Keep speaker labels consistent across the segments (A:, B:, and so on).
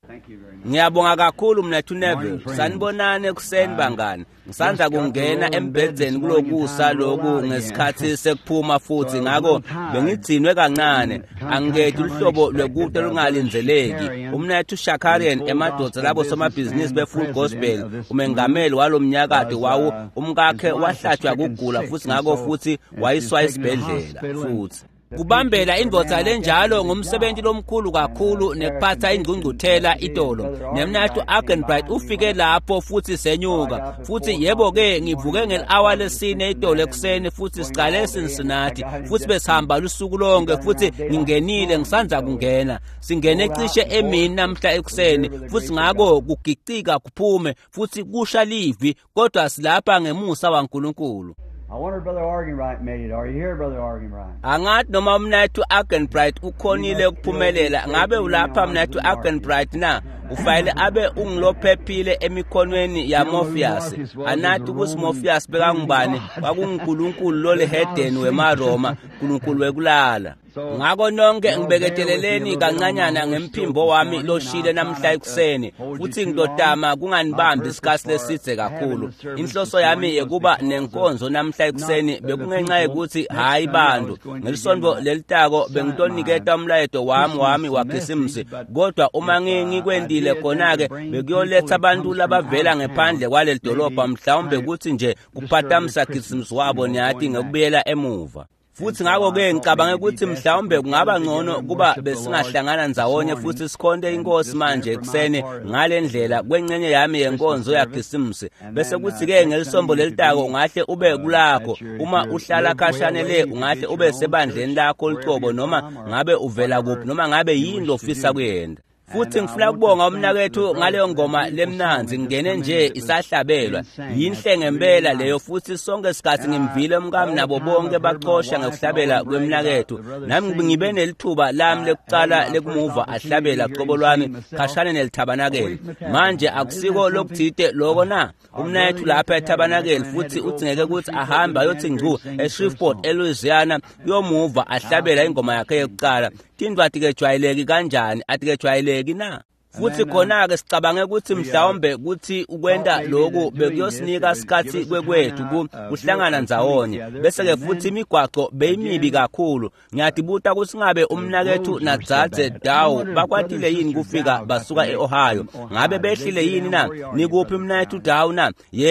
A: Ngiyabonga kakhulu mnethu Neville. Sanibonane kuseni bangani. Ngisandla kungena embhedzeni kulokusa lokhu ngesikhathi sekuphuma futhi ngako bengidzinwe kancane. Angethi uhlobo lwekude lungalinzeleki. Umnethu Shakarian emadodza labo somabhizinisi befull gospel umengameli walomnyakade wawo umkakhe wahlatshwa kugula futhi ngako futhi wayiswa esibhedlela futhi. Kubambela indvodza lenjalo ngumsebenzi lomkhulu kakhulu nekuphatha ingcungcuthela itolo. Nemnathu Arkenbright ufike lapho futhi senyuka. Futhi yebo ke ngivuke ngel-hour lesine itolo ekuseni futhi siqale Cincinnati. Futhi besihamba lusuku lonke futhi ngingenile ngisanza kungena. Singene cishe emini namhla ekuseni futhi ngako kugicika kuphume futhi kusha livi kodwa silapha ngemusa waNkulunkulu.
B: I wonder if Brother Argenbright made it. Are you here, Brother Argenbright?
A: Angathi noma umnathu Argenbright ukhonile ukuphumelela. Ngabe ulapha umnathu Argenbright na? Ufayile abe ungilophephile emikhonweni ya Morpheus. Anathi ukuthi Morpheus bekangubani? KwakunguNkulunkulu lo lehedeni weMaroma, uNkulunkulu wekulala. Ngako nonke ngibeketeleleni kancanyana ngemphimbo wami loshile namhla ekuseni futhi ngidodama kunganibambi isikhathi lesidze kakhulu. Inhloso yami yekuba nenkonzo namhla ekuseni bekungenxa ukuthi hayi bantu ngelisonto lelitako bengitoniketa umlayeto wami waKhisimusi kodwa uma ngikwendile khona ke bekuyoletha abantu labavela ngephandle kwaleli dolobha mhlawumbe ukuthi nje kuphathamisa Khisimusi wabo nyathi ngekubuyela emuva. Futhi ngako ke ngicabanga ukuthi mhlawumbe kungaba ngcono kuba besingahlangana nzawonye futhi sikhonde inkosi manje ekuseni ngalendlela kwengcenye yami yenkonzo yaKhisimusi bese kuthi ke ngelisombo lelitako ungahle ube kulakho uma uhlala khashanele ungahle ube sebandleni lakho licobo noma ngabe uvela kuphi noma ngabe yini lofisa kuyenda. Futhi ngifuna ukubonga umnakethu ngaleyo ngoma lemnanzi ngene nje isahlabelwa yinhle ngempela leyo futhi sonke isikhathi ngimvile umkami nabo bonke baxosha ngokuhlabela kwemnakethu nami ngibe nelithuba lami lekucala lekumuva ahlabela qobo lwami khashane nelithabanakeli manje akusiko lokuthide lokho na umnakethu lapha ethabanakeli futhi uthingeke ukuthi ahamba ayothi ngcu eShreveport eLouisiana yomuva ahlabela ingoma yakhe yokucala tindwa tikejwayeleki kanjani atikejwayeleki na futhi khona ke sicabange ukuthi mhlawumbe ukuthi ukwenda lokho bekuyosinika isikhathi kwethu kuhlangana nzawonye bese ke futhi imigwaqo beyimibi kakhulu ngiyadibuta ukuthi ngabe umnakethu naDzadze Dawu bakwatile yini kufika basuka eOhio ngabe behlile yini na nikuphi umnakethu Dawu na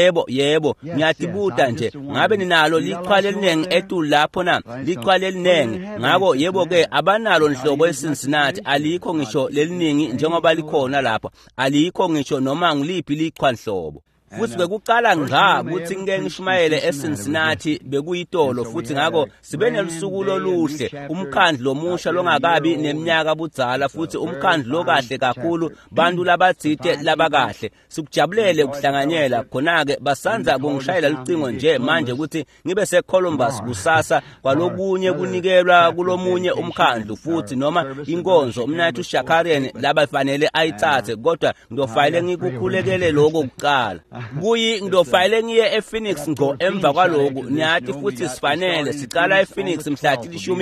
A: yebo ngiyadibuta nje ngabe ninalo liqhwale elinengi etulu lapho na liqhwale elinengi ngako yebo ke abanalo nhlobo eCincinnati alikho ngisho leliningi njengoba khona lapha alikho ngisho noma ngiliphi liqhwanhlobo futhi bekuqala ngqa ukuthi ngeke ngishumayele eCincinnati bekuyitolo futhi ngako sibe nelusuku loluhle umkhandlo omusha longakabi neminyaka budzala futhi umkhandlo lokahle kakhulu bantu labatsite labakahle sikujabulele ukuhlanganyela khona ke basanza kungishayela licingo nje manje ukuthi ngibe seColumbus kusasa kwalobunye kunikelwa kulomunye umkhandlo futhi noma inkonzo umnathu Shakarian labafanele ayithathe kodwa ngidofayile ngikukhulekele lokho kuqala kuyi ngidofayile ngiye ePhoenix ngo emva kwaloko nyathi futhi sifanele siqala ePhoenix mhla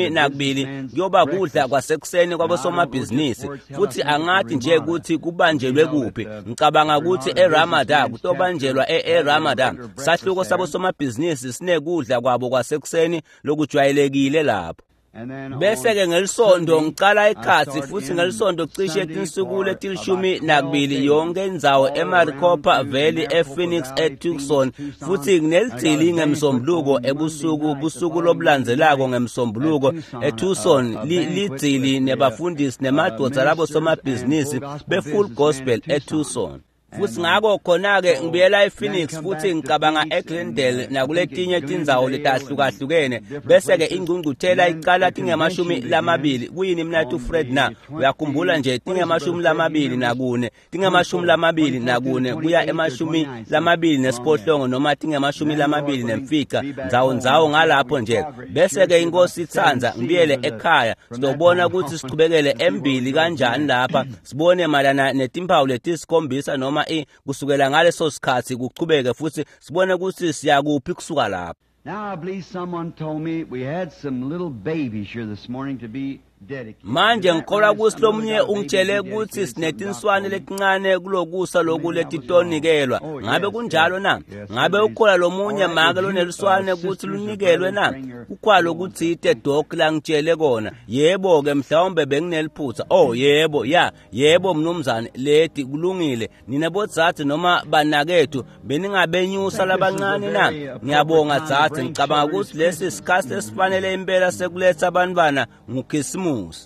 A: 12 kuyoba kudla kwasekuseni kwabosomabhizinisi futhi angathi nje ukuthi kubanjelwe kuphi ngicabanga ukuthi eRamadan kutobanjelwa eRamadan sahluko sabosomabhizinisi sinekudla kwabo kwasekuseni lokujwayelekile lapho bese ke ngelisondo ngicala ikhathi futhi ngelisondo cishe insuku letilishumi nakubili yonke indzawo eMaricopa Valley ePhoenix eTucson futhi nginelithili ngemsombuluko ebusuku busuku lobulandzelako ngemsombuluko eTucson lidzili nebafundisi nemadodza labo somabhizinisi befull gospel eTucson futhi ngako khona ke ngibuyela ePhoenix futhi ngicabanga eGlendale nakuletinye tindzawo letahlukahlukene bese ke ingcungcuthela iqala tingemashumi lamabili kuyini mnathu Fred na uyakhumbula nje tingemashumi lamabili nakune tingemashumi lamabili nakune kuya emashumi lamabili nesiphohlongo noma tingemashumi lamabili nemfica ndzawo ngalapho nje bese ke inkosi itsanza ngibuyele ekhaya sizobona ukuthi siqhubekele embili kanjani lapha sibone malana netimpawu letisikhombisa noma kusukela ngaleso sikhathi kuqhubeke futhi sibone ukuthi siyakuphi kusuka lapha.
B: Now I believe someone told me we had some little babies here this morning to be
A: manje ngikholwa ukuthi lomunye ungitshele ukuthi sinetinswane letincane kulokusa lokhu letitonikelwa. Ngabe kunjalo na? Ngabe ukhola lomunye make loneliswane ukuthi lunikelwe na? Ukhwalo ukuthi ite doc la ngitshele kona. Yebo ke mhlawumbe bengineliphutha. Oh yebo, yebo mnumzane, leti kulungile. Nina botsathu noma banakethu beningabenyusa labancane na? Ngiyabonga tsathu, ngicabanga ukuthi lesi isikhathi esifanele impela sekuletha abantwana nguKhisimusi.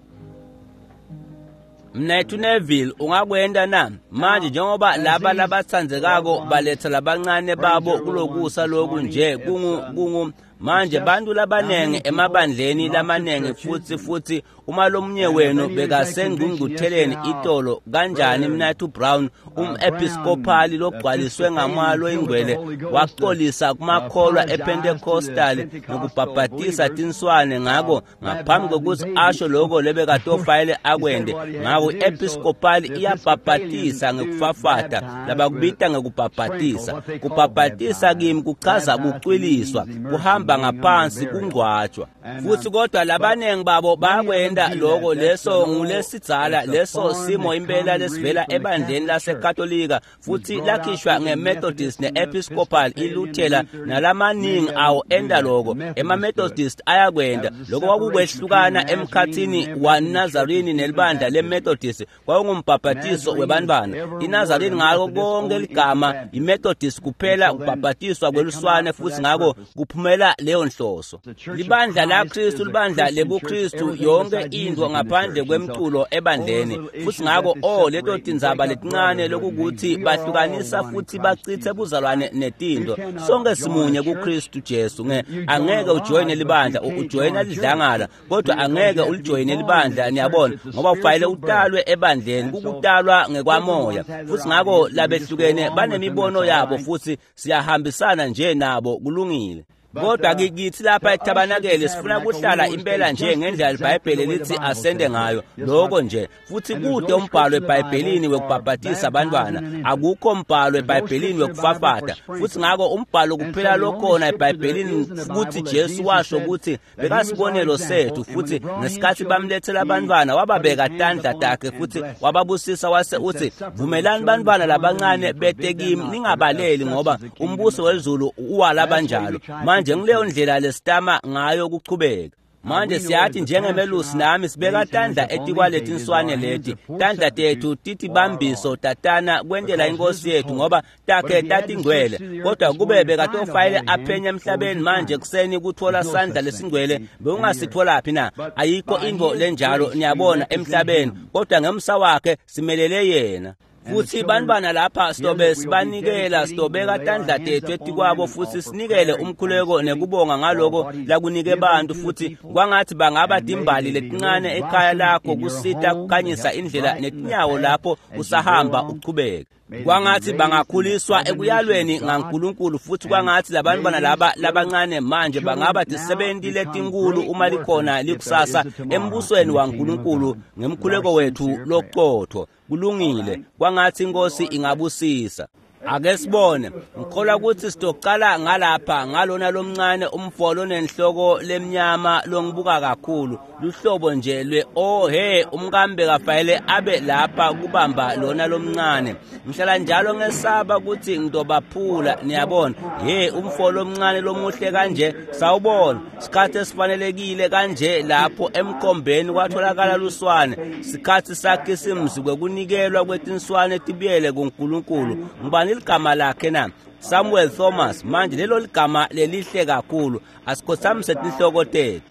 A: Mnethu Neville ungakwenda na? Manje njengoba laba labathandzekako baletha labancane babo kulokusa lokhu nje kungu manje bantu labanenge emabandleni lamanenge futhi uma lomunye wenu bekasengqungqutheleni itolo kanjani mnathu Brown episcopali logcwaliswe ngamalo ingcwele waxolisa kumakholwa ePentecostal ngokubhabhatisa tinswane ngako ngaphambi kokuthi asho lokho lebekatofayile akwende ngako episcopali iyabhabhatisa ngekufafata labakubita ngekubhabhatisa kubhabhatisa kimi kuchaza kucwiliswa kuhamba ngaphansi kungcwatshwa futhi kodwa labanenge babo bakwenda lokho leso ngulesidzala leso simo impela lesivela ebandleni laseKatolika futhi lakhishwa ngeMethodist neEpiscopal iLuthela nalamaningi awo enda lokho emaMethodist ayakwenda lokho kwakukwehlukana emkhathini waNazarini nelibandla leMethodist kwakungumubhabhatiso webantwana iNazarini ngalo konke ligama iMethodist kuphela ukubhabhatiswa kweluswane futhi ngako kuphumela leyo nhloso libandla laKristu libandla lebuKristu yonke into ngaphandle kwemculo ebandleni futhi ngako leto tindzaba letincane lokuthi bahlukanisa futhi bachithe buzalwane netinto sonke simunye kuKristu Jesu angeke ujoyine libandla ujoyina lidlangala kodwa angeke ulijoyine libandla niyabona ngoba ufanele utalwe ebandleni kukutalwa ngekwamoya futhi ngako labehlukene banemibono yabo futhi siyahambisana nje nabo kulungile kodwa kithi lapha eTabanakele sifuna kuhlala impela nje ngendlela iBhayibheli lithi asende ngayo lokho nje futhi kude umbhalo eBhayibhelini wekubhabhatisa abantwana akukho umbhalo eBhayibhelini wekufafata futhi ngako umbhalo kuphela lokhona eBhayibhelini ukuthi Jesu washo ukuthi bekasibonelo sethu futhi ngesikhathi bamlethela abantwana wababeka tandla takhe futhi wababusisa wase uthi vumelani abantwana labancane bete kimi ningabaleli ngoba umbuso wezulu uwala banjalo manje ngileyo ndlela lesitama ngayo ukuchubeka manje siyathi njengemelusi nami sibeka tandla etikwaleti inswane leti tandla tethu tithi bambiso tatana kwendela inkosi yethu ngoba takhe tatingcwele kodwa kube bekatofayile aphenye emhlabeni manje kuseni ukuthola sandla lesingcwele beungasithola phi na ayikho into lenjalo niyabona emhlabeni kodwa ngemsa wakhe simelele yena futhi bantwana lapha sizobe sibanikela sizobeka tandla tethu etikwabo futhi sinikele umkhuleko nekubonga ngaloko lakunike abantu futhi kwangathi bangaba dimbali letincane ekhaya lakho kusita kukhanyisa indlela netinyawo lapho usahamba uchubeka kwangathi bangakhuliswa ekuyalweni ngaNkulunkulu futhi kwangathi labantwana laba labancane manje bangaba disebenti letinkulu uma likhona likusasa embusweni waNkulunkulu ngemkhuleko wethu loqotho kulungile kwangathi inkosi ingabusisa ake sibone ngikholwa ukuthi sitoqala ngalapha ngalona lomncane umfolo nenhloko lemnyama longibuka kakhulu luhlobo nje lwe umkambe kafanele abe lapha kubamba lona lomncane ngihlala njalo ngesaba ukuthi ngidobaphula niyabona umfolo omncane lomuhle kanje sawubona sikhathi esifanelekile kanje lapho emkombeni kwatholakala luswane sikhathi sakhe simzikwe kunikelwa kwetinswane tibiyele kuNkulunkulu ngibani igama lakhe na Samuel Thomas manje lelo ligama lelihle kakhulu asikhosamise inhloko tethu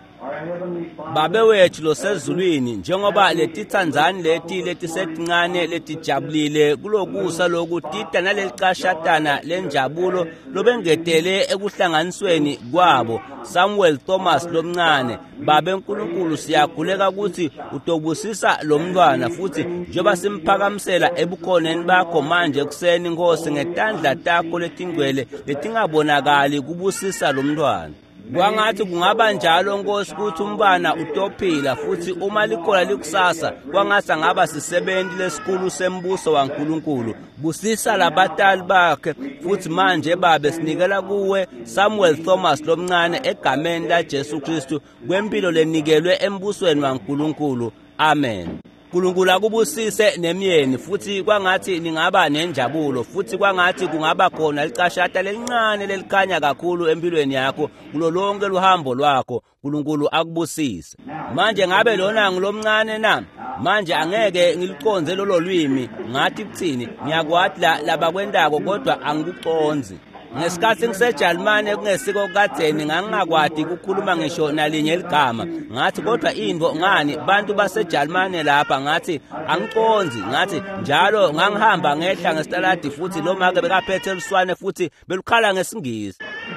A: Babe wethu losezulwini njengoba letithandzani letisetincane letijabulile kulokusa lokutita nalelicashatana lenjabulo lobengetele ekuhlanganisweni kwabo Samuel Thomas lomncane babe uNkulunkulu siyaguleka ukuthi utobusisa lo mntwana futhi njengoba simphakamisela ebukhoneni bakho manje kuseni Nkosi ngetandla takho letingcwele letingabonakali kubusisa lo mntwana kwangathi kungaba njalo Nkosi ukuthi umbana utophila futhi uma likhola likusasa kwangathi angaba sisebenzi lesikhulu sembuso waNkulunkulu. Busisa labatali bakhe futhi manje babe sinikela kuwe Samuel Thomas lomncane egameni laJesu Kristu kwempilo lenikelwe embusweni waNkulunkulu. Amen. uNkulunkulu akubusise nemyeni futhi kwangathi ningaba nenjabulo futhi kwangathi kungaba khona licashata lelincane lelikhanya kakhulu empilweni yakho kulo lonke luhambo lwakho. uNkulunkulu akubusise. Manje ngabe lona ngilomncane na manje angeke ngiliconze lolo lwimi ngathi kuthini ngiyakwathi labakwendako kodwa angikuconzi. Ngesikhathi ngiseJalimane kungesiko kadzeni ngangingakwadi ukukhuluma ngisho nalinye ligama ngathi kodwa into ngani bantu baseJalimane lapha ngathi angiconzi ngathi njalo ngangihamba ngehla ngestaladi futhi lo make bekaphethe eliswane futhi belukhala ngesingisi.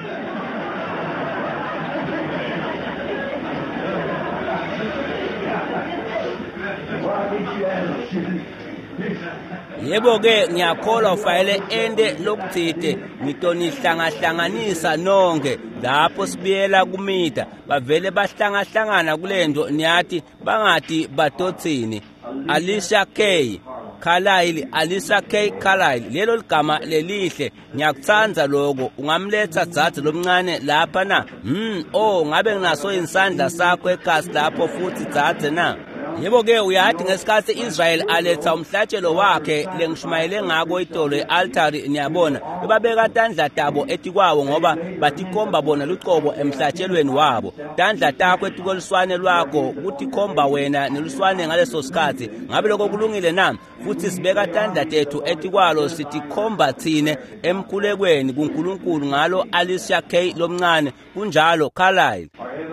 A: Yebo ke ngiyakholwa ufayele ende lokuthide ngitonihlangahlanganisa nonke lapho sibiyela kumida bavele bahlangahlangana kulento niyathi bangati badotsini. Alicia K Carlyle lelo ligama lelihle ngiyakuthanda lokho ungamletha Dzadze lomncane lapha na ngabe nginaso insandla sakho ekhasi lapho futhi Dzadze na. Yebo ke uyathi ngesikhathi Israel aletha umhlatshelo wakhe lengishumayele ngako itolo ealtari niyabona bebabeka tandla tabo etikwawo ngoba batikhomba bona lucobo emhlatshelweni wabo. Tandla takho etikoliswane lwakho kutikhomba wena neluswane ngaleso sikhathi ngabe lokho kulungile na futhi sibeka tandla tethu etikwalo sitikhomba thine emkhulekweni kuNkulunkulu ngalo Alicia K lomncane kunjalo Carlyle.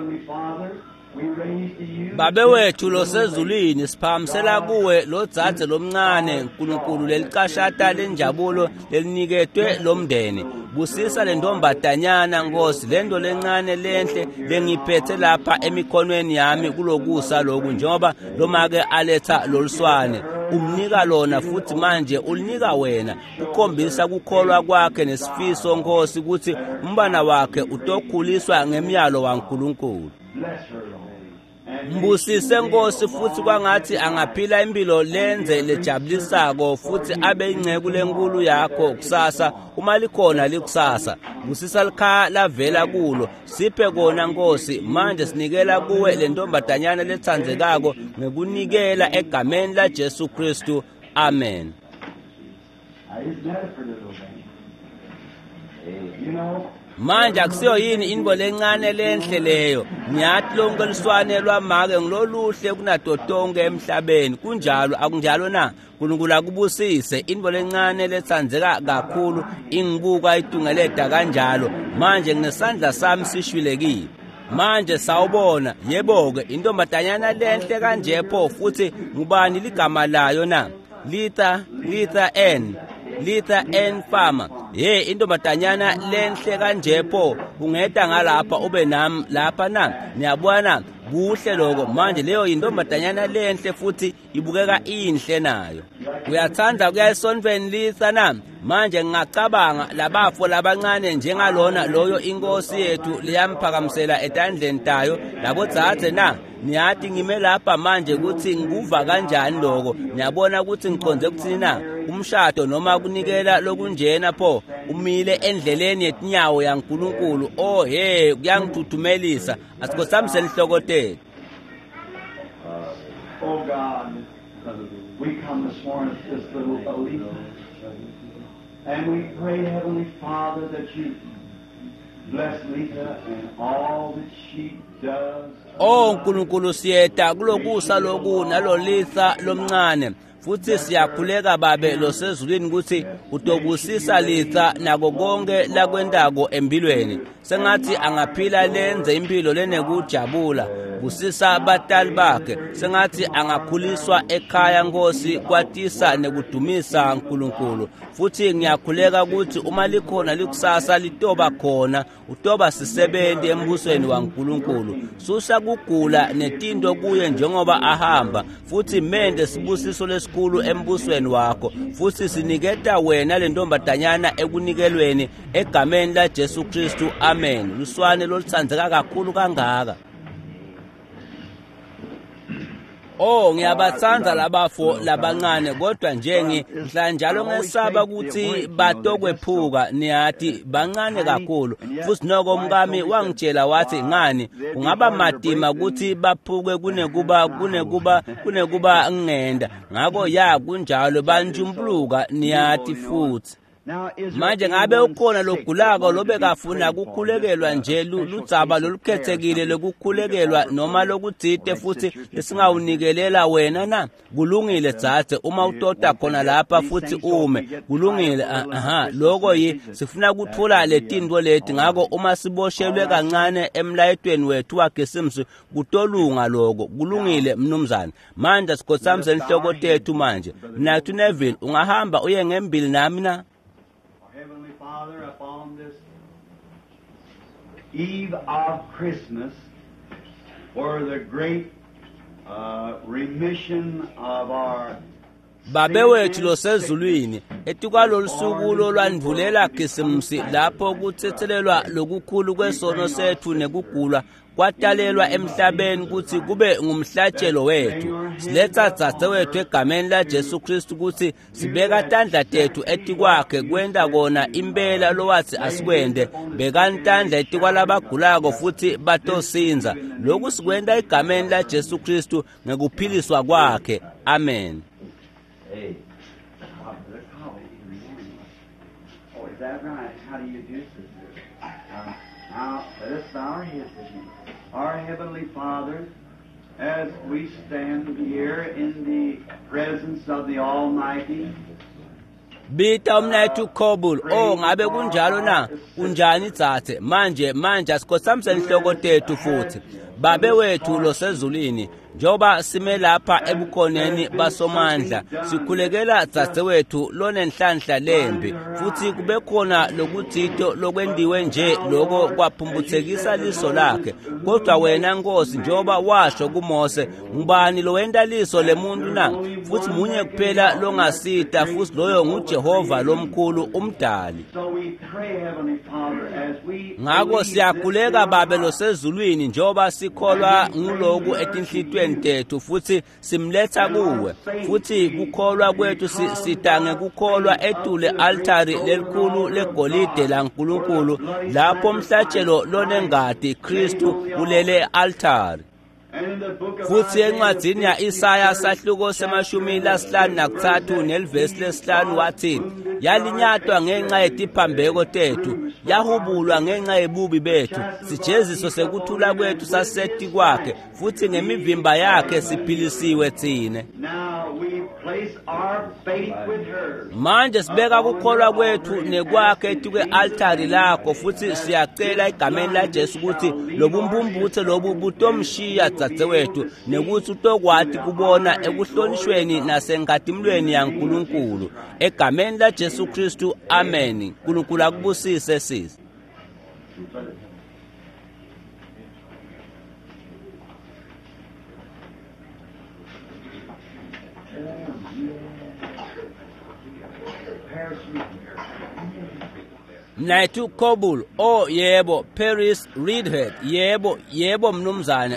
A: Babe wethu losezulwini siphamisela kuwe lo Dzadze lomncane uNkulunkulu lelicashata lenjabulo leliniketwe lomndeni. Busisa le ndombatanyana Nkosi lento lencane lenhle lengiphethe lapha emikhonweni yami kulokusa lokhu njengoba lomake aletha loluswane umnika lona futhi manje ulinika wena ukhombisa ukukholwa kwakhe nesifiso Nkosi ukuthi umbana wakhe utokhuliswa ngemiyalo waNkulunkulu. Mbusise Nkosi futhi kwangathi angaphila impilo lenze lejabulisako futhi abe ingceku lenkulu yakho kusasa uma likhona likusasa. Busisa likhaya lavela kulo siphe kona Nkosi manje sinikela kuwe le ntombatanyana lethandzekako ngekunikela egameni laJesu Kristu. Amen. Manje akusiyo yini inbo lencane lenhle leyo ngiyathi lonke liswane lwamake ngiloluhle kunadotonke emhlabeni kunjalo akunjalo na. uNkulunkulu akubusise inbo lencane lethandzeka kakhulu ingibuka itungeleda kanjalo manje nginesandla sami sishwilekile manje sawubona. Yebo ke intombatanyana lenhle kanje pho futhi ngubani ligama layo na Litha N Farmer. Intombatanyana lenhle kanje pho ungeda ngalapha ube nami lapha na niyabona kuhle lokho manje leyo intombatanyana lenhle futhi ibukeka inhle nayo. Uyathanda kuya esonveni Litha na manje ngingacabanga labafo labancane njengalona loyo inkosi yethu liyamphakamisela etandleni tayo labo Dzadze na niyathi ngime lapha manje ukuthi ngikuva kanjani lokho niyabona ukuthi ngiconze ukuthini na umshado noma kunikela lokunjena pho umile endleleni yetinyawo yaNkulunkulu kuyangithuthumelisa asikosami selihlokotela.
B: Oh God, we come this morning to this little Alita, and we pray, Heavenly Father, that you bless Lita and all that she does.
A: Nkulunkulu siyeta kulokusa loku nalo Litha lomncane futhi siyakhuleka babe losezulwini ukuthi utobusisa Litha nako konke lakwendako empilweni sengathi angaphila lenze impilo lenekujabula. Busisa abatali bakhe sengathi angakhuliswa ekhaya Nkosi kwatisa nekudumisa uNkulunkulu futhi ngiyakhuleka ukuthi uma likhona likusasa litoba khona utoba sisebenzi embusweni waNkulunkulu. Susa kugula netinto kuye njengoba ahamba futhi mende sibusiso lesikhulu embusweni wakho futhi siniketa wena le ntombatanyana ekunikelweni egameni laJesu Kristu. Amen. amen. Luswane lolutsandzeka kakhulu kangaka. Oh, ngiyabatsandza labafo labancane kodwa nje ngihlala njalo ngesaba ukuthi batokwephuka niyathi bancane kakhulu. Futhi noko umkami wangitshela wathi ngani kungaba madima ukuthi baphuke kunekuba ngenda. Ngakho ya kunjalo banjumbuluka niyathi futhi. Manje ngabe ukhona logulako lobekafuna ukukhulekelwa nje ludzaba lolukhethekile lokukhulekelwa noma lokudzide futhi lesingawunikelela wena na? Kulungile dzadze uma utoda khona lapha futhi ume kulungile. Lokho sifuna ukuthola letinto leti. Ngakho uma siboshelwe kancane emlayetweni wethu wagesimsi kutolunga lokho kulungile mnumzane. Manje sikhosamze inhloko tethu manje. Nathi Neville ungahamba uye ngembili nami na?
B: Heavenly Father, upon this eve of Christmas, for the great remission of our
A: Babe wethu losezulwini etukwalo lusuku lolwandvulela Khisimusi lapho kuthethelelwa lokukhulu kwesono sethu nekugula kwatalelwa emhlabeni ukuthi kube ngumhlatshelo wethu. Siletha dzadze wethu egameni la Jesu Kristu ukuthi sibeka tandla tethu etikwakhe kwenda kona impela lowathi asikwende. Bekantandla etikwalabagulako futhi batosinza. Lokhu sikwenda egameni la Jesu Kristu ngekuphiliswa kwakhe. Amen.
B: Hey. Oh, is that right? How do you do, sister? Now, let us bow our heads again. Our Heavenly Father, as we stand here in the presence of the Almighty,
A: Bita umnayethu Khobul. Oh, ngabe kunjalo na? Kunjani dzadze? Manje sikhosamse inhloko tethu futhi. Babe wethu losezulwini, njoba sime lapha ebukhoneni basomandla, sikhulekela dzadze wethu lonenhlanhla lembi, futhi kube khona lokudzito lokwendiwe nje loko kwaphumbuthekisa liso lakhe. Kodwa wena Nkosi, njoba washo kuMose, ngubani lowenda liso lemuntu na? Futhi munye kuphela longasita, futhi loyo nguJehova lomkhulu umdali. Ngakho siyakhuleka babe losezulwini njoba sikholwa nguloku etinhlitweni tethu futhi simletha kuwe. Futhi kukholwa kwethu sitange kukholwa etule altari lelikhulu legolide laNkulunkulu lapho umhlatshelo lonengadi Kristu ulele altari. Futhi encwadini ya Isaya sahluko semashumi lasihlanu nakutsathu nelivesi lesihlanu wathi, yalinyatwa ngenxa yetiphambeko tethu, yahubulwa ngenxa yebubi bethu, sijeziso sekuthula kwethu saseti kwakhe, futhi ngemivimba yakhe siphilisiwe thine. Manje sibeka kukholwa kwethu nekwakhe etikwe altari lakho, futhi siyacela egameni la Jesu ukuthi lobumbumbuthe lobu butomshiya dzadze wethu nekuthi utokwati kubona ekuhlonishweni nasengadimlweni yaNkulunkulu. Egameni la Jesu Kristu, amen. Nkulunkulu akubusise sisi. Mnayethu Khobul. Oh yebo. Paris Reedhead. Yebo mnumzane.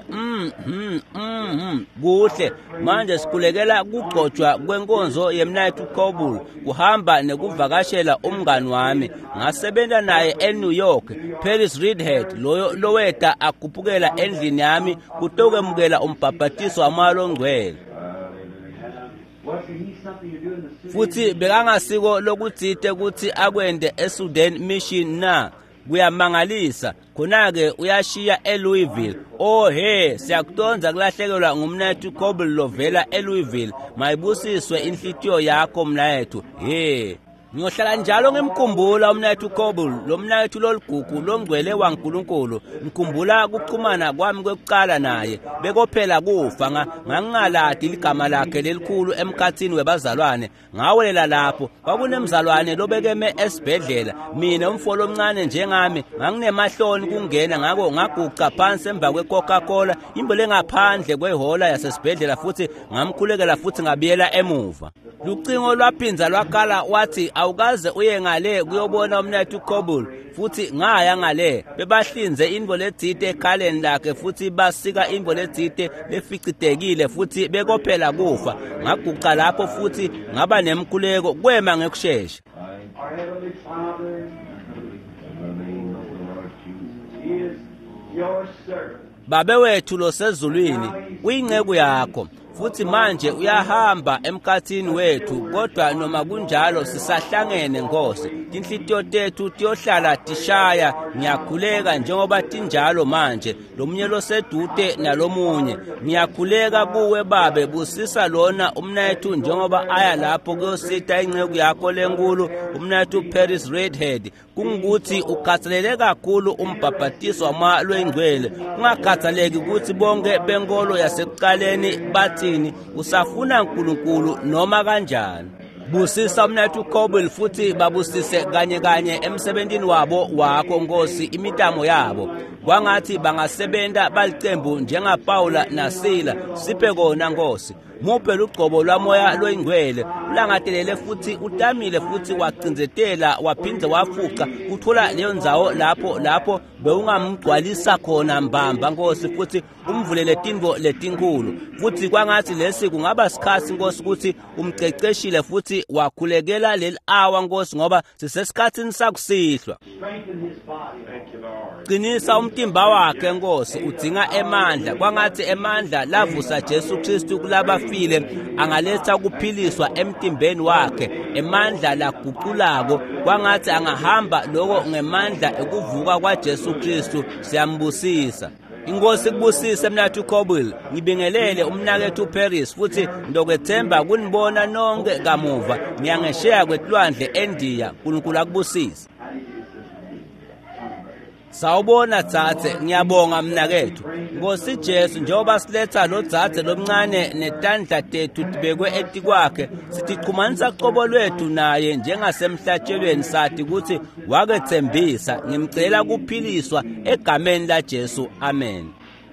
A: Kuhle. Manje sikhulekela kugcotshwa kwenkonzo yemnayethu Khobul kuhamba nekuvakashela umngani wami. Ngasebenza naye eNew York. Paris Reedhead loyo loweta akhuphukela endlini yami kutokwemukela umbhabhatiso wamalo ngcwele. Futhi bekangasiko lokudzide ukuthi akwende eSudan Mission na. Kuyamangalisa. Khona-ke uyashiya eLouisville. Oh he, siyakutonza kulahlekelwa ngumnayethu Khobul lovela eLouisville. Mayibusiswe inhlitiyo yakho mnayethu. He. Ngiyohlala njalo ngimkhumbula umnayethu Khobul, lo mnayethu loligugu longcwele waNkulunkulu. Ngikhumbula ukuxhumana kwami kwekuqala naye. Bekophela kufa ngangingaladi ligama lakhe lelikhulu emkhathini webazalwane. Ngawelela lapho. Kwakunemzalwane lobekeme esibhedlela. Mina umfolo omncane njengami nganginemahloni kungena ngako ngaguqa phansi emva kweCoca-Cola imbele ngaphandle kwehola yasesibhedlela futhi ngamkhulekela futhi ngabiyela emuva. lucingo lwaphinza lwakala wathi awukaze uye ngale kuyobona umnethu Kobul futhi ngaya ngale bebahlinze indvo ledzite ekhaleni lakhe futhi basika indvo ledzite leficithekile futhi bekophela kufa ngaguqa lapho futhi ngaba nemkhuleko kwema ngekusheshsha.
B: Our Heavenly Father is your servant.
A: Babe wethu losezulwini uyingceku yakho futhi manje uyahamba emkhathini wethu kodwa noma kunjalo sisahlangene Nkosi inhlitiyo tethu tiyohlala tishaya ngiyakhuleka njengoba tinjalo manje lomunye losedude nalomunye ngiyakhuleka kuwe babe busisa lona umnethu njengoba aya lapho kuyosita ingceku yakho lenkulu umnethu Paris Redhead kungukuthi ukhathalele kakhulu umbhabhatiso wamalwengcwele ungakhathaleki ukuthi bonke benkolo yasekuqaleni bathini usafuna uNkulunkulu noma kanjani. Busisa umnethu Kobul futhi babusise kanye emsebentini wabo wakho Nkosi imitamo yabo kwangathi bangasebenta balicembu njengaPaula naSila siphe kona Nkosi muphe lugcobo lwamoya loyingcwele ulangadelele futhi utamile futhi waqinzetela waphindze wafuqa uthola leyo ndzawo lapho bewungamgcwalisa khona mbamba Nkosi futhi umvulele tindvo letinkulu futhi kwangathi lesi kungaba sikhathi Nkosi ukuthi umceceshile futhi wakhulekela leli hour Nkosi ngoba sisesikhathini sakusihlwa. Qinisa umtimba wakhe Nkosi udinga emandla kwangathi emandla lavusa Jesu Kristu kulabafile angaletha ukuphiliswa emtimbeni wakhe emandla laguqulako kwangathi angahamba lokho ngemandla ekuvuka kwaJesu Kristu siyambusisa. Inkosi kubusise mnathu Kobul ngibingelele umnakethu Paris futhi ndokwethemba kunibona nonke kamuva ngiyangesheya kwethlwandle eNdiya uNkulunkulu akubusise. Sawubona Dzadze ngiyabonga mnakethu Nkosi Jesu njengoba siletha lo Dzadze lomncane netandla tethu tibekwe etikwakhe sitichumanisa qobo lwethu naye njengasemhlatshelweni sathi ukuthi wakethembisa ngimcela kuphiliswa egameni laJesu amen.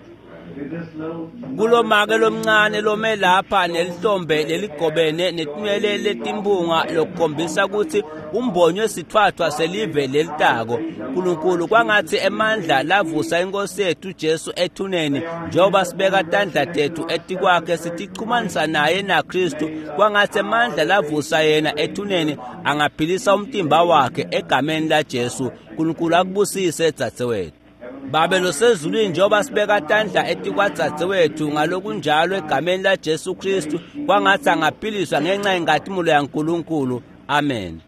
A: Kulomake lomncane lome lapha nelihlombe leligobene netinwele letimbunga lokukhombisa ukuthi umbonywe sithwathwa selive lelitako uNkulunkulu kwangathi emandla lavusa inkosi yethu Jesu ethuneni njengoba sibeka tandla tethu etikwakhe sitichumanisa naye naKristu kwangathi emandla lavusa yena ethuneni angaphilisa umtimba wakhe egameni laJesu uNkulunkulu akubusise Dzadze wethu. Babe losezulwini njengoba sibeka tandla etikwadzadze wethu ngalokunjalo egameni laJesu Kristu kwangathi angaphiliswa ngenxa yenkazimulo yaNkulunkulu amen.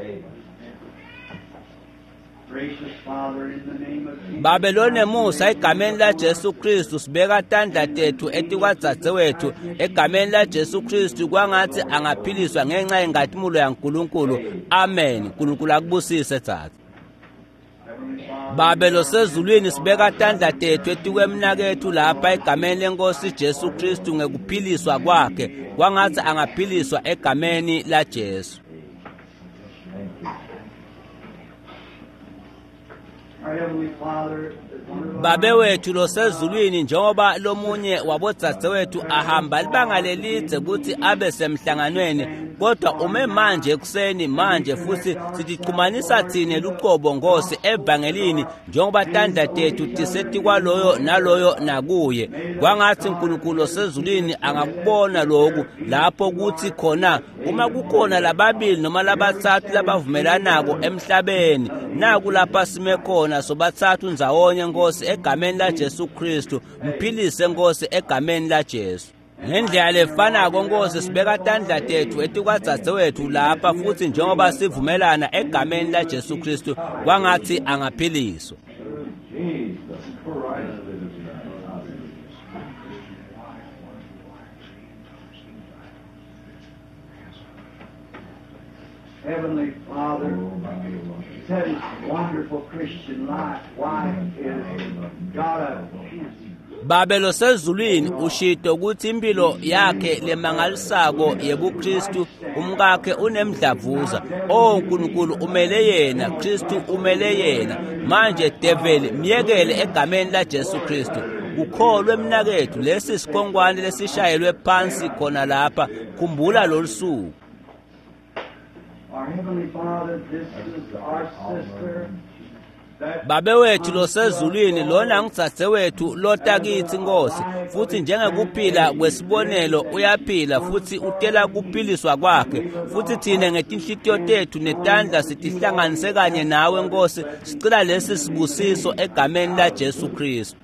A: Babe lonemusa egameni laJesu Kristu sibeka tandla tethu etikwadzadze wethu egameni laJesu Kristu kwangathi angaphiliswa ngenxa yenkazimulo yaNkulunkulu amen. uNkulunkulu akubusise Dzadze. Babe losezulwini sibeka tandla tethu etikwemnakethu lapha egameni lenkosi Jesu Kristu ngekuphiliswa kwakhe kwangathi angaphiliswa egameni laJesu. Babe wethu losezulwini njengoba lomunye wabodzadze wethu ahamba libanga lelidze ukuthi abe semhlanganweni kodwa ume manje ekuseni manje futhi sitichumanisa thine luqobo Nkosi evangelini njengoba tandla tethu tisetikwa loyo naloyo nakuye kwangathi uNkulunkulu losezulwini angakubona lokhu lapho kuthi khona uma kukhona lababili noma labathathu labavumelanako emhlabeni naku lapha sime khona sobathathu ndzawonye Nkosi egameni laJesu Kristu mphilise Nkosi egameni laJesu. Ngendlela lefanako Nkosi sibeka tandla tethu etikwadzadze wethu lapha futhi njengoba sivumelana egameni laJesu Kristu kwangathi angaphiliswa.
B: Heavenly Father, that is wonderful Christian life. Why is God a
A: Babe losezulwini ushito ukuthi impilo yakhe lemangalisako yebuKristu umkakhe unemdlavuza uNkulunkulu umele yena Kristu umele yena manje devil myekele egameni laJesu Kristu ukholwe emnakethu lesi sikongwane lesishayelwe phansi khona lapha khumbula lolusuku
B: Our Heavenly Father, this is our sister.
A: Babe wethu losezulwini lona ngitsatse wethu lotakithi Nkosi futhi njengekuphila kwesibonelo uyaphila futhi utela kuphiliswa kwakhe futhi thina ngetinhlitiyo tethu netandla sitihlanganise kanye nawe Nkosi sicela lesi sibusiso egameni la Jesu Kristu.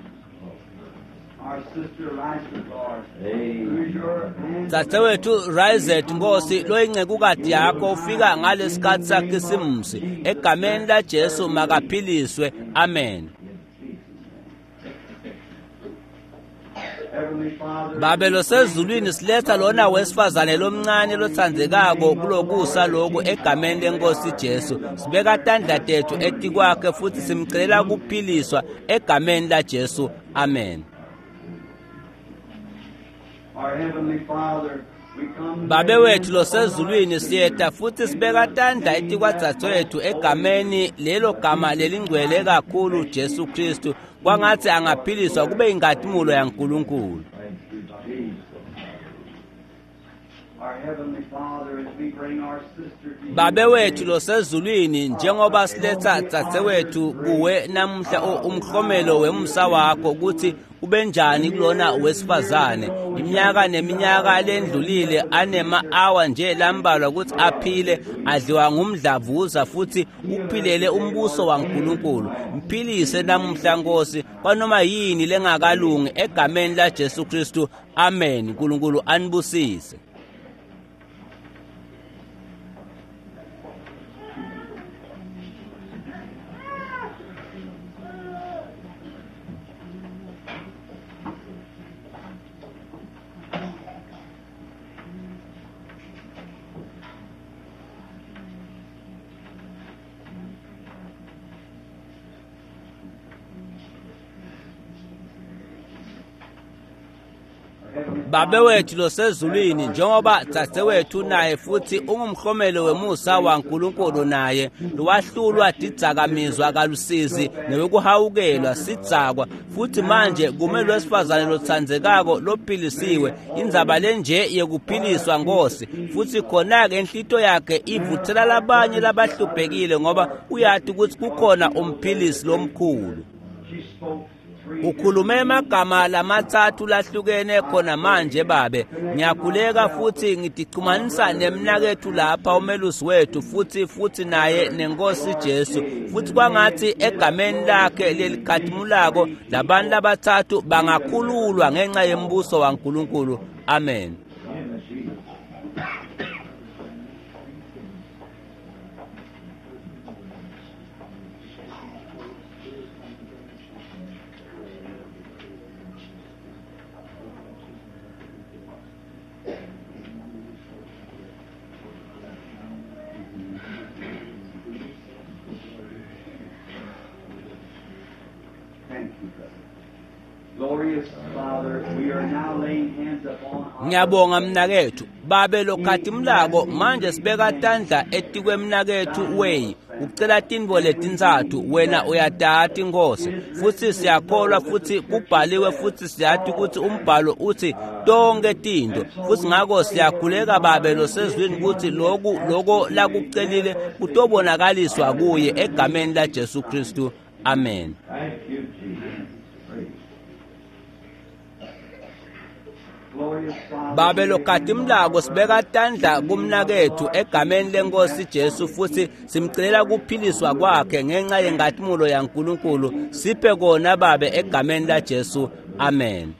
A: Tsatse wethu Rizet Nkosi loyincekukati yakho ufika ngalesikhathi sakhe simsi egameni la Jesu makaphiliswe. Amen. Babe losezulwini siletha lona wesifazane lomncane lothandzekako kulokusa lokhu egameni leNkosi Jesu sibeka tandla tethu etikwakhe futhi simcelela kuphiliswa egameni la Jesu. Amen. Babe wethu losezulwini siyeta futhi sibeka tandla etikwadzadzewethu egameni lelo gama lelingcwele kakhulu Jesu Kristu kwangathi angaphiliswa kube ingadimulo yaNkulunkulu. Babe wethu losezulwini njengoba siletha dzadzewethu kuwe namhla umhlomelo wemusa wakho ukuthi ubenjani kulona wesifazane iminyaka neminyaka lendlulile anema-hour nje lambalwa ukuthi aphile adliwa ngumdlavuza futhi uphilele umbuso waNkulunkulu. Mphilise namhla Nkosi kwanoma yini lengakalungi egameni la Jesu Kristu. Amen. uNkulunkulu anibusise. Babe wethu losezulwini njengoba dzadzewethu naye futhi ungumhlomelo wemusa waNkulunkulu naye lowahlulwa didzakamizwa kalusizi newekuhawukelwa sidzakwa futhi manje kumele wesifazane lothandzekako lophilisiwe indzaba lenje yekuphiliswa Nkosi futhi khona-ke enhlito yakhe ivuthela labanye labahluphekile ngoba uyati ukuthi kukhona umphilisi lomkhulu. Ukhulume amagama lamathathu lahlukene khona manje babe ngiyakhuleka futhi ngidixhumanisa nemnakethu lapha umelusi wethu futhi naye neNkosi Jesu futhi kwangathi egameni lakhe lelikhadimulako labantu labathathu bangakhululwa ngenxa yembuso waNkulunkulu. Amen. Ngiyabonga mnakethu babe lokhadimulako manje sibeka tandla etikwemnakethu weyi ucela tintfo letintsathu wena uyatati Nkosi futhi siyakholwa futhi kubhaliwe futhi siyati ukuthi umbhalo uthi tonke tinto futhi ngako siyakhuleka babe losezulwini ukuthi lokho lakucelile kutobonakaliswa kuye egameni la Jesu Kristu. Amen. Babe lokhadimulako sibeka tandla kumnakethu egameni leNkosi Jesu futhi simcelela kuphiliswa kwakhe ngenxa yengadimulo yaNkulunkulu siphe kona babe egameni la Jesu. Amen.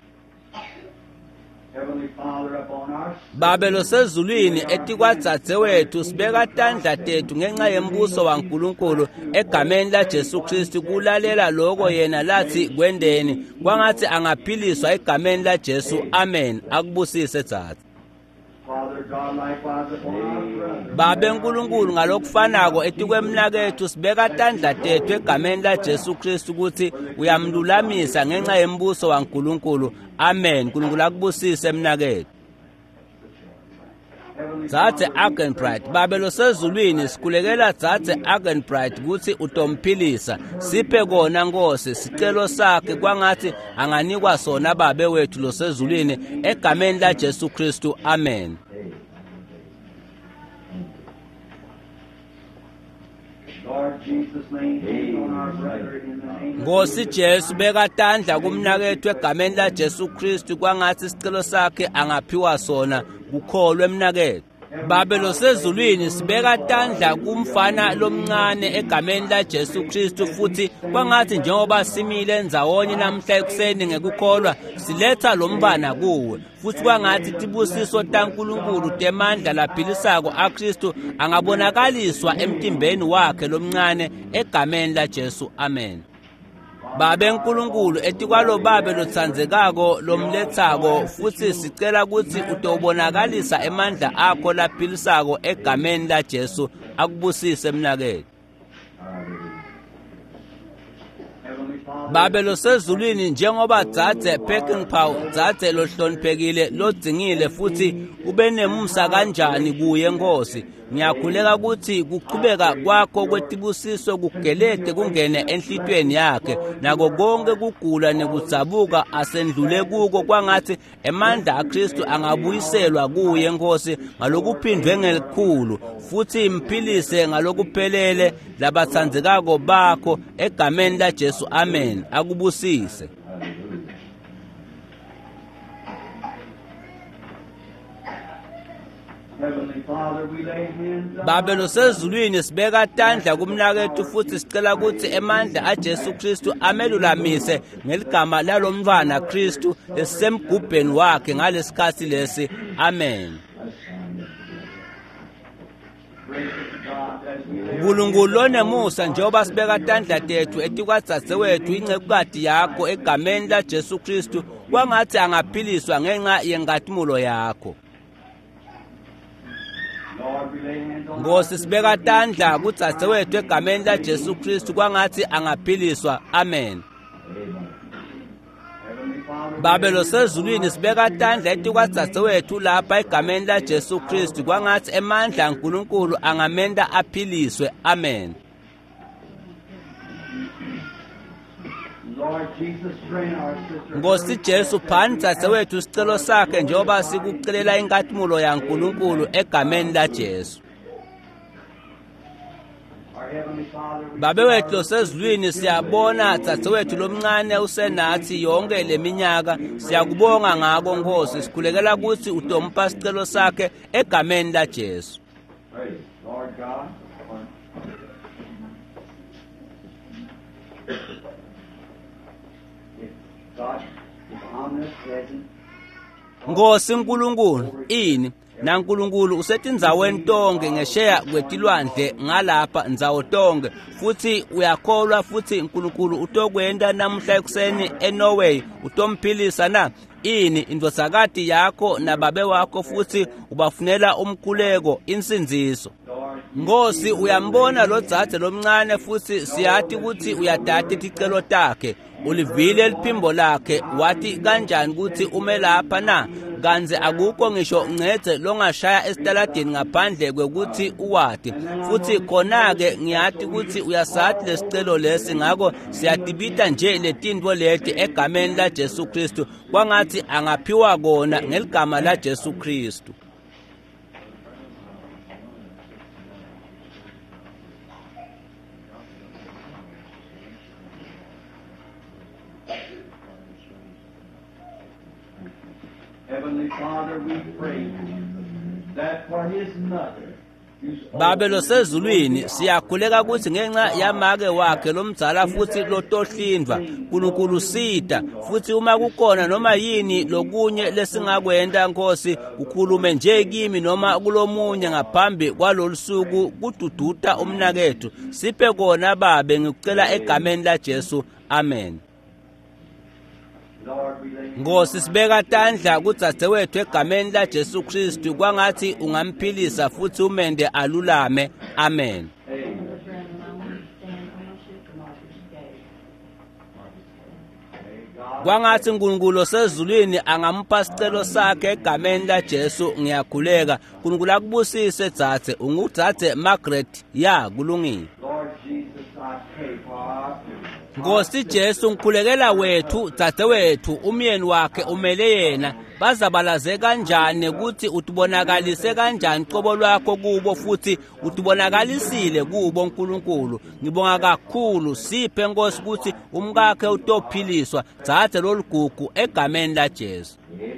A: Babe losezulwini etikwadzadzewethu sibeka tandla tethu ngenxa yembuso waNkulunkulu egameni la Jesu Kristu kulalela lokho yena lathi kwendeni kwangathi angaphiliswa egameni la Jesu. Amen. Akubusise Dzadza. Babe uNkulunkulu ngalokufanako etikwemnakethu sibeka tandla tethu egameni la Jesu Kristu ukuthi uyamlulamisa ngenxa yembuso waNkulunkulu. Amen. uNkulunkulu akubusise mnakethu. Dzadze Argenbright babe losezulwini sikhulekela Dzadze Argenbright ukuthi utomphilisa siphe kona Nkosi sicelo sakhe kwangathi anganikwa sona babe wethu losezulwini egameni la Jesu Kristu. Amen.
B: Lord Jesus, lay hands on our brother in the name of
A: Nkosi Jesu beka tandla kumnakethu egameni la Jesu Kristu kwangathi isicelo sakhe angaphiwa sona kukholwe emnakethu. Babe losezulwini sibeka tandla kumfana lomncane egameni la Jesu Kristu futhi kwangathi njengoba simile ndzawonye namhla ekuseni ngekukholwa siletha lombana kuwe futhi kwangathi tibusiso taNkulunkulu temandla laphilisako aKristu angabonakaliswa emtimbeni wakhe lomncane egameni la Jesu. Amen. Babe nkulunkulu etikwalo babe lotsandzekako lomlethako futhi sicela ukuthi utobonakalisa emandla akho laphilisako egameni la Jesu akubusise emnakethu. Babe losezulwini njengoba dzadze Packing Power dzadze lohloniphekile lodzingile futhi ube nemusa kanjani kuye Nkosi, ngiyakhuleka ukuthi kuqhubeka kwakho kwetibusiso kugelede kungene enhlitweni yakhe nako konke kugula nekudzabuka asendlule kuko kwangathi emandla aKristu angabuyiselwa kuye Nkosi ngalokuphindwe ngelikhulu futhi imphilise ngalokuphelele labatsandzekako bakho egameni la Jesu. Amen. Akubusise. Babe losezulwini sibeka tandla kumnakethu futhi sicela ukuthi emandla aJesu Kristu amelulamise ngeligama lalomntwana Kristu esemgubheni wakhe ngalesikhathi lesi. Amen. Nkulunkulu onemusa njengoba sibeka tandla tethu etikwadzadzewethu incekukati yakho egameni la Jesu Kristu kwangathi angaphiliswa ngenxa yenkathumulo yakho. Nkosi sibeka tandla kudzadzewethu egameni la Jesu Kristu kwangathi angaphiliswa. Amen. Babe losezulwini sibeka tandla etikwadzadzewethu lapha egameni la Jesu Kristu kwangathi emandla aNkulunkulu angamenda aphiliswe. Amen. Nkosi Jesu phani dzadzewethu isicelo sakhe njengoba sikucelela inkathumulo yaNkulunkulu egameni la Jesu. Babe wethu losezulwini siyabona dzadzewethu lomncane usenathi yonke leminyaka, siyakubonga ngako Nkosi, sikhulekela ukuthi utompa isicelo sakhe egameni la Jesu. Nkosi Nkulunkulu ini naNkulunkulu usetindzaweni tonke ngesheya kwetilwandle ngalapha ndzawo tonke futhi uyakholwa futhi Nkulunkulu utokwenda namhla ekuseni eNorway utomphilisa na ini indvodzakati yakho nababe wakho futhi ubafunela umkhuleko insindziso. Nkosi uyambona lodzadze lomncane futhi siyati ukuthi uyadata ticelo takhe, ulivile liphimbo lakhe wati kanjani ukuthi ume lapha na kanze akukho ngisho ncedze longashaya esitaladeni ngaphandle kwekuthi uwati futhi khona-ke ngiyati ukuthi uyasati lesicelo lesi ngako siyatibita nje letintfo leti egameni la Jesu Kristu kwangathi angaphiwa kona ngeligama la Jesu Kristu.
B: Heavenly Father, we pray that for his mother,
A: Babe losezulwini siyakhuleka ukuthi ngenxa yamake wakhe lomdzala futhi lotohlindwa Nkulunkulu sita futhi uma kukhona noma yini lokunye lesingakwenda Nkosi ukhulume nje kimi noma kulomunye ngaphambi kwalolusuku kududuta umnakethu siphe kona Babe ngikucela egameni la Jesu. Amen. Nkosi sibeka tandla kudzadzewethu egameni la Jesu Kristu kwangathi ungamphilisa futhi umende alulame. Amen. Kwangathi Nkulunkulu osezulwini angamupha isicelo sakhe egameni la Jesu ngiyakhuleka. Nkulunkulu akubusise dzadze ungudzadze Margaret ya kulungile.
B: Lord Jesus, I pray for our
A: Nkosi Jesu ngikhulekela wethu dadewethu umyeni wakhe umele yena bazabalaze kanjani ukuthi utibonakalise kanjani qobo lwakho kubo futhi utibonakalisile kubo uNkulunkulu. Ngibonga kakhulu siphe Nkosi ukuthi umkakhe utophiliswa thathe loligugu egameni laJesu.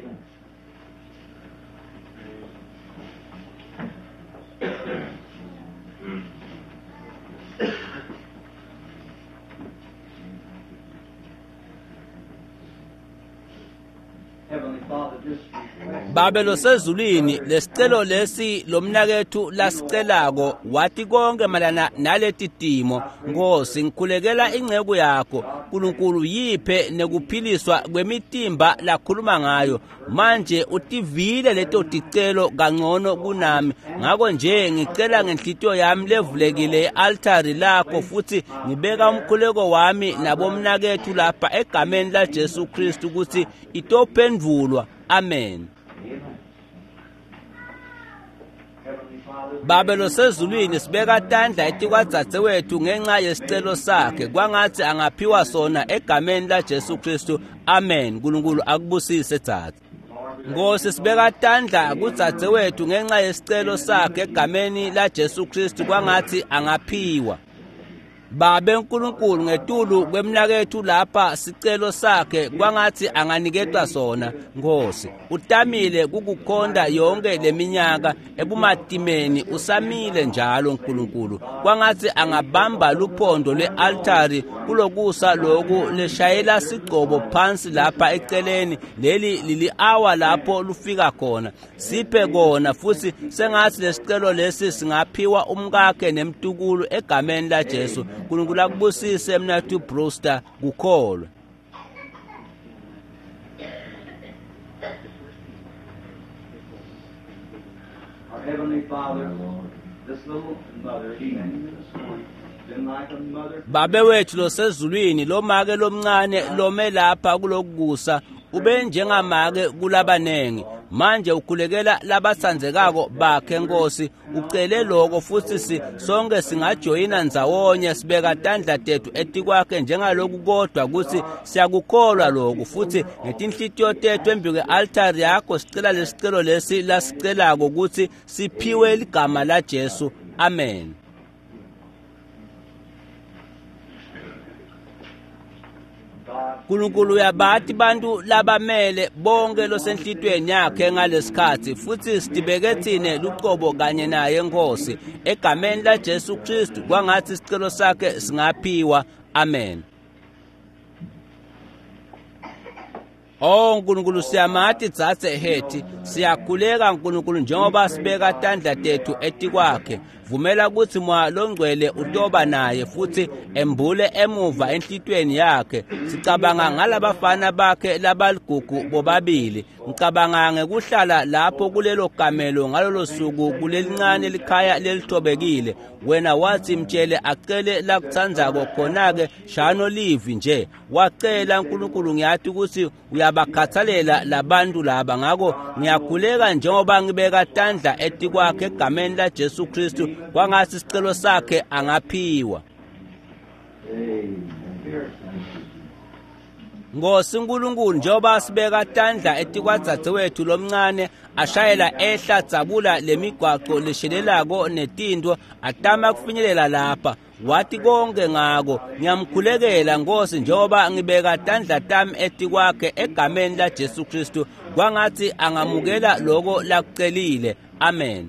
A: Babelo sezulwini lesicelo lesi lomnakethu lasicelako wathi konke malana naleti timo. Nkosi ngikhulekela ingceku yakho uNkulunkulu yiphe nekuphiliswa kwemitimba lakhuluma ngayo manje utivile leto ticelo kangcono kunami. Ngako nje ngicela ngenhlitiyo yami levulekile ealtari lakho futhi ngibeka umkhuleko wami nabomnakethu lapha egameni laJesu Kristu ukuthi itophendvulwa. Amen. Babelo sezulwini sibeka tandla etikwadzadzewethu ngenxa yesicelo sakhe kwangathi angaphiwa sona egameni laJesu Kristu. Amen. uNkulunkulu akubusise Dzadza. Nkosi sibeka tandla kudzadzewethu ngenxa yesicelo sakhe egameni laJesu Kristu kwangathi angaphiwa. Babe uNkulunkulu ngetulu kwemnakethu lapha sicelo sakhe kwangathi anganiketwa sona. Nkosi utamile kukukhonda yonke leminyaka ebumatimeni usamile njalo uNkulunkulu kwangathi angabamba luphondo lwealtari kulokusa lokhu leshayela sigcobo phansi lapha eceleni leli lili-hour lapho lufika khona. Siphe kona futhi sengathi lesicelo lesi singaphiwa umkakhe nemtukulu egameni laJesu. uNkulunkulu akubusise mnathu Brewster kukholwe.
B: Our Heavenly Father, this little mother, been like a mother.
A: Babe wethu losezulwini lomake lomncane lome lapha kulokusa ube njengamake kulabanengi. Manje ukhulekela labatsandzekako bakhe Nkosi ucele lokho futhi sonke singajoyina ndzawonye sibeka tandla tethu etikwakhe njengaloku kodwa ukuthi siyakukholwa lokho futhi ngetinhlitiyo tethu embi kwe-altari yakho sicela lesicelo lesi lasicelako ukuthi siphiwe ligama laJesu. Amen. uNkulunkulu uyabati bantu labamele bonke losenhlitweni yakhe ngalesikhathi futhi sitibeke thine lucobo kanye naye Nkosi egameni laJesu Kristu kwangathi isicelo sakhe singaphiwa. Amen. uNkulunkulu siyamathi Dzadze hethi siyakhuleka uNkulunkulu njengoba sibeka tandla tethu etikwakhe. Vumela ukuthi Moya Longcwele utoba naye futhi embule emuva enhlitweni yakhe. Sicabanga ngalabafana bakhe labaligugu bobabili. Ngicabanga ngekuhlala lapho kulelo kamelo ngalolo suku kulelincane likhaya lelithobekile. Wena wathi mtshele acele lakutsandzako khona-ke shano livi nje. Wacela uNkulunkulu ngiyathi ukuthi uyabakhathalela labantu laba. Ngako ngiyakhuleka njengoba ngibeka tandla etikwakhe egameni laJesu Kristu kwangathi isicelo sakhe angaphiwa. Nkosi uNkulunkulu njengoba sibeka tandla etikwadzadzewethu lomncane ashayela ehla dzabula lemigwaqo leshelelako netinto atama kufinyelela lapha wathi konke ngako. Ngiyamkhulekela Nkosi njengoba ngibeka tandla tami etikwakhe egameni laJesu Kristu kwangathi angamukela lokho lakucelile. Amen.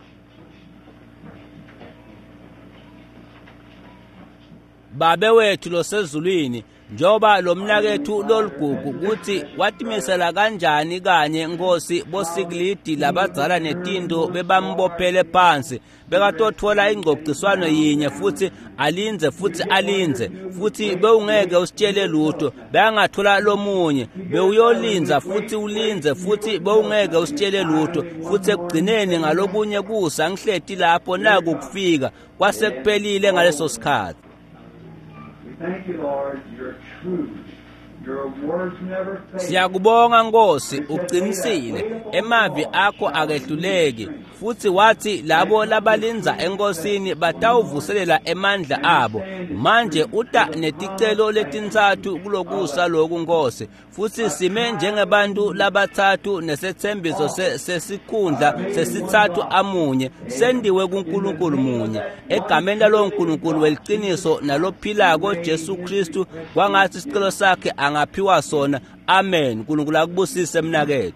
A: Babe wethu losezulwini njoba lomnakethu loligugu ukuthi watimisela kanjani kanye Nkosi bosiklidi labadzala netinto bebambophele phansi bekatothola ingqoqiswano yinye futhi alinze futhi bewungeke usitshele lutho beyangathola lomunye bewuyolinza futhi ulinze futhi bewungeke usitshele lutho futhi ekugcineni ngalobunye kusa ngihleti lapho naku kufika kwasekuphelile ngaleso sikhathi.
B: Thank you, Lord, you're true. Your words never fail.
A: Siyakubonga Nkosi uqinisile emavi akho akehluleki futhi wathi labo labalinza enkosini batawuvuselela emandla abo manje uta neticelo letintsathu kulokusa lokhu Nkosi futhi sime njengebantu labathathu nesethembiso sesikhundla sesithathu amunye sendiwe kuNkulunkulu munye egameni loNkulunkulu weliqiniso nalophilako Jesu Kristu kwangathi isicelo sakhe angaphiwa sona. Amen. Nkulunkulu akubusise mnakethu.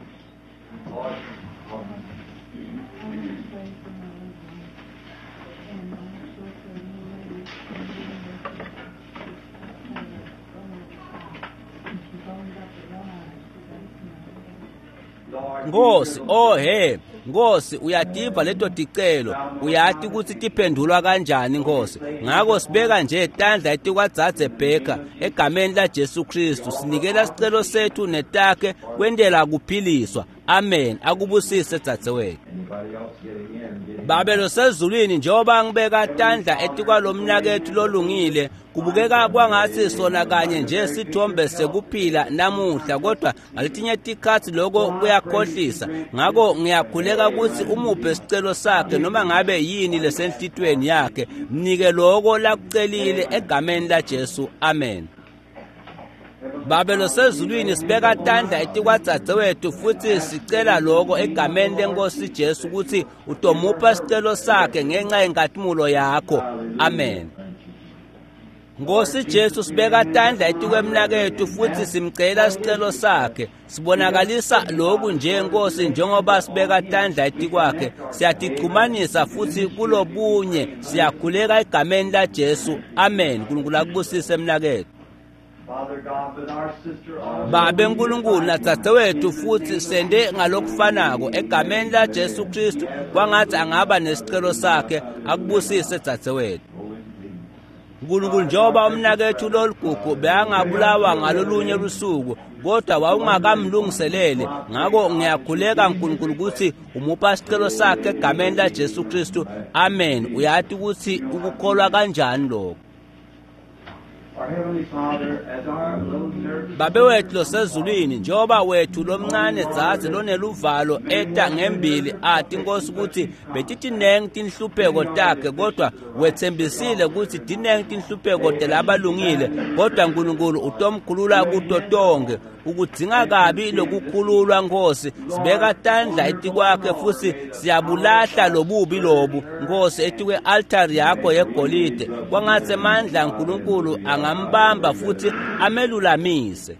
A: Nkosi Nkosi uyativa leto ticelo uyati ukuthi tiphendulwa kanjani Nkosi ngako sibeka nje tandla etikwadzadze Bheka egameni la Jesu Kristu sinikela sicelo sethu netakhe kwendela kuphiliswa. Amen. Akubusise dzadzewethu. Babelo sezulwini njengoba ngibeka tandla etikwalomnyakethu lolungile kubukeka kwangathi sona kanye nje sithombe sekuphila namuhla kodwa ngaletinye tikhathi lokho kuyakhohlisa ngako ngiyakhuleka ukuthi umuphe sicelo sakhe noma ngabe yini lesenhlitweni yakhe mnike lokho lakucelile egameni la Jesu. Amen. Babelo sezulwini sibeka tandla etikwadzadzewethu futhi sicela lokho egameni leNkosi Jesu ukuthi utomupha sicelo sakhe ngenxa yenkathumulo yakho. Amen. Nkosi Jesu sibeka tandla etikwemnakethu futhi simcela sicelo sakhe sibonakalisa lokhu nje Nkosi njengoba sibeka tandla etikwakhe siyatichumanisa futhi kulobunye siyakhuleka egameni la Jesu. Amen. Nkulunkulu akubusise emnakethu. Babe Nkulunkulu nadzadzewethu futhi sende ngalokufanako egameni la Jesu Kristu kwangathi angaba nesicelo sakhe akubusise dzadzewethu. Nkulunkulu njengoba umnakethu loligugu beyangabulawa ngalolunye lusuku kodwa wawungakamlungiselele ngako ngiyakhuleka Nkulunkulu ukuthi umupha isicelo sakhe egameni la Jesu Kristu. Amen. Uyati ukuthi ukukholwa kanjani lokho. Babe wethu losezulwini njengoba wethu lomncane dzadze loneluvalo eta ngembili ati Nkosi ukuthi betitinengi tinhlupheko takhe kodwa wethembisile ukuthi tinengi tinhlupheko telabalungile kodwa Nkulunkulu utomkhulula kuto tonke ukudzinga kabi lokukhululwa Nkosi sibeka tandla etikwakhe futhi siyabulahla lobubi lobu Nkosi etikwe altari yakho yegolide kwangathi amandla Nkulunkulu angambamba futhi amelulamise.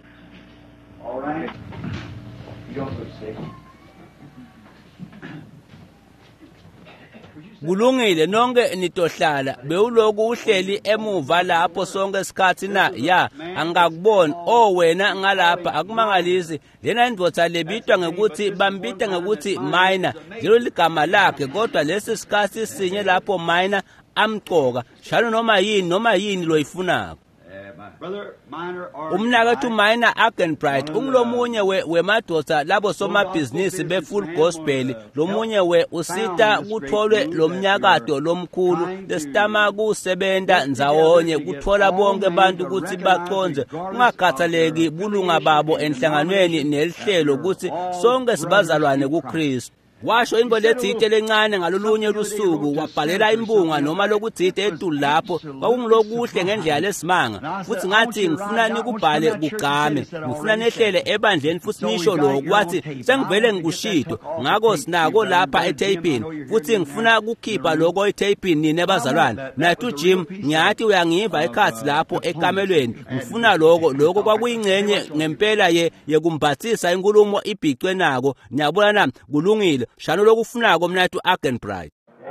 A: Kulungile nonke nitohlala bewuloku uhleli emuva lapho sonke isikhathi na ya angakuboni wena ngalapha akumangalisi lena indvodza lebitwa ngekuthi bambita ngekuthi Minor lelo ligama lakhe kodwa lesi sikhathi sinye lapho Minor amcoka shalo noma yini loyifunako. Umnakethu Minor Argenbright ungilomunye wemadodza labo somabhizinisi befull gospel lomunye usita kutholwe lomnyakato lomkhulu lesitama kusebenta ndzawonye kuthola bonke abantu ukuthi baqonze ungakhathaleki bulunga babo enhlanganweni nelihlelo ukuthi sonke sibazalwane kuKristu. Washo ingolethe lencane ngalolunye lusuku wabhalela imbunga noma lokudzitha etulu lapho kwakungilokuhle ngendlela lesimanga futhi ngathi ngifuna nikubhale kugame ngifuna nehlele ebandleni futhi nisho lokho wathi sengivele ngikushito ngako sinako lapha etapini futhi ngifuna ukukhipha lokho etapini nini abazalwane nathi uJim ngiyathi uyangiva ekhathi lapho ekamelweni ngifuna lokho kwakuyingcenye ngempela yekumbathisa inkulumo ibhicwe nako nyabona nami kulungile shano lokufunako mnathu Argenbright.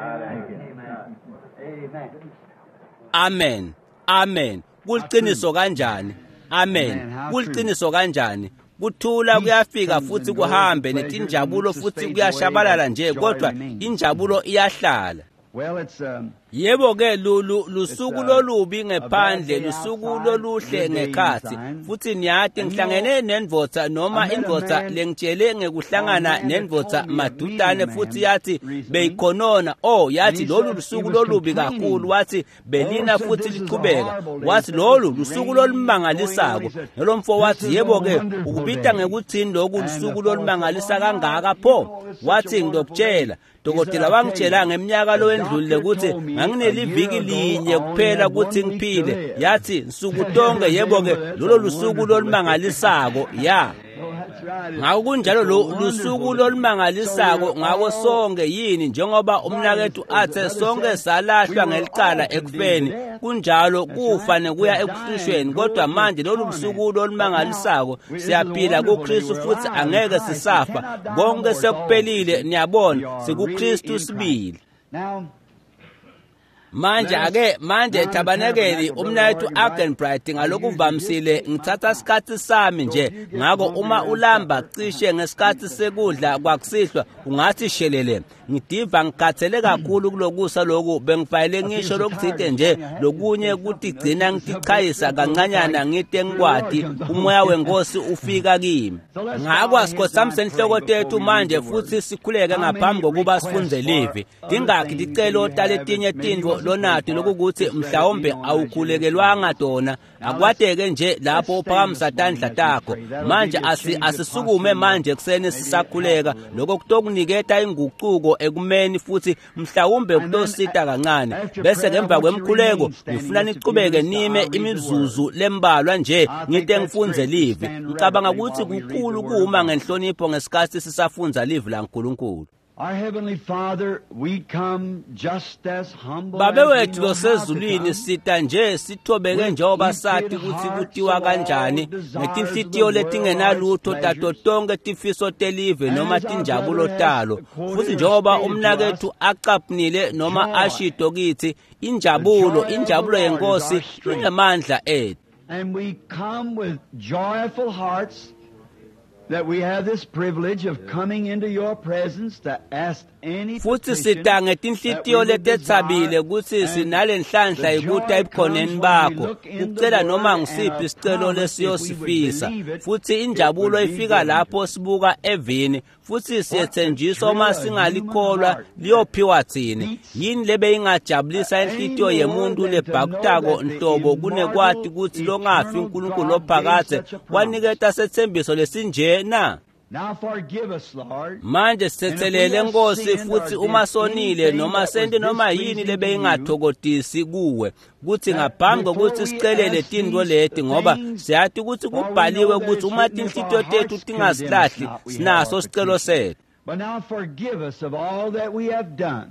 A: Amen. Amen. Kuliqiniso kanjani? Amen. Kuliqiniso kanjani? Kuthula kuyafika futhi kuhambe netinjabulo futhi kuyashabalala nje kodwa injabulo iyahlala. Yebo ke lusuku lolubi ngephandle lusuku loluhle ngekhathi futhi niyathi ngihlangene nendvodza noma indvodza lengitshele ngekuhlangana nendvodza madudane futhi yathi beyikhonona yathi lolu lusuku lolubi kakhulu wathi belina futhi lichubeka wathi lolu lusuku lolumangalisako nolomfo wathi yebo ke ukubita ngekuthini lokhu lusuku lolumangalisa kangaka pho wathi ngidokutshela dokotela wangitshela ngeminyaka lo endlulile ukuthi ngangineliviki linye kuphela ukuthi ngiphile yathi nsuku tonke yebo ke lolo lusuku lolumangalisako ngako kunjalo lusuku lolumangalisako ngako sonke yini njengoba umnakethu athe sonke salahlwa ngelicala ekufeni kunjalo kufa nekuya ekuhlishweni kodwa manje lolu lusuku lolumangalisako siyaphila kuKristu futhi angeke sisafa konke sekuphelile niyabona sikuKristu sibili manje tabanekeli umnayethu Arkenbright ngalokuvamsile ngithatha isikhathi sami nje ngako uma ulamba cishe ngesikhathi sekudla kwakusihlwa ungathi shelele ngidiva ngikhathele kakhulu kulokusa lokhu bengifayile ngisho lokuthide nje lokunye ukuthi gcina ngitichayisa kancanyana ngite ngikwadi umoya wenkosi ufika kimi ngako asikhosami senhloko tethu manje futhi sikhuleke ngaphambi kokuba sifunze live dingakhi ticela otaletinye tindvo lonati lokuthi mhlawumbe awukhulekelwanga tona akwateke nje lapho uphakamisa tandla takho manje asisukume manje kusene sisakhuleka lokho kutokuniketa inguquko ekumeni futhi mhlawumbe kutosita kancane bese ngemva kwemkhuleko ngifuna nichubeke nime imizuzu lembalwa nje ngite ngifunze live ngicabanga ukuthi kukhulu kuma ngenhlonipho ngesikhathi sisafunza live la nkulunkulu
B: Our Heavenly Father, we come just as humble
A: Babe
B: as we
A: wethu
B: know how to
A: losezulwini
B: come.
A: sita nje sithobeke njengoba sathi ukuthi kutiwa kanjani ngetinhlitiyo letingenalutho tato tonke tifiso telive noma tinjabulo talo futhi njengoba umnakethu aqapnile noma ashido kithi injabulo yenkosi inamandla ethu
B: And we come with joyful hearts that we have this privilege of coming into your presence to ask any
A: futhi sita ngetinhlitiyo letetsabile ukuthi sinale nhlanhla yokuthi ebukhoneni bakho ukucela noma ngisiphi isicelo lesiyosifisa futhi injabulo ifika lapho sibuka evini futhi siyethenjiswa uma singalikholwa liyophiwa thina yini lebe ingajabulisa inhlitiyo yemuntu lebhakutako nhlobo kunekwati ukuthi longafi uNkulunkulu ophakathe waniketa sethembiso lesinjena
B: Now forgive us, Lord.
A: manje sithethelele Nkosi futhi uma sonile noma sente noma yini lebe ingathokodisi kuwe kuthi ngaphambi kokuthi sicelele tindwo leti ngoba siyathi ukuthi kubhaliwe ukuthi uma tinhlitiyo tethu tingasilahli sinaso sicelo sethu
B: But now forgive us of all that we have done.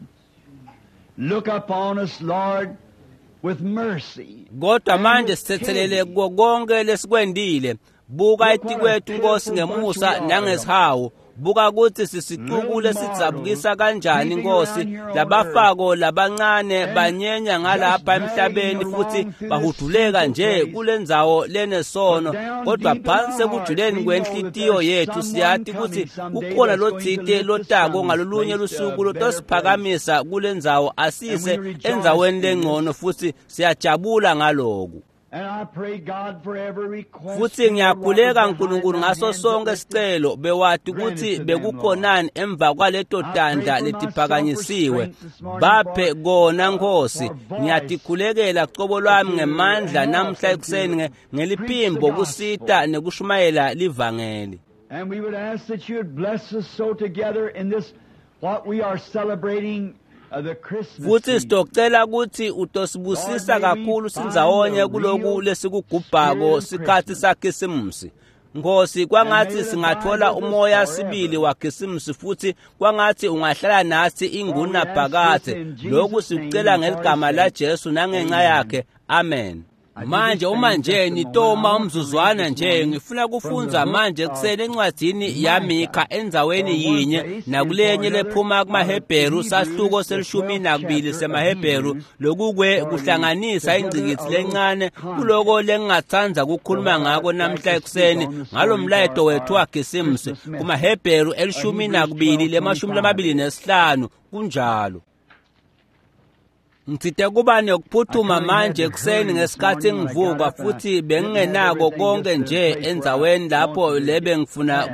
B: Look upon us, Lord, with mercy.
A: kodwa manje sithethelele konke lesikwendile buka etikwethu Nkosi ngemusa nangesihawu buka ukuthi sisicukule sidzabukisa kanjani Nkosi labafako labancane banyenya ngalapha emhlabeni futhi bahuduleka nje kulendzawo lenesono kodwa phansi kujuleni kwenhlitiyo yethu siyathi ukuthi ukhona lothite lotako ngalolunye lusuku lotosiphakamisa kulendzawo asise endzaweni lengcono futhi siyajabula ngaloku
B: And I pray God for every request.
A: futhi ngiyakhuleka nkulunkulu ngaso sonke sicelo bewathi ukuthi bekukhonani emva kwaleto tandla letiphakanyisiwe baphe kona Nkosi ngiyatikhulekela qobo lwami ngemandla namhla ekuseni ngeliphimbo kusita nekushumayela livangeli
B: And we would ask that you would bless us so together in this, what we are celebrating, the Christmas
A: futhi
B: season.
A: sitocela ukuthi utosibusisa kakhulu sindzawonye kuloku lesikugubhako sikhathi sakhisimusi Nkosi kwangathi singathola umoya sibili wakhisimusi futhi kwangathi ungahlala nathi inguna phakathe lokhu sikucela ngeligama la Jesu nangenxa yakhe amen manje uma nje nitoma umzuzwana nje ngifuna kufunza manje kusene encwadini yaMikha endzaweni yinye nakulenye lephuma kumaHebheru sahluko selishumi nakubili semaHebheru lokukwe kuhlanganisa ingcikithi lencane kuloko lengingathanza ukukhuluma ngako namhla ekuseni ngalomlayeto wethu wakhisimusi kumaHebheru elishumi nakubili lemashumi lamabili nesihlanu kunjalo Ngitsite kuba nokuphuthuma manje kuseni ngesikhathi ngivuka futhi bengingenako konke nje endzaweni lapho lebengifuna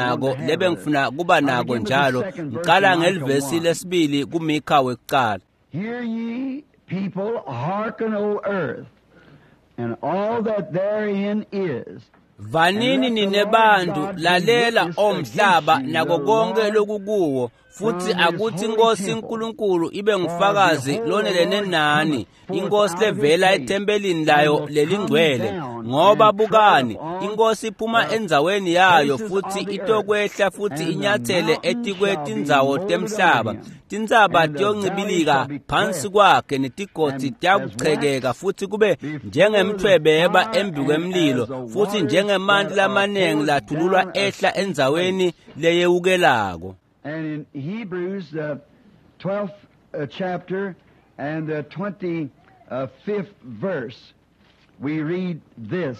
A: kuba nako njalo. Ngiqala ngelivesi lesibili kuMikha wekuqala.
B: Hear ye people, hearken, O earth, and all that therein is.
A: Vanini nine bantu, lalela omhlaba nako konke lokukuwo, futhi akuthi inkosi uNkulunkulu ibe ngufakazi lonelene nani, inkosi levela ethempelini layo lelingcwele. Ngoba bukani, inkosi iphuma endzaweni yayo futhi itokwehla futhi inyathele etikwetindzawo temhlaba. Tindzaba tiyoncibilika phansi kwakhe netigodi tiyakuchekeka futhi kube njengemthwebeba embi kwemlilo futhi njengemanti lamanengi lathululwa ehla endzaweni leyewukelako.
B: And in Hebrews, 12th chapter and the 25th verse, we read this.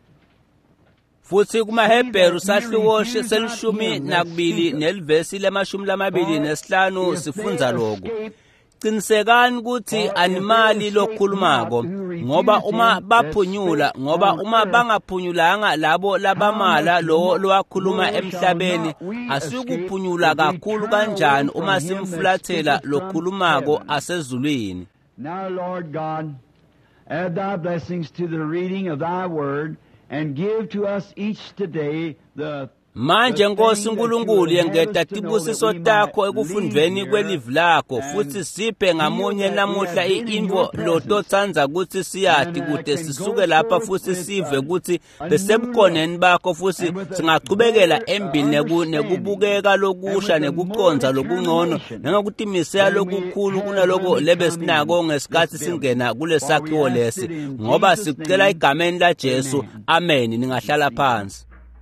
A: Futhi kumaHebheru sahluko selishumi nakubili nelivesi lemashumi sifunza lokho. Qinisekani ukuthi animali lokhulumako ngoba uma bangaphunyulanga labo labamala lo lowakhuluma emhlabeni asikuphunyula kakhulu kanjani uma simfulathela lokhulumako asezulwini.
B: Now Lord God, add thy blessings to the reading of thy word and give to us each today the
A: manje Nkosi uNkulunkulu yengeta tibusiso takho ekufundweni kwelivi lakho futhi siphe ngamunye namuhla iinfo lototsanza ukuthi siyathi kude sisuke lapha futhi sive ukuthi besebukhoneni bakho futhi singaqhubekela embili nekubukeka lokusha nekuconza lokungcono nangokutimisa lokukhulu kunaloko lebesinako ngesikhathi singena kulesakhiwo lesi ngoba sicela igameni laJesu amen. Ningahlala phansi.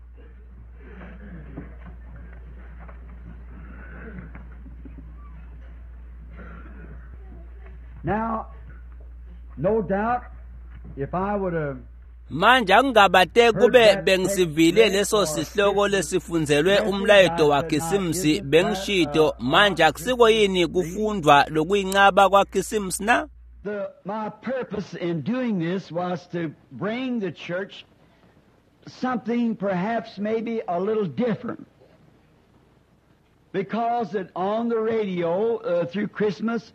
B: Now, no doubt, if I would have
A: manje angabate kube bengisivile leso sihloko lesifunzelwe umlayeto waKhisimsi bengishito manje akusiko yini kufundwa lokuyinqaba kwaKhisimsi na?
B: My purpose in doing this was to bring the church something perhaps maybe a little different. Because on the radio through Christmas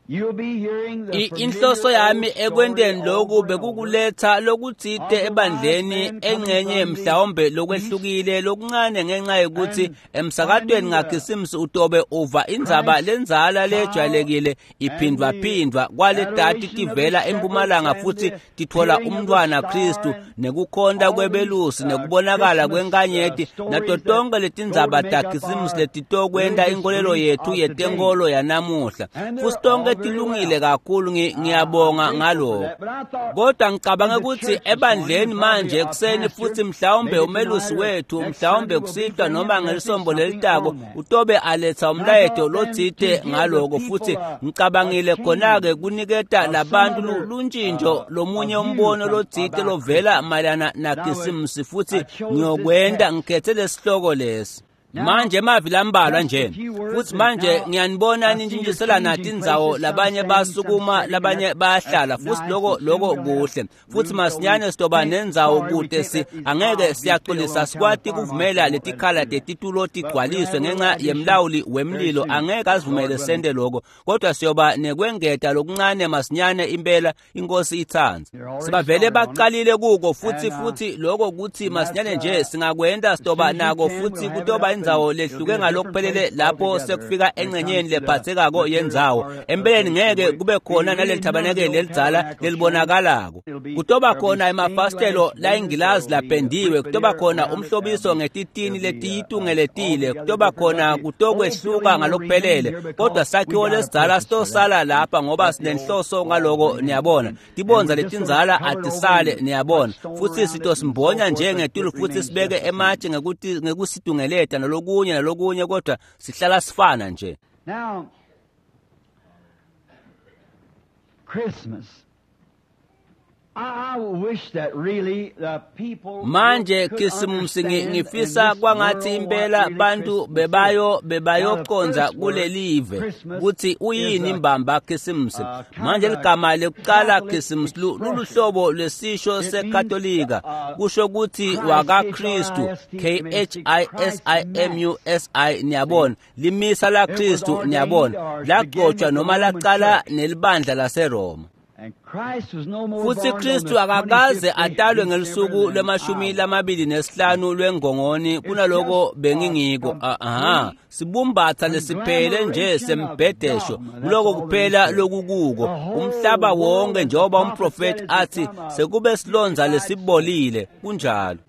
A: inhloso yami ekwendeni lokhu bekukuletha lokuthide ebandleni engcenye mhlawumbe lokwehlukile lokuncane ngenxa yokuthi emsakadweni ngaKhisimsi utobe uva indzaba lenzala lejwayelekile iphindwa kwale dati tivela empumalanga futhi tithola umntwana Kristu nekukhonda kwebelusi nekubonakala kwenkanyeti nato tonke letindzaba taKhisimsi letitokwenda inkolelo yethu yetenkolo yanamuhla futhi tonke tilungile kakhulu ngiyabonga ngalokho. Kodwa ngicabanga ukuthi ebandleni manje kuseni futhi mhlawumbe umelusi wethu mhlawumbe kusihlwa noma ngelisombo lelitako utobe aletha umlayeto lothite ngalokho futhi ngicabangile khona-ke kuniketa labantu luntshintsho lomunye umbono lothite lovela mayelana naKhisimsi futhi ngiyokwenda ngikhethe lesihloko lesi. Manje mavilambalwa nje futhi manje ngiyanibona ninjinjisela nathi indzawo labanye basukuma labanye bahlala futhi loko kuhle futhi masinyane sitoba nendzawo kude angeke siyaxolisa sikwati kuvumela letikhala tetitulo tigcwaliswe ngenxa yemlawuli wemlilo angeke azivumele sende lokho kodwa siyoba nekwengeta lokuncane masinyane impela inkosi ithanze sibavele baqalile kuko futhi lokho kuthi masinyane nje singakwenda sitoba nako futhi kutoba indzawo lehluke ngalokuphelele lapho sekufika engcenyeni lephathekako yendzawo empeleni ngeke kube khona nalelithabanekeli lelidzala lelibonakalako kutoba khona emafastelo la ingilazi lapendiwe kutoba khona umhlobiso ngetitini letiyitungeletile kutoba khona kutokwehluka ngalokuphelele kodwa sakhiwo lesidzala sitosala lapha ngoba sinenhloso ngaloko niyabona tibonza letindzala atisale niyabona futhi sitosimbonya njengetulu futhi sibeke ematshe ngekusitungeleta nalokunye kodwa sihlala sifana nje.
B: Now, Christmas
A: manje Khisimusi ngifisa kwangathi impela bantu bebayokonza kulelive ukuthi uyini imbamba Khisimusi. Manje ligama lokuqala Khisimusi luluhlobo lesisho sekatolika kusho ukuthi waka Kristu KHISIMUSI niyabona limisa la Kristu niyabona lagcotshwa noma laqala nelibandla laseRoma. Futhi Kristu akakaze atalwe ngelisuku le-25 lwengongoni kunaloko bengingiko. Sibumbatha lesiphele nje sembhedesho kuloko kuphela lokukuko umhlaba wonke njengoba umprofeti athi sekube silonza lesibolile kunjalo.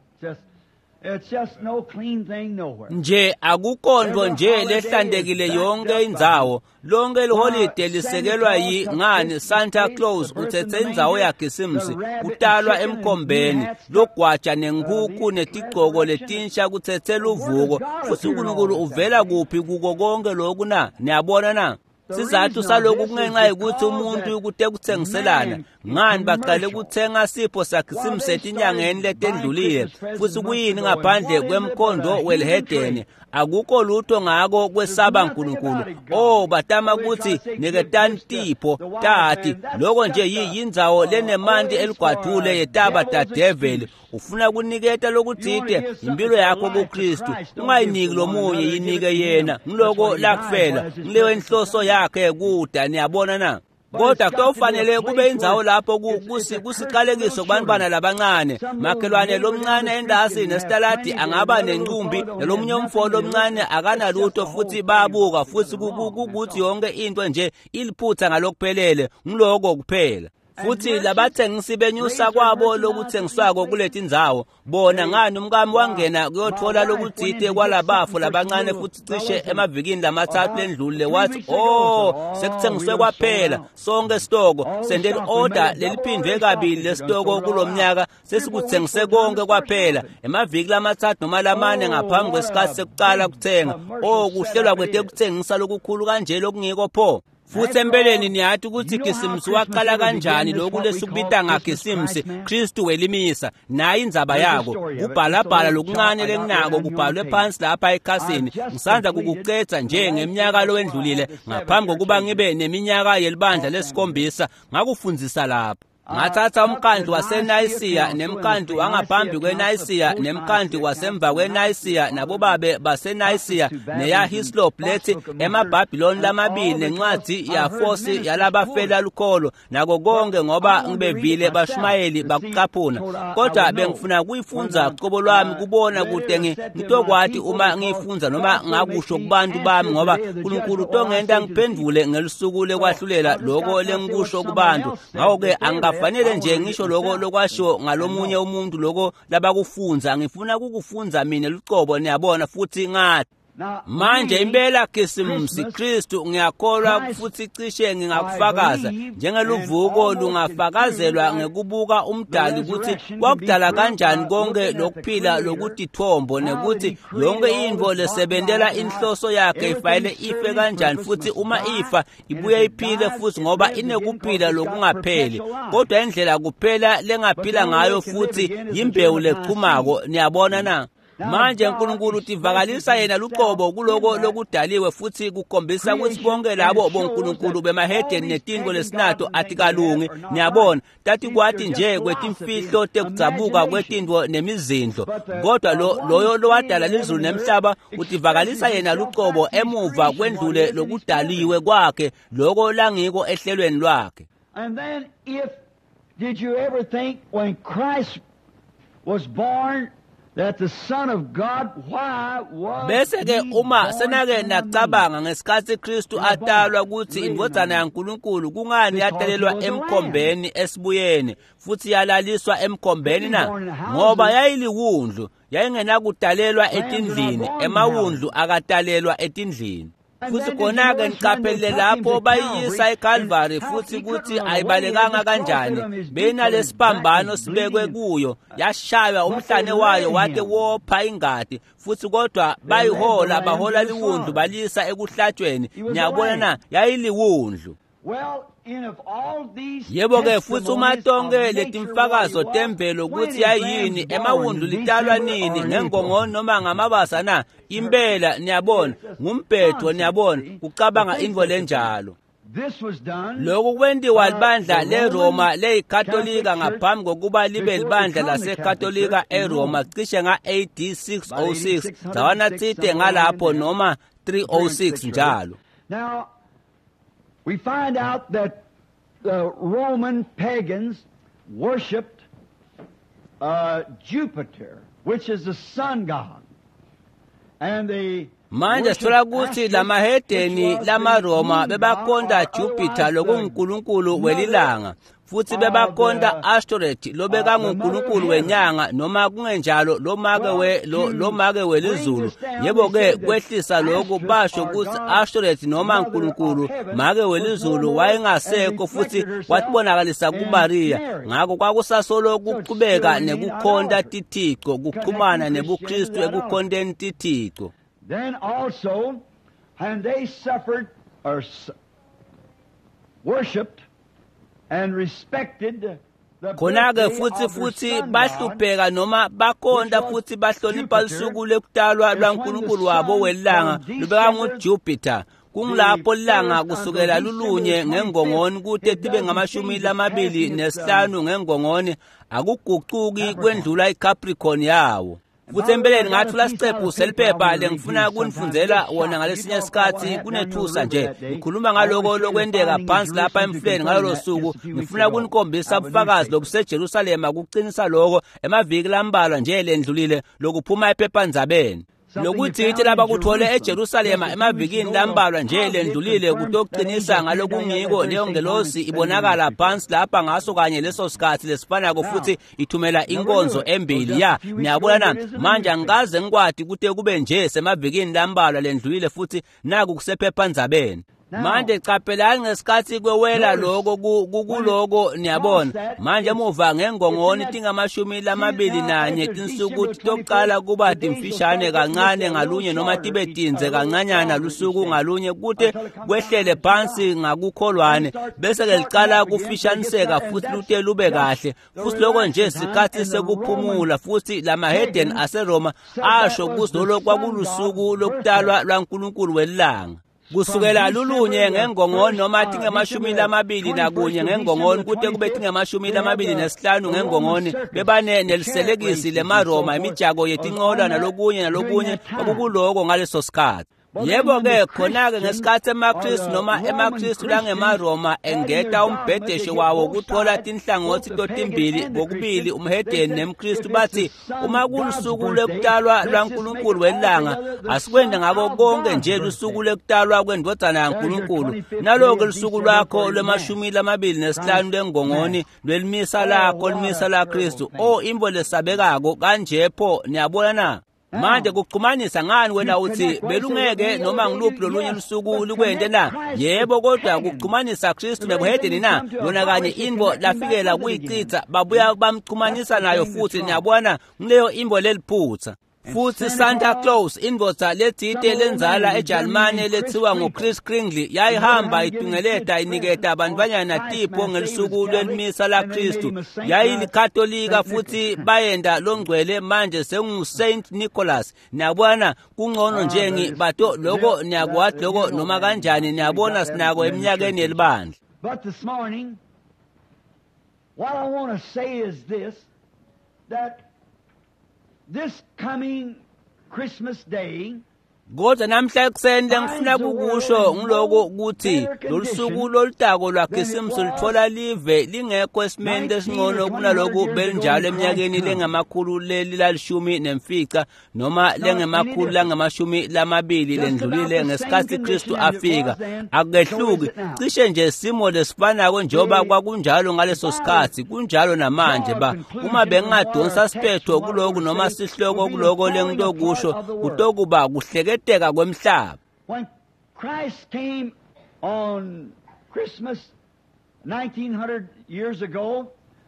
B: It's just no clean thing nowhere.
A: Nje akukondvo nje lehlantekile yonke indzawo. Lonke liholide lisekelwa ngani Santa Claus uthethe indzawo yaKhisimusi kutalwa emkombeni logwaja nenkukhu netigcoko letinsha kuthethe luvuko. Futhi uNkulunkulu uvela kuphi kuko konke lokhu na? Niyabona na? Sizathu salokhu kungenxa yokuthi umuntu ukute kuthengiselana ngani baqale ukuthenga sipho saKhisimusi etinyangeni letendlulile futhi kuyini ngaphandle kwemkhondo welihedeni. Akukho lutho ngako kwesaba uNkulunkulu. Batama ukuthi niketani tipho tati lokho nje yindzawo lenemanti eligwadule yetaba dadeveli. Ufuna kuniketa lokuthide impilo yakho kuKristu ungayiniki lomunye yinike yena ngiloko lakufela ngileyo inhloso yakhe kuda. Niyabona na? Kodwa kufanele kube indzawo lapho kusiqalekiso kubantwana labancane. Makhelwane lomncane endasi nestaladi angaba nenqumbi nelomunye umfolo omncane akanalutho futhi babuka futhi kukuthi yonke into nje iliphutha ngalokuphelele ngiloko kuphela. Futhi labathengisi benyusa kwabo lokuthengiswako kuleti ndzawo bona ngani umkami wangena kuyothola lokuthide kwalabafu labancane futhi cishe emavikini lamathathu lendlule wathi sekuthengiswe kwaphela sonke stoko sendele order leliphindwe kabili lesitoko kulomnyaka sesikuthengise konke kwaphela emaviki lamathathu noma lamane ngaphambi kwesikhathi sekuqala kuthenga. Kuhlelwa kwethe kuthengisa lokukhulu kanje lokungiko pho. Futhi empeleni niyathi ukuthi Khisimusi waqala kanjani lokhu lesubita ngaKhisimusi Kristu welimisa nayi indzaba yako kubhalabhala lokuncane lenginako kubhalwe phansi lapha ekhasini. Ngisandla kukucetha nje ngeminyaka lowendlulile ngaphambi kokuba ngibe neminyaka yelibandla lesikhombisa ngakufundzisa lapha. Ngathatha umkhandlu waseNayisiya nemkhandlu wangaphambi kweNayisiya nemkhandlu wasemva kweNayisiya nabobabe baseNayisiya neyaHislop lethi emabhabhiloni lamabili nencwadi yafosi yalabafela lukholo nako konke ngoba ngibevile bashumayeli bakucaphuna. Kodwa bengifuna kuyifunza qobo lwami kubona kude ngitokwathi uma ngiyifunza noma ngakusho kubantu bami ngoba uNkulunkulu tongenda ngiphendvule ngelisuku lekwahlulela lokho lengikusho kubantu. Ngakho-ke fanele nje ngisho lokho lokwasho ngalomunye umuntu lokho labakufunza ngifuna kukufunza mina lucobo. Niyabona futhi ngathi manje impela Khisimusi Kristu ngiyakholwa futhi cishe ngingakufakaza njengeluvuko lungafakazelwa ngekubuka umdali ukuthi kwakudala kanjani konke lokuphila lokutithombo nekuthi yonke into lesebenzela inhloso yakhe ifayile ife kanjani futhi uma ifa ibuye iphile futhi ngoba inekuphila lokungapheli kodwa indlela kuphela lengaphila ngayo futhi yimbewu lechumako. Niyabona na? Manje uNkulunkulu utivakalisa yena luqobo kuloko lokudaliwe futhi kukhombisa ukuthi bonke labo boNkulunkulu bemahedeni netinto lesinato atikalungi. Niyabona tathi kwathi nje kwetimfihlo tekudzabuka kwetinto nemizindlo kodwa loyo lowadala lizulu nemhlaba utivakalisa yena luqobo emuva kwendlule lokudaliwe kwakhe lokho langiko ehlelweni lwakhe.
B: And then did you ever think when Christ was born that the Son of God, why was
A: bese ke uma senake nacabanga ngesikhathi Kristu atalwa ukuthi indodana yaNkulunkulu kungani yatalelwa emkhombeni esibuyeni futhi yalaliswa emkhombeni na? Ngoba yayiliwundlu yayingenakudalelwa etindlini emawundlu akatalelwa etindlini. Futhi khona-ke niqaphele lapho bayiyisa eCalvary futhi ukuthi ayibalekanga kanjani benalesiphambano sibekwe kuyo yashaywa umhlane wayo wade wopha ingadi futhi kodwa bayihola bahola liwundlu balisa ekuhlatshweni. Niyabona na? Yayiliwundlu. Yebo ke futhi uma tonke letimfakazo temvelo ukuthi yayini emawundu litalwa nini ngengongoni noma ngamabasa na impela niyabona ngumpetho niyabona kucabanga indvo lenjalo. Lokhu kwenziwa libandla leRoma leyikatolika ngaphambi kokuba libe libandla lasekatolika eRoma cishe nga-AD 606 zawana tsite ngalapho noma 306 njalo.
B: Now we find out that the Roman pagans worshipped Jupiter, which is the sun god, and they
A: manje sithola ukuthi lamahedeni lamaRoma bebakonda Jupiter lokunkulunkulu welilanga futhi bebakonda Ashtoreth lobekangunkulunkulu wenyanga noma kungenjalo lomake welizulu. Yebo ke kwehlisa lokho basho ukuthi Ashtoreth noma unkulunkulu make welizulu wayengasekho futhi watbonakalisa kuMaria ngakho kwakusasolo ukuqhubeka nekukhonda tithixo kuxhumana nebuKristu ekukhondeni tithixo.
B: Then also, and they suffered or worshipped and respected the
A: khona-ke futhi bahlupheka noma bakonda futhi bahlonipha lusuku lekutalwa lwankulunkulu wabo welilanga lubeka nguJupiter. Kungilapho ilanga kusukela lulunye ngengongoni kude tibe nga25 ngengongoni akuguquki kwendlula iCapricorn yawo. Futhi empeleni ngathula sicephu seliphepha lengifuna kunifundzela wona ngalesinye isikhathi kunethusa nje ngikhuluma ngaloko lokwendeka phansi lapha emfuleni ngalolo suku ngifuna kunikhombisa ubufakazi lobuseJerusalema kuqinisa lokho emaviki lambalwa nje lendlulile lokuphuma ephephandzabeni lokuthi ithi laba kuthole eJerusalema emavikini lambalwa nje lendlulile kutoqinisa ngalokungiko leyo ngelosi ibonakala phansi lapha ngaso kanye leso sikhathi lesifanako futhi ithumela inkonzo embili ya niyabona manje angikaze ngikwadi kute kube nje semavikini lambalwa lendlulile futhi naku kusephephandzabeni. Manje capelani ngesikhathi kwewela lokho kukuloko niyabona manje muva ngengongoni tinga21 tinsuku tokuqala kuba timfishane kancane ngalunye noma tibe tinze kancanyana lusuku ngalunye kude kwehlele phansi ngakukholwane bese ke liqala kufishaniseka futhi lute lube kahle futhi lokho nje sikhathi sekuphumula futhi lamahedeni aseRoma asho kuzolo kwakulusuku lokutalwa lwaNkulunkulu welilanga. Kusukela lulunye ngengongoni noma tinga21 ngengongoni kude kube tinga25 ngengongoni bebane neliselekisi lemaRoma imijako yetinqola nalokunye okukuloko ngaleso sikhathi. Yebo ke khona-ke ngesikhathi emakristu langemaRoma engeta umbhedeshe wawo kuthola tinhlangothi totimbili kokubili umhedeni nemkristu bathi uma kulusuku lekutalwa lwaNkulunkulu welilanga asikwende ngako konke nje lusuku lekutalwa kwendodana yaNkulunkulu naloko lusuku lwakho lwe25 lengongoni lwelimisa laKristu imbo lesabekako kanjepho niyabona na. Manje kuxhumanisa ngani wena uthi belungeke noma ngiluphi lolunye lusuku likwende na? Yebo kodwa kuxhumanisa Kristu nebuhedeni na lona kanye imbo lafikela kuyichitha babuya bamxhumanisa nayo futhi niyabona ngileyo imbo leliphutha. Futhi Santa Claus indvodza lethite lenzala eJalimane lethiwa nguChris Kringle yayihamba itungeleta iniketa abantwanyana tipho ngelisuku lwelimisa laKristu yayilikatolika futhi bayenda longcwele manje senguSaint Nicholas. Niyabona kungcono njengi bato lokho niyakwathi lokho noma kanjani niyabona sinako eminyakeni yelibandla.
B: But this morning what I want to say is this, that this coming Christmas Day
A: kodwa namhla ekuseni lengifuna kukusho ngiloko ukuthi lolusuku lolutako lwaKhisimusi lithola live lingekho esimeni esingcono kunaloku belinjalo eminyakeni lengamakhulu lelishumi noma lengemakhulu langamashumi lendlulile ngesikhathi Kristu afika akehluki cishe nje simo lesifanako njoba kwakunjalo ngaleso sikhathi kunjalo namanje uma bengadonsa siphetho kuloku noma sihloko kuloko lengilokusho kutokuba kuhleke
B: when Christ came on Christmas 1900 years ago,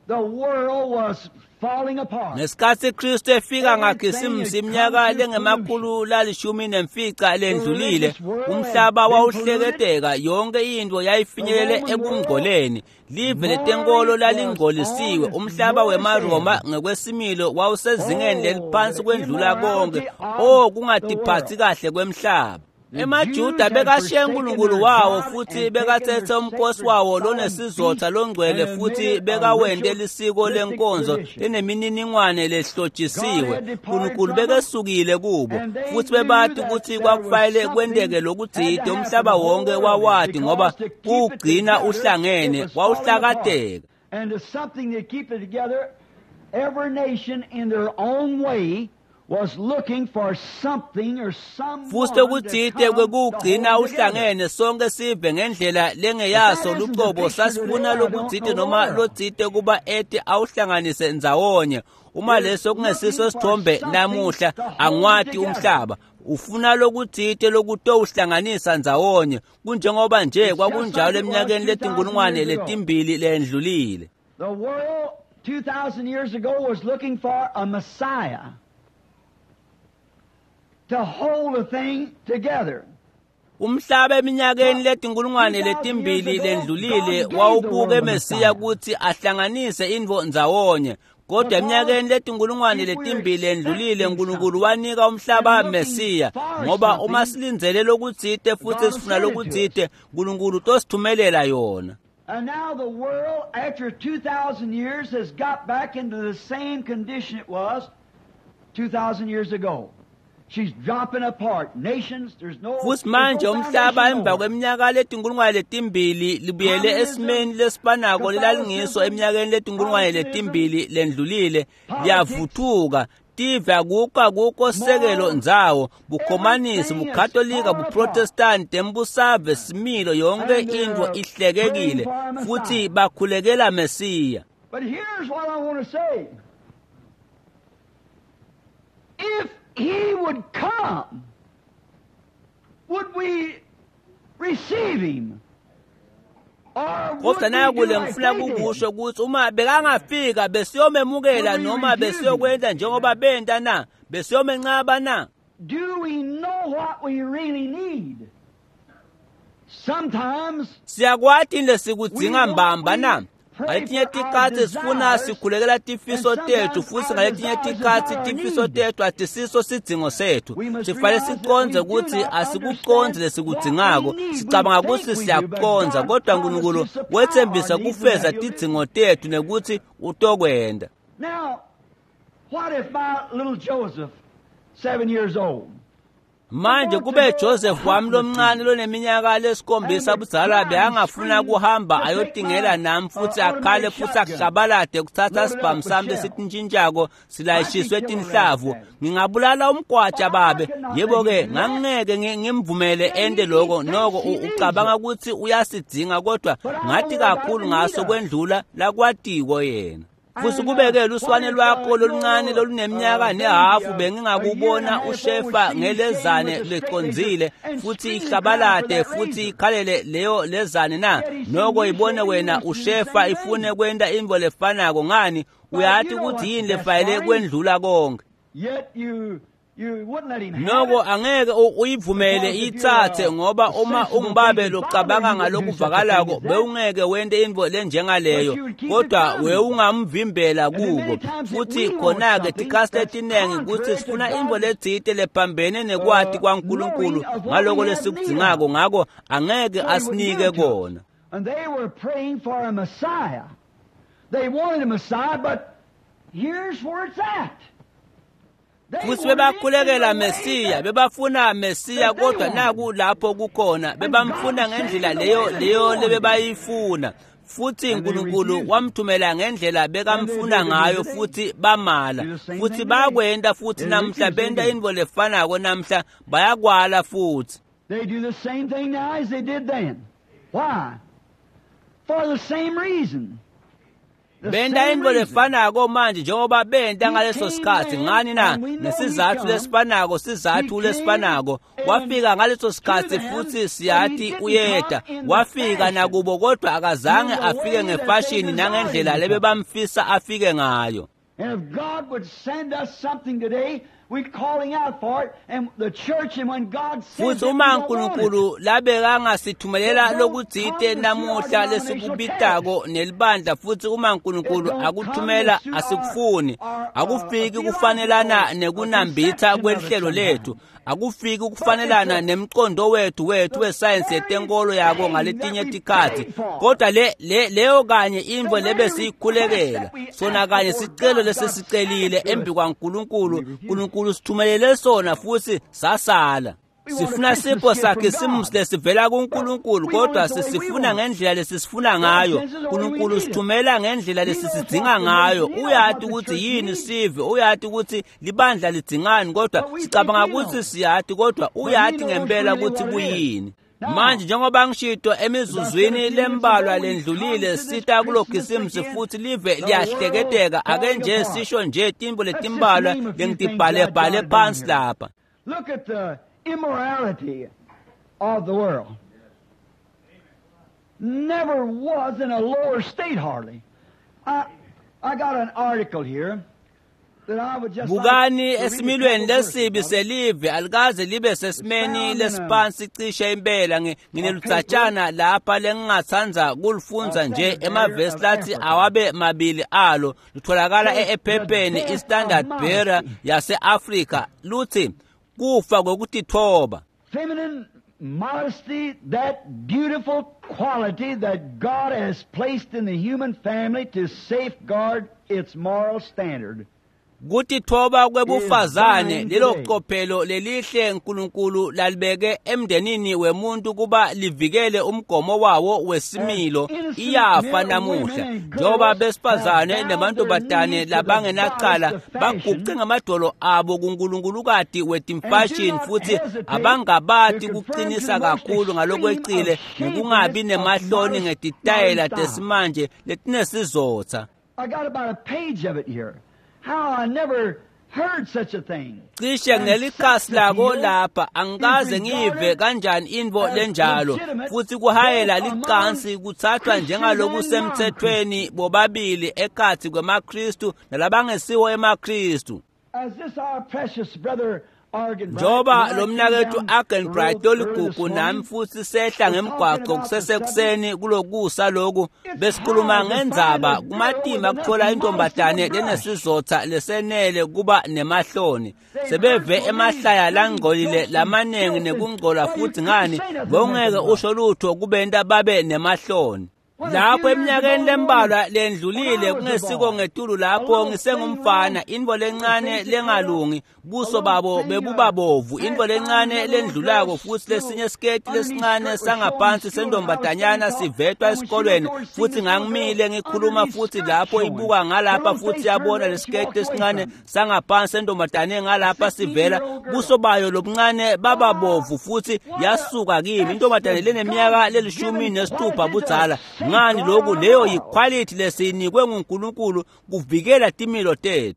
B: the world was falling apart.
A: Ngesikhathi Kristu efika ngakhisimusi iminyaka lengemakhulu lalishumi nemfica lendlulile, umhlaba wawuhleketeka, yonke into yayifinyelele ekungcoleni. Live letenkolo lalingcolisiwe, umhlaba wemaroma ngekwesimilo wawusezingeni leliphansi kwendlula konke, kungatiphathi kahle kwemhlaba. EmaJuda bekashiya uNkulunkulu wawo futhi bekathethe umkhosi wawo lonesizotha longcwele futhi bekawende lisiko lenkonzo enemininingwane lehlotshisiwe. uNkulunkulu bekesukile kubo futhi bebathi ukuthi kwakufanele kwendeke lokuthide umhlaba wonke wawathi ngoba ugcina uhlangene wawuhlakadeka.
B: And there's something that keep it together. Every nation in their own way was looking for something or someone
A: futhi ukuthide kwekugcina uhlangene sonke sive ngendlela lengeyaso luqobo sasifuna lokuthide noma lothide kuba ethi awuhlanganise ndzawonye. Uma leso kungesiso sithombe namuhla angwathi umhlaba ufuna lokuthide lokutowuhlanganisa ndzawonye kunjengoba nje kwakunjalo eminyakeni letinkulungwane letimbili lendlulile.
B: The world 2000 years ago was looking for a Messiah to hold the thing together.
A: Umhlaba eminyakeni letinkulungwane letimbili lendlulile wawubuke Mesiya ukuthi ahlanganise indvo ndzawonye. Kodwa eminyakeni letinkulungwane letimbili lendlulile uNkulunkulu wanika umhlaba Mesiya ngoba uma silindzele lokuthide futhi sifuna lokuthide uNkulunkulu tosithumelela yona.
B: And now the world after 2000 years has got back into the same condition it was 2000 years ago. She's dropping apart. Nations, there's no
A: futhi manje umhlaba emva kweminyaka letinkulungwane letimbili libuyele esimeni lesipanako lelalingiso eminyakeni letinkulungwane letimbili lendlulile liyavuthuka. Tiva kuko sekelo ndzawo bukhomanisi bukatolika buprotestante mbusave similo yonke indvo ihlekekile futhi bakhulekela Mesiya.
B: But here's what I want to say. If he would come, would we receive him?
A: Kodwa naye kule ngifuna kukusho ukuthi uma bekangafika besiyomemukela noma besiyokwenda njengoba benta na besiyomencaba na.
B: Do we know what we really need? Sometimes
A: siyakwathi lesikudzinga mbamba na. Ngaletinye tikhathi sifuna sikhulekela tifiso tethu futhi ngaletinye tikhathi tifiso tethu atisiso sidzingo sethu. Sifanele siconze ukuthi asikuconze lesikudzingako, sicabanga ukuthi siyakuconza kodwa uNkulunkulu wethembisa kufeza tidzingo tethu nekuthi utokwenda.
B: Now, what if my little Joseph, 7 years old,
A: manje kube Joseph wami lomncane loneminyaka lesikhombisa budzala beangafuna kuhamba ayotingela nami futhi akhale futhi akuhlabalade kuthatha sibhamu sami lesitintshintshako silayishiswe tinhlavu ngingabulala umgwaja babe. Yebo-ke ngangeke ngimvumele ende lokho noko ucabanga ukuthi uyasidzinga kodwa ngathi kakhulu ngaso kwendlula lakwatiko yena. Futhi kubekela uswane lwakho loluncane loluneminyaka nehafu bengingakubona ushefa ngelezane leconzile futhi ihlabalade futhi ikhalele leyo lezane na noko ibone wena ushefa ifune kwenda imvo lefanako ngani uyathi ukuthi yini lefayele kwendlula konke. Noko angeke uyivumele ithathe ngoba uma ungibabe locabanga ngalokuvakalako bewungeke wende indvo lenjengaleyo kodwa weungamvimbela kuko futhi khona-ke tikhathi letinengi ukuthi sifuna indvo ledzite lephambene nekwati kwaNkulunkulu ngaloko lesikudzingako ngako angeke asinike kona.
B: And they were praying for a Messiah. They wanted a Messiah, but here's where it's at.
A: Futhi bebakhulekela Mesiya bebafuna Mesiya kodwa naku lapho kukhona bebamfuna ngendlela leyo lebebayifuna futhi uNkulunkulu wamthumela ngendlela bekamfuna ngayo futhi bamala futhi bakwenda futhi namhla benda indvo lefanako namhla bayakwala futhi.
B: They do the same thing now as they did then. Why? For the same reason.
A: benda into lefanako manje njengoba benda ngaleso sikhathi ngani na nesizathu lesifanako sizathu lesifanako wafika ngaleso sikhathi futhi siyathi uyeda wafika nakubo kodwa akazange afike ngefashion nangendlela lebebamfisa afike ngayo.
B: And if God would send us something today, we're calling out for it, and the church, and when God sends
A: futhi
B: it,
A: uma uNkulunkulu labekanga sithumelela lokudzite namuhla lesikubitako nelibandla futhi uma uNkulunkulu akuthumela asikufuni akufiki kufanelana nekunambitha kwehlelo lethu akufiki kufanelana nemqondo wethu wesayensi yetenkolo yako ngaletinye tikhathi kodwa leyo kanye imvo lebesikhulekela sona kanye sicelo lesesicelile embi kwaNkulunkulu sithumelele sona futhi sasala sifuna sipho sakhe simusle sivela kuNkulunkulu kodwa sisifuna ngendlela lesifuna ngayo uNkulunkulu sithumela ngendlela lesisidinga ngayo uyathi ukuthi yini sive uyathi ukuthi libandla lidingani kodwa sicabanga ukuthi siyathi kodwa uyathi ngempela ukuthi kuyini. Manje njengoba ngishito emizuzwini lembalwa lendlulile sita kulogisimsi futhi live liyahleketeka ake nje sisho nje timbo letimbalwa lengitibhale phansi lapha.
B: Look at the immorality of the world. Never was in a lower state hardly. I got an article here.
A: Bukani esimilweni lesibi selive alikaze libe sesimeni lesiphansi cishe impela nginelutsatshana lapha lengingathanza kulifunza nje emavesi lathi awabe mabili alo lutholakala ephepheni iStandard Bearer yase-Afrika luthi kufa kokutithoba.
B: Feminine modesty, that beautiful quality that God has placed in the human family to safeguard its moral standard.
A: Kutithoba kwebufazane lelo qophelo lelihle uNkulunkulu lalibeke emndenini wemuntu kuba livikele umgomo wawo wesimilo iyafa namuhla njoba besifazane namantombazane labangenaqala baguqe ngamadolo abo kuNkulunkulu wetimfashion futhi abangabathi kuqinisa kakhulu ngalokweqile nokungabi nemahloni ngetitayela tesimanje letinesizotha.
B: I got about a page of it here. How I never heard such a thing.
A: Cishe ngelikhasi lako lapha angikaze ngive kanjani info lenjalo futhi kuhayela liqansi kuthathwa njengaloku semthethweni bobabili ekhathi kwemaKristu nalabangesiwo emakristu.
B: As this our precious brother
A: njoba lomnakethu Argenbright oligugu nami futhi sehla ngemgwaqo kusesekuseni kulokusa lokhu besikhuluma ngendzaba kumatima kuthola intombazane lenesizotha lesenele kuba nemahloni sebeve emahlaya langcolile lamanengi nekungcola futhi ngani bongeke usho lutho kubenta babe nemahloni. Lapho eminyakeni lembalwa lendlulile kungesiko ngetulu lapho ngisengumfana info lencane lengalungi buso babo bebubabovu info lencane lendlulako futhi lesinye sketi lesincane sangaphansi sendombatanyana sivetwa esikolweni futhi ngangimile ngikhuluma futhi lapho ibuka ngalapha futhi yabona lesketi lesincane sangaphansi sendombatane ngalapha sivela buso bayo lobuncane bababovu futhi yasuka kimi intombatane leneminyaka le16 budzala ngani lokhu leyo yiquality lesinikwe nguNkulunkulu kuvikela timilo tethu.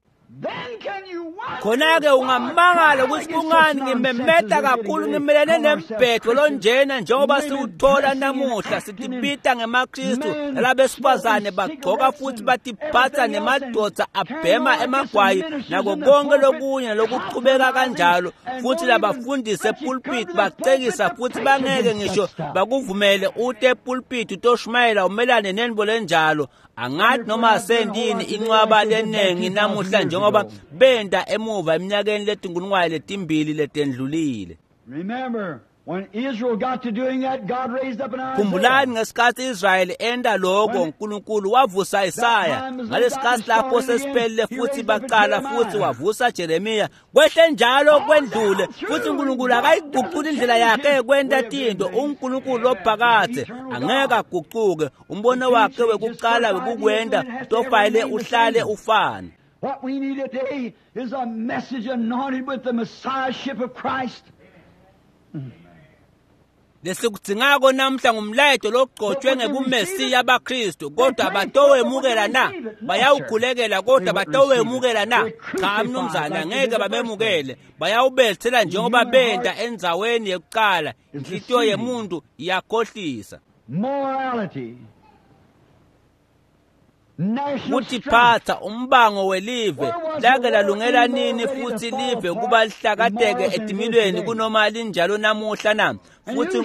A: Khona-ke ungamangala ukuthi kungani ngimemeta kakhulu ngimelene nembhedo lonjena njengoba siwuthola namuhla sitibita ngemaKristu labesifazane bagcoka futhi batiphatha nemadoda abhema emagwayi nako konke lokunye lokuqhubeka kanjalo futhi labafundise pulpit bacekisa futhi bangeke ngisho bakuvumele ute pulpit utoshumayela umelane nenbo lenjalo angathi noma sendini inqwaba lenengi namuhla njengoba benda emuva eminyakeni letinkulungwane letimbili letendlulile.
B: Remember, when Israel got to doing that, God raised up an Isaiah.
A: Kumbulani ngesikhathi Israel enda lokho uNkulunkulu wavusa Isaya ngalesikhathi lapho sesiphelile futhi baqala futhi wavusa Jeremiya kwehle njalo kwendlule futhi uNkulunkulu akayiguquli indlela yakhe kwenta into uNkulunkulu ophakathe angeke aguquke umbono wakhe wekuqala wekukwenda tofayile uhlale ufana.
B: What we need today is a message anointed with the Messiahship of Christ.
A: lesikudingako namhla ngumlayito logcotshwe ngebumesiya abaKristu kodwa batowemukela na bayawukhulekela kodwa batowemukela na cha mnumzana ngeke bamemukele bayawubethela njengoba benta endzaweni yokuqala inhlitiyo yemuntu iyakhohlisa
B: morality
A: kutiphatha umbango welive lake lalungela nini futhi live kuba lihlakateke etimilweni kunoma linjalo namuhla na futhi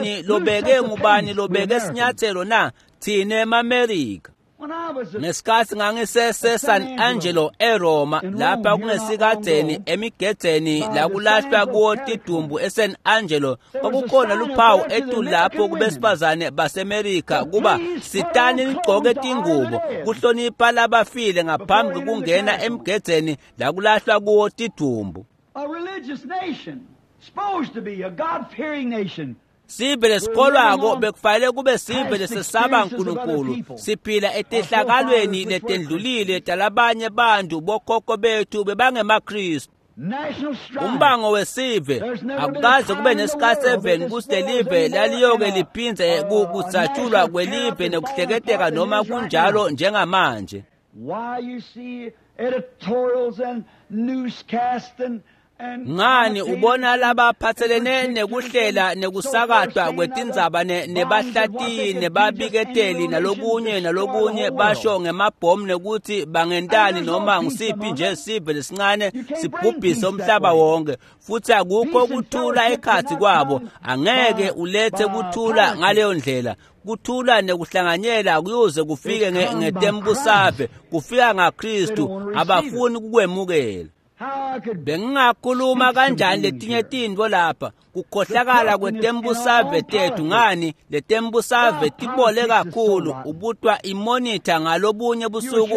A: ngubani lobeke sinyathelo na thina eMamerika ngesikhathi ngangisese San Angelo eRoma lapha kunesikadeni emigedzeni la kulahlwa kuwo tidumbu eSan Angelo kwakukhona luphawu etulu lapho kubesifazane baseMerika kuba sitani ligcoke tingubo kuhlonipha labafile ngaphambi kungena emigedzeni la kulahlwa kuwo tidumbu.
B: A religious nation supposed to be a God-fearing nation.
A: Sibe lesikholwako bekufanele kube sibe lesesaba uNkulunkulu siphila etihlakalweni letendlulile talabanye bantu bokhokho bethu bebangemaKristu. Umbango wesive akukaze kube nesikhathi 7 kuselive laliyoke liphinze kusathulwa kwelive nekuhleketeka noma kunjalo njengamanje.
B: Why you see editorials and newscasts and
A: ngani ubona labaphathelene nekuhlela nekusakatwa kwetindzaba nebahlati nebabiketeli nalokunye basho ngemabhomu nekuthi bangentani noma ngisiphi nje sive lesincane sibhubhise umhlaba wonke futhi akukho kuthula ekhathi kwabo angeke ulethe kuthula ngaleyo ndlela kuthula nekuhlanganyela kuyoze kufike ngetembusave kufika ngaKristu abafuni kukwemukela. Bengingakhuluma kanjani letinye tintfo lapha kukhohlakala kwetembusave tethu ngani letembusave tibole kakhulu ubutwa imonita ngalobunye busuku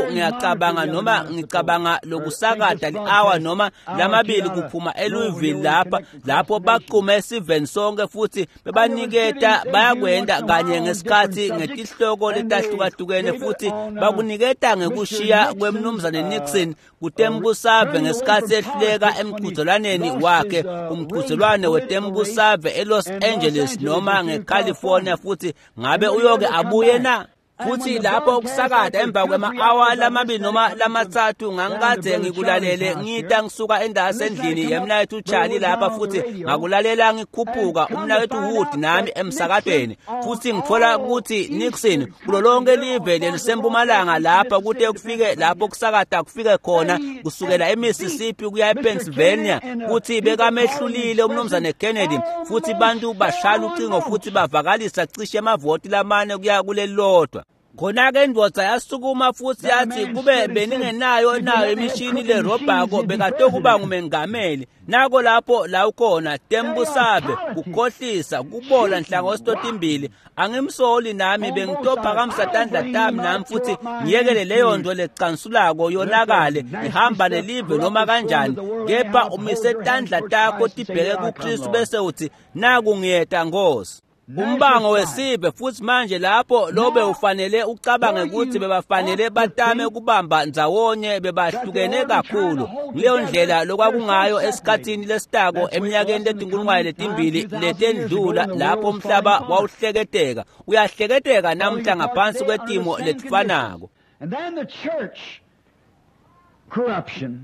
A: ngicabanga lokusakata li-hour noma lamabili kuphuma eLouisville lapho baqhuma esiveni sonke futhi bebaniketa bayakwenda kanye ngesikhathi ngetihloko letahlukahlukene futhi bakuniketa ngekushiya kwemnumzane Nixon kutembusave ngesikhathi ehluleka emqhudelwaneni wakhe umqhudelwane wetembusave eLos Angeles noma ngeCalifornia futhi ngabe uyoke abuye na futhi lapho ukusakada emva kwema-hour lamabili noma lamathathu ngangikade ngikulalele ngita ngisuka endasendlini yemnayethu uCharlie lapha futhi ngakulalela ngikhuphuka umnayethu Wood nami emsakadweni futhi ngithola ukuthi Nixon kulo lonke live lelisempumalanga lapha kuthi kufike lapho kusakada kufike khona kusukela eMississippi kuya ePennsylvania futhi bekamehlulile umnumzane Kennedy futhi bantu bashala ucingo futhi bavakalisa cishe amavoti lamane kuya kulelodwa. Khona-ke indvodza yasukuma futhi yathi kube beningenayo imishini lerobhako bekatokuba ngumengameli nako lapho la ukhona tembusave kukhohlisa kubola nhlangothi totimbili angimsoli nami bengitopha kamsatandla tami nami futhi ngiyekele leyo nto lecansulako yonakale ihamba nelive noma kanjani kepha umise tandla takho tibheke kuKristu bese uthi naku ngiyeta Nkosi. Umbango wesive futhi manje lapho lobe ufanele ucabange ukuthi bebafanele batame kubamba ndzawonye bebahlukene kakhulu leyo ndlela lokwakungayo esikhathini lesitako eminyakeni letinkulungwane letimbili letendlula lapho umhlaba wawuhleketeka uyahleketeka namhla ngaphansi kwetimo letifanako.
B: And then the church corruption.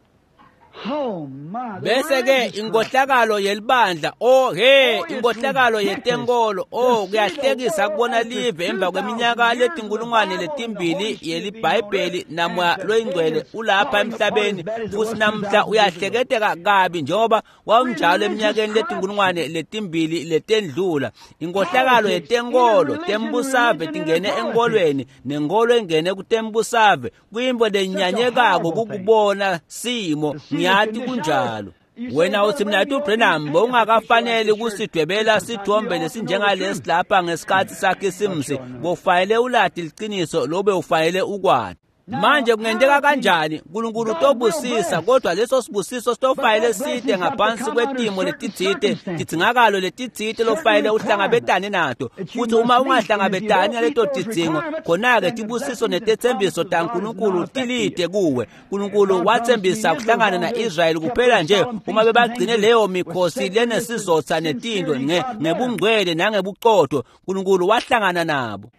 A: Bese ke inkohlakalo yelibandla inkohlakalo yetenkolo kuyahlekisa kubona live emva kweminyaka letinkulungwane letimbili yelibhayibheli namoya loyingcwele ulapha emhlabeni futhi namhla uyahleketeka kabi njengoba wawunjalo eminyakeni letinkulungwane letimbili letendlula. Inkohlakalo yetenkolo tembusave tingene enkolweni nenkolo engene kutembusave kuyimbo lenyanyekako kukubona simo nyati kunjalo. Wena uthi mina uBrenham ungakafanele ukusidwebela sithombe lesinjengalesi lapha ngesikhathi sakhe simsi bofanele uladi liqiniso lobe ufanele ukwati. manje kungenteka kanjani uNkulunkulu tobusisa kodwa leso sibusiso sitofayile side ngaphansi kwetimo letitsite titsingakalo letitsite lofayile uhlangabetane nato futhi uma ungahlangabetani naleto tidzingo khona-ke tibusiso netethembiso taNkulunkulu tilide kuwe. uNkulunkulu wathembisa kuhlangana na-Israyeli kuphela nje uma bebagcine leyo mikhosi lenesizotha netinto ngebungcwele nangebuqotho. uNkulunkulu wahlangana nabo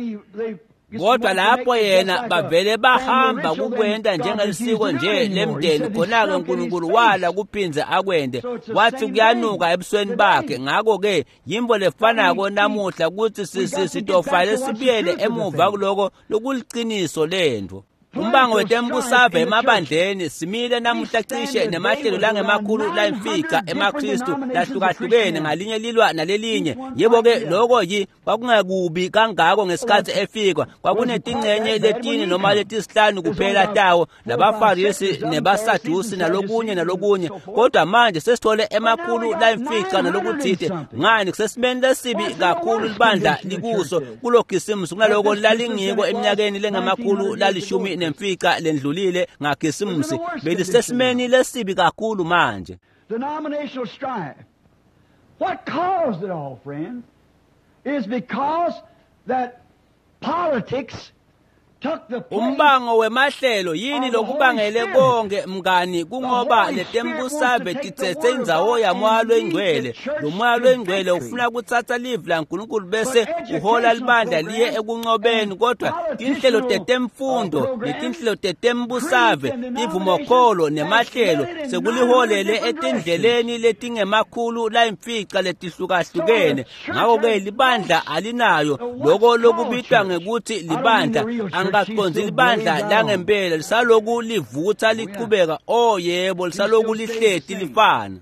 A: kodwa lapho yena bavele bahamba kukwenda njengelisiko nje lemndeni khona-ke uNkulunkulu wala kuphinze akwende wathi kuyanuka ebusweni bakhe. ngakho-ke yimbo lefanako namuhla ukuthi sitofale sibuyele emuva kuloko lokuliciniso lento. Umbango wetembusave emabandleni simile namuhla cishe nemahlelo langemakhulu layimfica emakristu lahlukahlukene ngalinye lilwa nalelinye. Yebo-ke loko kwakungekubi kangako ngesikhathi efika kwakunetingcenye letine noma letisihlanu kuphela tawo labafarisi nebasadusi nalokunye kodwa manje sesithole emakhulu layimfica nalokuthide ngani kusesimeni lesibi kakhulu libandla likuso kulogisimusi kunaloko lalingiko eminyakeni lengemakhulu lalishumi nemfica lendlulile ngagisimusi belisesimeni lesibi kakhulu manje.
B: Denominational strife. What caused it all, friends, is because that politics took the place.
A: Umbango wemahlelo yini lokubangele konke mngani kungoba letembusave tithethe indzawo yamoya lwengcwele. Lo moya lwengcwele ufuna kuthatha live laNkulunkulu bese uhola libandla liye ekunqobeni kodwa tinhlelo tetemfundo netinhlelo tetembusave ivumokholo nemahlelo sekuliholele etindleleni letingemakhulu layimfica letihlukahlukene. ngakho-ke libandla alinayo loko lokubitwa ngekuthi libandla angaqonzi libandla langempela lisaloku livutha liqhubeka yebo lisaloku lihleti lifana.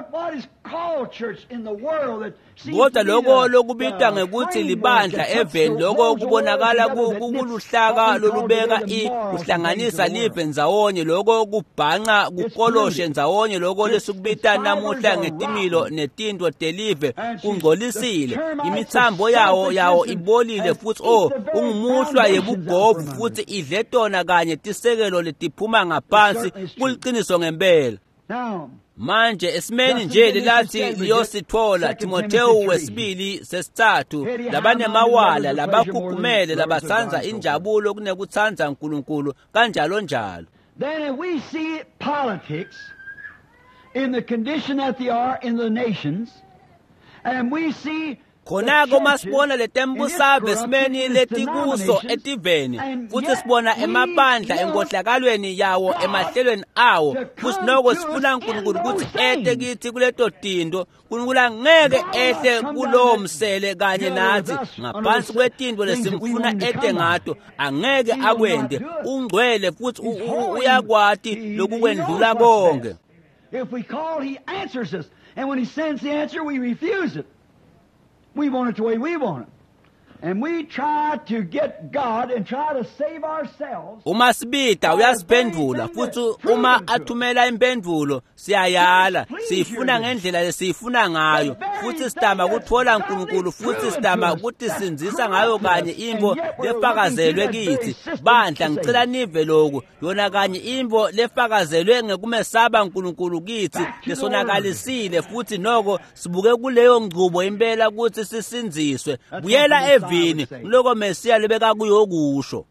A: Kodwa loko lokubitwa ngekuthi libandla eveni loko kubonakala kuluhlaka lolubeka kuhlanganisa live ndzawonye loko kubhanqa kukoloshe ndzawonye loko lesikubita namuhla ngetimilo netinto telive kungcolisile. imithambo yawo ibolile futhi ungumuhlwa yebugovu futhi idle tona kanye tisekelo letiphuma ngaphansi kuliciniso ngempela. Manje esimeni nje lilathi liyosithola Timotheo wesibili sesithathu labanemawala labakhukhumele labathanza injabulo kunekuthanza uNkulunkulu kanjalo njalo.
B: Then if we see politics in the condition that they are in the nations and we see
A: khonako masibona letembusave simeni letikuso etiveni futhi sibona emabandla enkohlakalweni yawo emahlelweni awo futhi noko sifuna uNkulunkulu ukuthi ete kithi kuleto tinto uNkulunkulu angeke ehle kulowo msele kanye nathi ngaphansi kwetinto lesimfuna ete ngato angeke akwende ungcwele futhi uyakwati lokukwendlula konke.
B: If we call, he answers us, and when he sends the answer we refuse it. We want it the way we want it. And we try to get God and try to save ourselves.
A: Uma sibita uyasiphendula futhi uma athumela impendulo siyayala sifuna ngendlela lesifuna ngayo futhi sidama kuthola uNkulunkulu futhi sidama ukuthi sinzisa ngayo kanye imbo lefakazelwe kithi. Bandla ngicela nive lokho yona kanye imbo lefakazelwe ngekumesaba uNkulunkulu kithi lesonakalisile futhi noko sibuke kuleyo ngcubo impela ukuthi sisinziswe buyela evini loko Mesiya lebeka kuyokusho.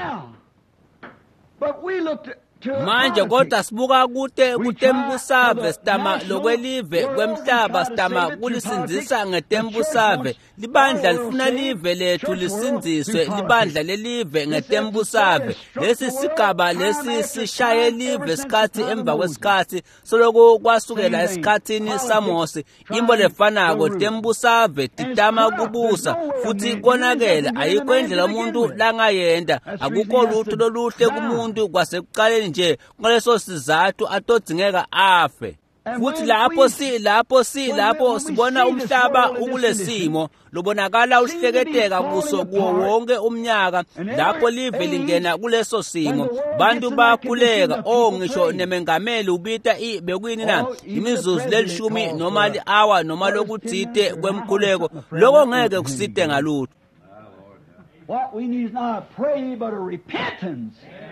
B: But we looked
A: manje kodwa sibuka kutembusave sidama lokwelive kwemhlaba sidama kulisinzisa ngetembusave. Libandla lifuna live lethu lisinziswe libandla lelive ngetembusave. Lesi sigaba lesi sishaye live sikhathi emva kwesikhathi soloko kwasukela esikhathini saMose imbo lefanako tembusave titama kubusa futhi konakele ayikho indlela umuntu langayenda akukho lutho loluhle kumuntu kwasekuqaleni nje ngaleso sizathu atodzingeka afe. Futhi lapho sibona umhlaba ukulesimo lobonakala uhleketeka kuso kuwo wonke umnyaka lapho live lingena kuleso simo bantu bakhuleka ngisho nemengameli ubita bekuyini na imizuzu lelishumi noma li-hour noma lokuthide kwemkhuleko lokho ngeke kuside ngalutho.
B: What we need is not a prayer but a repentance.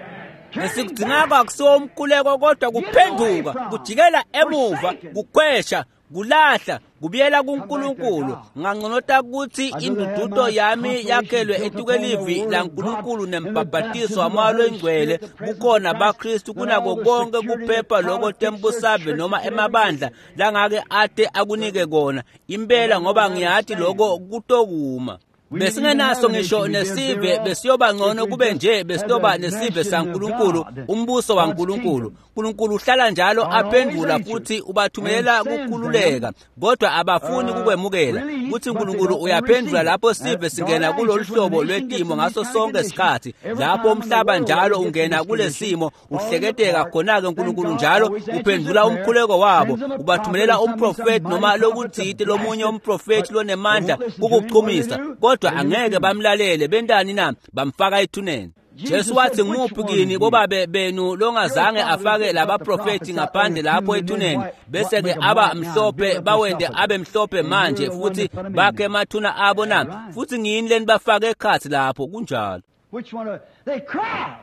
A: Esikudingaka akusiwo umkhuleko kodwa kuphenduka, kujikela emuva, kukhwesha, kulahla, kubiyela kuNkulunkulu. Nganconota ukuthi indududo yami yakhelwe etukelivi laNkulunkulu nembhabhatiso wamalo engcwele kukhona abaKristu kunako konke kuphepha lokho tempusave noma emabandla langake ade akunike kona impela, ngoba ngiyathi lokho kutokuma. Besingenaso ngisho nesive, besiyoba ngcono kube nje besitoba nesive saNkulunkulu, umbuso waNkulunkulu. uNkulunkulu uhlala njalo aphendula futhi ubathumelela ukukhululeka, kodwa abafuni kukwemukela. Kuthi uNkulunkulu uyaphendula lapho sive singena kulolu hlobo lwetimo ngaso sonke isikhathi. Lapho umhlaba njalo ungena kule simo uhleketeka, khona-ke uNkulunkulu njalo uphendula umkhuleko wabo, ubathumelela umprofeti noma lokuthite lomunye umprofeti lonemandla ukuchumisa, kodwa angeke bamlalele. Bendani na? Bamfaka ethuneni. Jesu wathi ngumuphi kini bobabe benu longazange afake laba profeti ngaphandle lapho ethuneni, bese ke aba mhlophe bawende abe mhlophe manje futhi bakhe emathuna abo na? Futhi ngini leni bafake ekhathi lapho kunjalo.
B: Which one they cried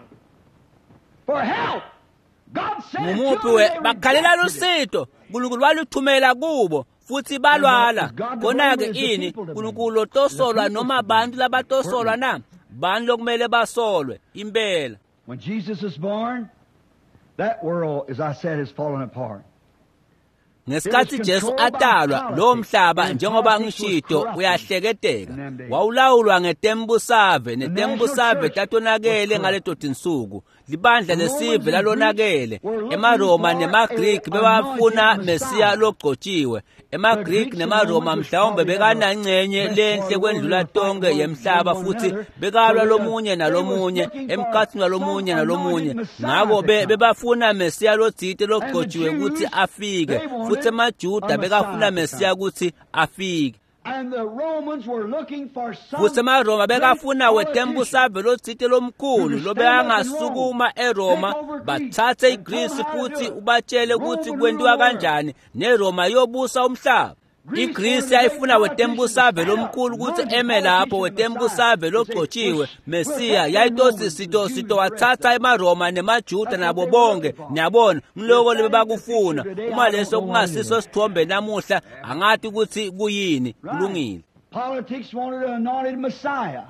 B: for help. God sent
A: ngumuphi we bakhalela lusizo, uNkulunkulu waluthumela kubo futhi balwala. Khona-ke ini uNkulunkulu tosolwa noma abantu labatosolwa na? Bani lokumele basolwe impela.
B: When Jesus is born, that world, as I said, has fallen apart.
A: Ngesikhathi Jesu atalwa, lo mhlaba njengoba ngishito uyahleketeka. Wawulawulwa ngetembusave, netembusave tatonakele ngaleto tinsuku. Libandla lesive lalonakele. EmaRoma nemaGreek bebafuna Mesiya logcotshiwe. EmaGreek nemaRoma mhlawumbe bekanangcenye lenhle kwendlula tonke yemhlaba futhi bekalwa lomunye nalomunye emkhathini walomunye nalomunye. Ngakho bebafuna Mesiya lodzite logcotshiwe ukuthi afike. Futhi emaJuda bekafuna Mesiya ukuthi afike.
B: And the Romans were looking for
A: futhi emaRoma bekafuna wetembusave lodzite lomkhulu lobeyangasukuma eRoma bathathe iGreece futhi ubatshele ukuthi kwenziwa kanjani neRoma yobusa umhlaba. iGreece yayifuna wetembusave lomkhulu ukuthi eme lapho, wetembusave logcotshiwe Mesiya yayitosi sito wathatha emaRoma nemaJuda nabo bonke. Niyabona mloko lebakufuna. Uma leso kungasiso sithombe namuhla angathi ukuthi kuyini kulungile.
B: Politics wanted an anointed Messiah.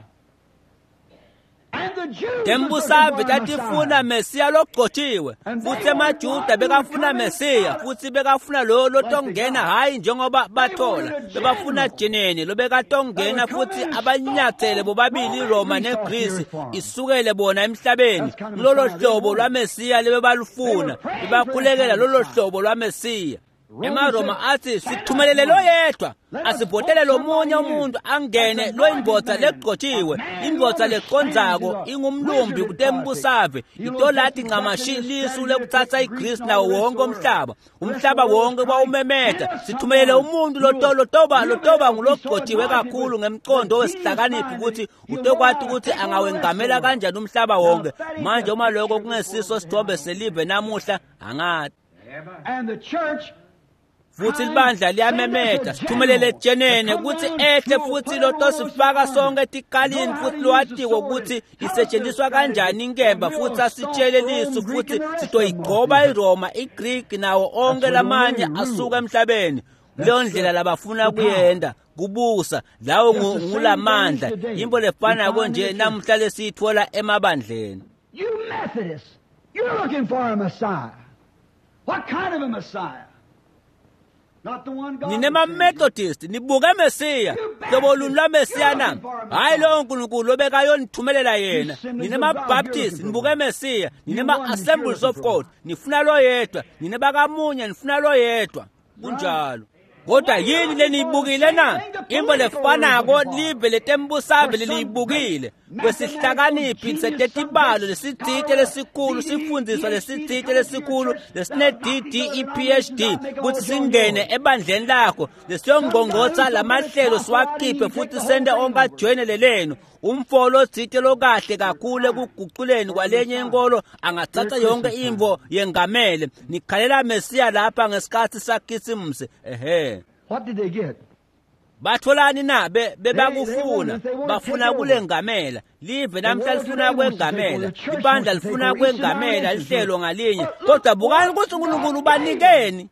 A: Tembusave tatifuna Mesiya logcotshiwe futhi emaJuda bekafuna Mesiya futhi bekafuna lo lotongena, hayi njengoba bathola. Bebafuna jenene lobekatongena futhi abanyathele bobabili iRoma neGreece isukele bona emhlabeni. Lolo hlobo lwaMesiya lebebalufuna, bebakhulekela lolo hlobo lwaMesiya. EmaRoma athi sithumelele lo yedwa, asibhotele lomunye umuntu angene lo indvodza legcotshiwe. Indvodza leqondzako ingumlumbi kutembusave, itolathi ngamashi lisu lekuthatha iGreece nawo wonke umhlaba. Umhlaba wonke wawumemeta, sithumelele umuntu lotoba ngulogcotshiwe kakhulu ngemcondo wesihlakaniphi ukuthi utokwathi ukuthi angawengamela kanjani umhlaba wonke. Manje uma lokho kungesiso sithombe selive namuhla angathi.
B: And the church
A: futhi libandla liyamemeta, sithumelele jenene ukuthi ehle futhi lotosifaka sonke etikalini futhi lwatiko ukuthi isetshenziswa kanjani inkemba futhi asitshele lisu futhi sitoyigcoba iRoma, iGreek nawo onke lamanye asuka emhlabeni. Leyo ndlela labafuna kuyenda kubusa lawo ngulamandla, imbo lefana konje namhla lesithola emabandleni.
B: You Methodists, you're looking for a Messiah. What kind of a Messiah?
A: Nine Methodist nibuke Mesiya hlobo luni lwaMesiya na? Hayi lo uNkulunkulu lobekayonithumelela yena. Nine Baptist nibuke Mesiya, nine Assemblies of God nifuna lo yedwa, nine bakamunye nifuna lo yedwa. Kunjalo. Kodwa yini leniyibukile na? Imbo lefanako live letembusave leliyibukile. Kwesihlakaniphi setetibalo lesithite lesikhulu, sifundiswa lesithite lesikhulu lesine-DD PhD ukuthi singene ebandleni lakho lesiyongqongqotha lamahlelo siwakhiphe futhi sende onke ajoyinele lenu. Umfolo othite lokahle kakhulu ekuguquleni kwalenye inkolo angathatha yonke imvo yengamele. Nikhalela Mesiya lapha ngesikhathi sakhisimusi.
B: What did they get?
A: batholani na bebakufuna bafuna kulengamela live namhla lifuna kwengamela ibandla lifuna kwengamela lihlelo ngalinye kodwa bukani ukuthi uNkulunkulu banikeni.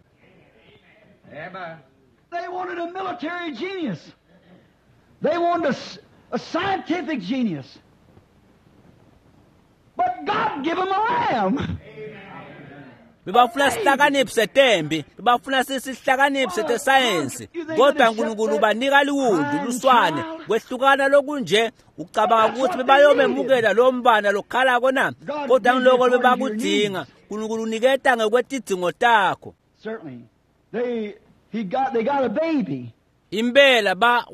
B: They wanted a military genius. They wanted a scientific genius. But God gave them a lamb.
A: Bebafuna sihlakaniphi setembi, bebafuna sihlakaniphi sesayensi, kodwa uNkulunkulu banika liwundu luswane kwehlukana lokunje ucabanga ukuthi bebayomemukela lo mbana lokhala kona kodwa ngiloko bebakudinga uNkulunkulu uniketa ngekwetidingo takho.
B: Certainly. They got a baby.
A: Impela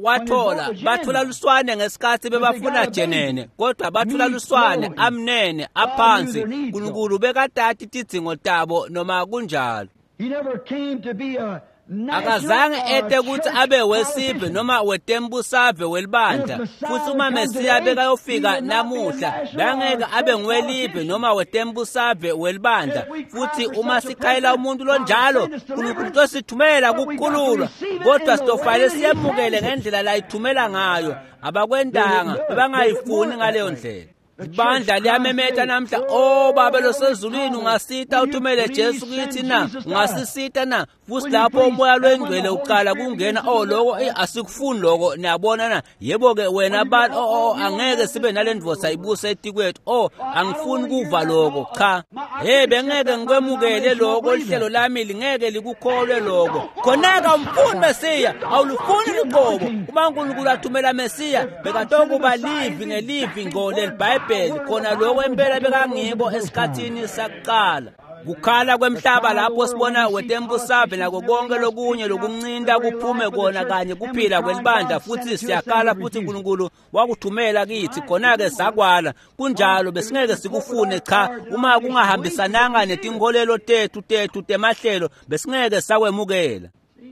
A: bathola luswane ngesikhathi bebafuna jenene kodwa bathola luswane amnene aphansi uNkulunkulu bekadati tidingo tabo noma kunjalo.
B: He never came to be a
A: akazange ete ukuthi abe wesibhe noma wetembusave welibandla futhi uma Mesiya bekayofika namuhla bangeke abe ngwelibhe noma wetembusave welibandla futhi uma sikhayela umuntu lonjalo uNkulunkulu sithumela kukhululwa kodwa sitofale siyemukele ngendlela la ithumela ngayo abakwendanga bangayifuni ngaleyo ndlela. Ibandla liyamemeta namhla baba losezulwini ungasita uthumele Jesu kithi na ungasisita na futhi lapho umoya lwengcwele uqala kungena lokho asikufuni lokho niyabona na yebo ke wena abantu angeke sibe nalendvosa ibuse etikwethu angifuni kuva lokho cha bengeke ngikwemukele lokho lihlelo lami lingeke likukholwe lokho khoneka umfuni Mesiya awulufuni liqobo uma uNkulunkulu athumela Mesiya bekatokuba livi ngole iBhayibheli khona lokho impela bekangikho esikhathini sakuqala kukhala kwemhlaba lapho sibona wetembusave nako konke lokunye lokuncinda kuphume kona kanye kuphila kwelibandla futhi siyakhala futhi uNkulunkulu wakuthumela kithi khona-ke sakwala kunjalo besingeke sikufune cha uma kungahambisananga netinkolelo tethu temahlelo besingeke sakwemukela.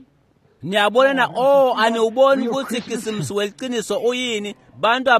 A: Niyabona na aniuboni ukuthi kisimsi weliqiniso uyini bantu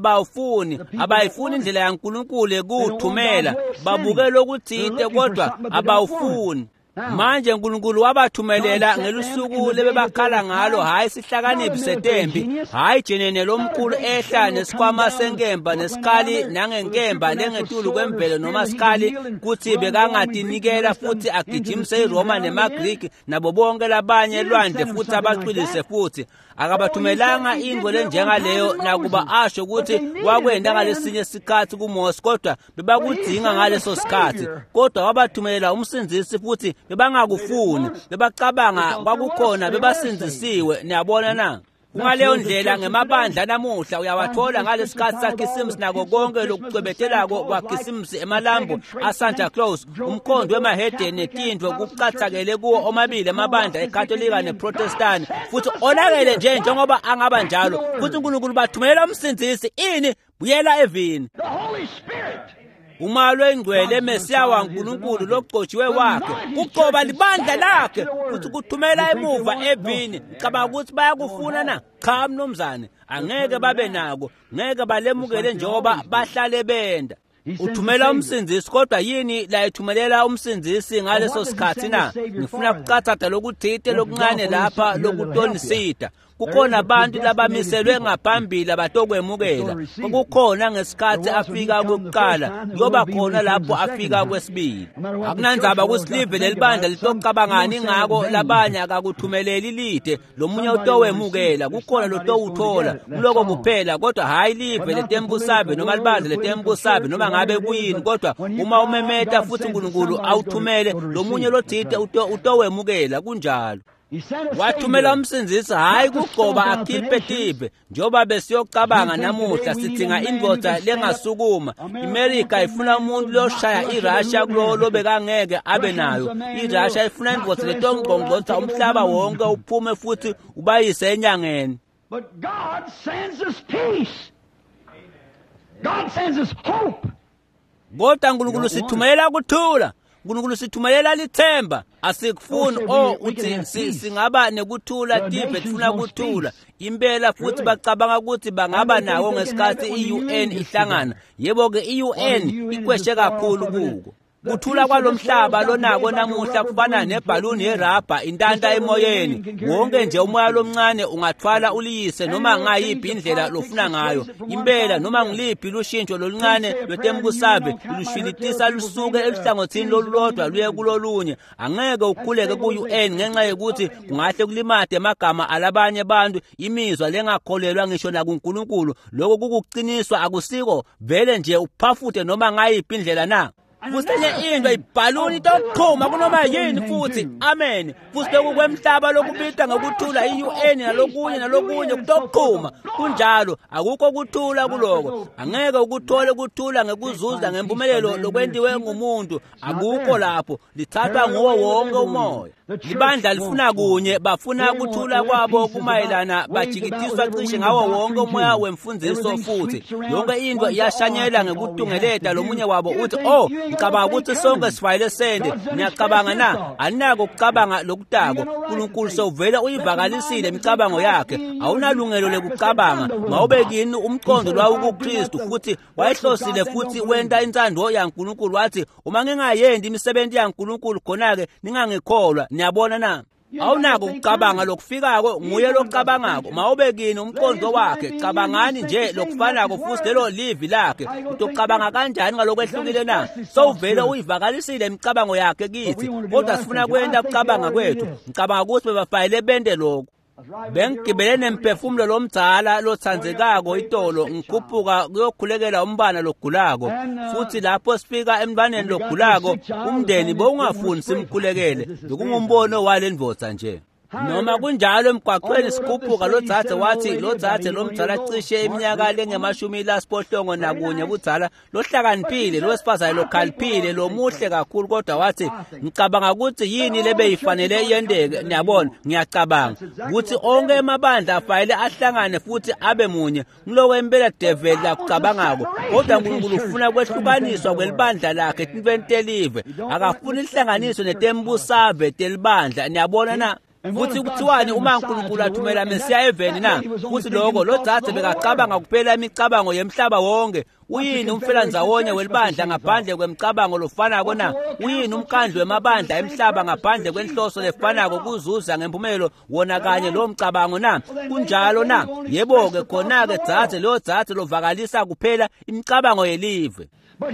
A: abayifuni indlela yaNkulunkulu ekuthumela babukela ukuthi ite kodwa abawufuni. Manje uNkulunkulu wabathumelela ngelusuku lebebakhala ngalo hayi sihlakaniphi setembi hayi jenene lomkhulu ehla nesikhwama senkemba nesikhali nangenkemba lengetulu kwemvelo noma sikhali kuthi bekangatinikela futhi agijimise iRoma nemaGriki nabo bonke labanye elwandle futhi abacwilise futhi akabathumelanga ingwe lenjengaleyo nakuba asho ukuthi wakwenda ngalesinye isikhathi kuMose kodwa bebakudinga ngaleso sikhathi kodwa wabathumelela umsindisi futhi bebangakufuni bebacabanga kwakukhona bebasinzisiwe. Niyabona na kungaleyo ndlela ngemabandla namuhla uyawathola ngalesikhathi saKhisimusi nako konke lokucebethelako kwaKhisimusi emalambo aSanta Claus umkhondo wemahedeni netindwe kucathakele kuwo omabili amabandla eKatolika neProtestant futhi onakele njengoba angaba njalo futhi uNkulunkulu bathumela umsindisi buyela evini
B: the Holy Spirit.
A: Umalo engcwele Mesiya waNkulunkulu loqotshiwe wakhe kuqoba libandla lakhe futhi kuthumela emuva evini cabanga ukuthi bayakufuna na cha mnumzane angeke babe nako ngeke balemukele njengoba bahlale benda. Uthumela umsindisi kodwa yini la ethumelela umsindisi ngaleso sikhathi na ngifuna ukucathatha lokuthite lokuncane lapha lokutonisida kukhona abantu labamiselwe ngaphambili abatokwemukela kukhona ngesikhathi afika kokuqala yoba khona lapho afika kwesibili akunandzaba kusilive lelibandla litocabangani ngako labanye akakuthumeleli lide lomunye utowemukela kukhona lotowuthola kuloko kuphela kodwa hayi live letembusave noma libandla letembusave noma ngabe kuyini kodwa uma umemeta futhi uNkulunkulu awuthumele lomunye lothite utowemukela kunjalo. Wathumela umsindisi hayi kuqoba akhiphe tipe njoba besiyocabanga namuhla sidinga indvodza lengasukuma iMelika ifuna umuntu loshaya iRussia kulolo bekangeke abe nayo iRussia ifuna indvodza letongqongqotha umhlaba wonke uphume futhi ubayise enyangeni.
B: But God sends us peace. God sends us hope.
A: Kodwa uNkulunkulu sithumela ukuthula uNkulunkulu sithumelela lithemba asikufuni uthi singaba nekuthula tipe sifuna ukuthula impela futhi bacabanga ukuthi bangaba nawo ngesikhathi iUN ihlangana yebo ke iUN ikweshe kakhulu kuko kuthula kwalomhlaba lonako namuhla kufana nebhaluni yerabha intanta emoyeni. Wonke nje umoya lomncane ungathwala uliyise noma ngayiphi indlela lofuna ngayo. Impela noma ngiliphi lushintsho loluncane lwetembusave lushilitisa lusuke eluhlangothini lolulodwa luye kulolunye. Angeke ukhuleke ku-UN ngenxa yokuthi kungahle kulimade amagama alabanye abantu, imizwa lengakholelwa ngisho nakuNkulunkulu. Lokho kukuqiniswa akusiko vele nje uphafuthe noma ngayiphi indlela na. Futhi enye into ibhaluni tokuqhuma kunoma yini futhi. Amen. Futhi kwemhlaba lokubita ngokuthula i-UN nalokunye kutokuqhuma. Kunjalo akukho ukuthula kuloko. Angeke ukuthole ukuthula ngekuzuza ngempumelelo lokwendiwe ngumuntu. Akukho lapho. Lithathwa nguwo wonke umoya. Ibandla lifuna kunye, bafuna ukuthula kwabo kumayelana, bajikitiswa cishe ngawo wonke umoya wemfundiso futhi. Yonke into iyashanyela ngekutungeleta lomunye wabo uthi, "Oh, ngicabanga ukuthi sonke sifayile sende." Ngiyacabanga na, aninako ukucabanga lokutako. uNkulunkulu sewuvele uyivakalisile imicabango yakhe. Awunalungelo lokucabanga. Mawube kini umqondo lwawo kuKristu futhi wayehlosile futhi wenta intsando yaNkulunkulu wathi, "Uma ngingayendi imisebenzi yaNkulunkulu khona-ke ningangikholwa." Niyabona na? Awunako ukucabanga lokufikako, nguye locabangako. Mawube kini umqondo wakhe, cabangani nje lokufanako futhi lelo livi lakhe. Utocabanga kanjani ngalokwehlukile na? Sowuvele uyivakalisile imicabango yakhe kithi. Kodwa sifuna kwenda ukucabanga kwethu. Ngicabanga ukuthi bebafayile bende lokho. Bengigibele nemphefumulo lomdzala lothandzekako itolo ngikhuphuka kuyokhulekela umbana logulako. Futhi lapho sifika embaneni logulako, umndeni bowungafuni simkhulekele. Bekungumbono walendvodza nje. Noma kunjalo emgwaqweni sikhuphuka lodzadze wathi lodzadze lomdzala cishe iminyaka lenge-80 nakunye budzala lohlakaniphile lowesifazane lokhaliphile lomuhle kakhulu kodwa wathi ngicabanga ukuthi yini lebeyifanele iyendeke. Niyabona ngiyacabanga ukuthi onke emabandla afayile ahlangane futhi abe munye. Ngiloko impela devil lakucabangako kodwa uNkulunkulu ufuna kwehlukaniswa kwelibandla lakhe tintwentelive. Akafuni lihlanganiswe netembusave telibandla. Niyabona na? Futhi kuthiwani uma uNkulunkulu athumela Mesiya eveni na? Futhi lokho lodzadze bekacabanga kuphela imicabango yemhlaba wonke. Uyini umfelandzawonye welibandla ngaphandle kwemicabango lofanako na? Uyini umkhandlo wemabandla emhlaba ngaphandle kwenhloso lefanako kuzuza ngempumelo wona kanye lo mcabango na? Kunjalo na? Yebo-ke khona-ke dzadze lo dzadze lovakalisa kuphela imicabango yelive.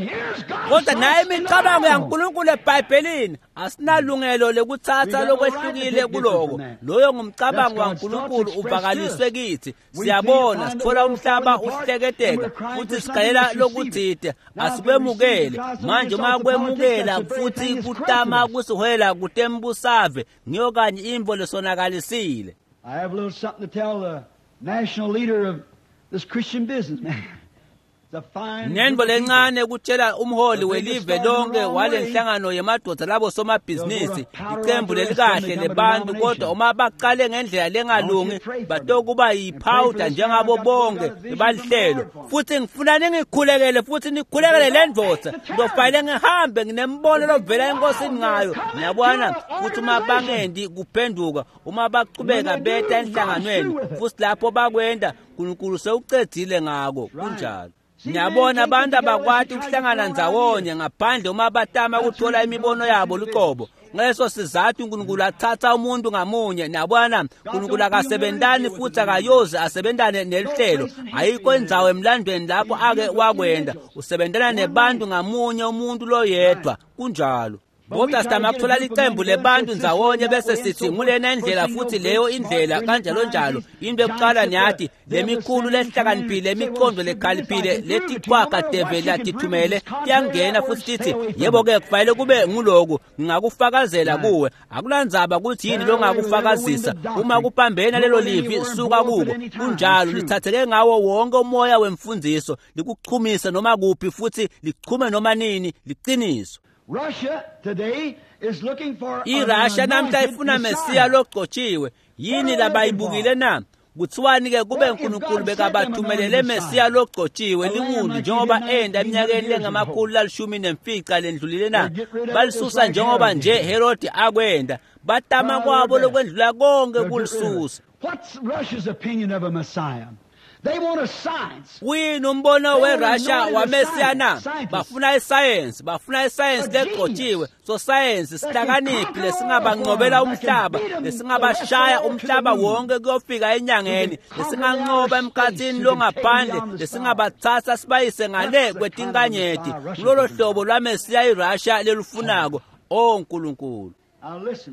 A: Kodwa naye imicabango yaNkulunkulu eBhayibhelini asinalungelo lekuthatha lokwehlukile kuloko. Loyo ngumcabango waNkulunkulu uvakaliswe kithi. Siyabona sithola umhlaba uhleketeka futhi sikhalela lokuthide. Asikwemukele manje uma kwemukela futhi kutama kusihwela kutembusave ngiyo kanye imvo lesonakalisile.
B: I have a little something to tell the national leader of this Christian businessman.
A: Nyenbo lencane kutshela umholi welive lonke walenhlangano yemadoda labo somabhizinisi iqembu lelikahle lebantu kodwa uma baqale ngendlela lengalungi batokuba yipowder njengabo bonke balihlelo. Futhi ngifuna ningikhulekele futhi nikhulekele lendvodza. Ngizofayile ngihambe nginembono lovela enkosini ngayo. Niyabona futhi uma bangendi kuphenduka uma baqhubeka beta enhlanganweni futhi lapho bakwenda uNkulunkulu sewucedzile ngako kunjalo. Niyabona abantu abakwati ukuhlangana ndzawonye ngaphandle uma batama ukuthola imibono yabo luqobo. Ngaleso sizathu uNkulunkulu athatha umuntu ngamunye. Niyabona uNkulunkulu akasebentani futhi akayoze asebentane nelihlelo. Ayikho indzawo emlandweni lapho ake wakwenda. Usebentana nebantu ngamunye umuntu lo yedwa kunjalo. Kodwa sitama kuthola licembu lebantu ndzawonye bese sithi ngulena indlela futhi leyo indlela kanjalo njalo. Into ekuqala nyathi lemikhulu lehlakaniphile imiqondo lekhaliphile letiqwaka devil latithumele yangena futhi sithi yebo-ke kufanele kube nguloko ngingakufakazela kuwe. Akulandzaba ukuthi yini lo ngakufakazisa. Uma kuphambena lelo livi suka kuko kunjalo lithatheke ngawo wonke umoya wemfundiso likuchumisa noma kuphi futhi lichume noma nini liqiniso.
B: Russia today is looking for
A: iRussia namhla ifuna Mesiya logcotshiwe. Yini labayibukile na? Kuthiwani-ke kube uNkulunkulu bekabathumelele Mesiya logcotshiwe lingundi njengoba enda eminyakeni lengama-150 lendlulile na? Balisusa njengoba nje Herodi akwenda. Batama kwabo lokwendlula konke kulisusa.
B: What's Russia's opinion of a Messiah? They want a science.
A: Uyini umbono weRussia waMesiya na? Bafuna iscience, bafuna iscience legcotshiwe. So science sihlakaniphi lesingabangcobela umhlaba, lesingabashaya umhlaba wonke kuyofika enyangeni, lesinganqoba emkhathini longaphandle, lesingabathatha sibayise ngale kwetinkanyeti. Kulolo hlobo lwaMesiya iRussia lelufunako. Oh Nkulunkulu.
B: Now listen.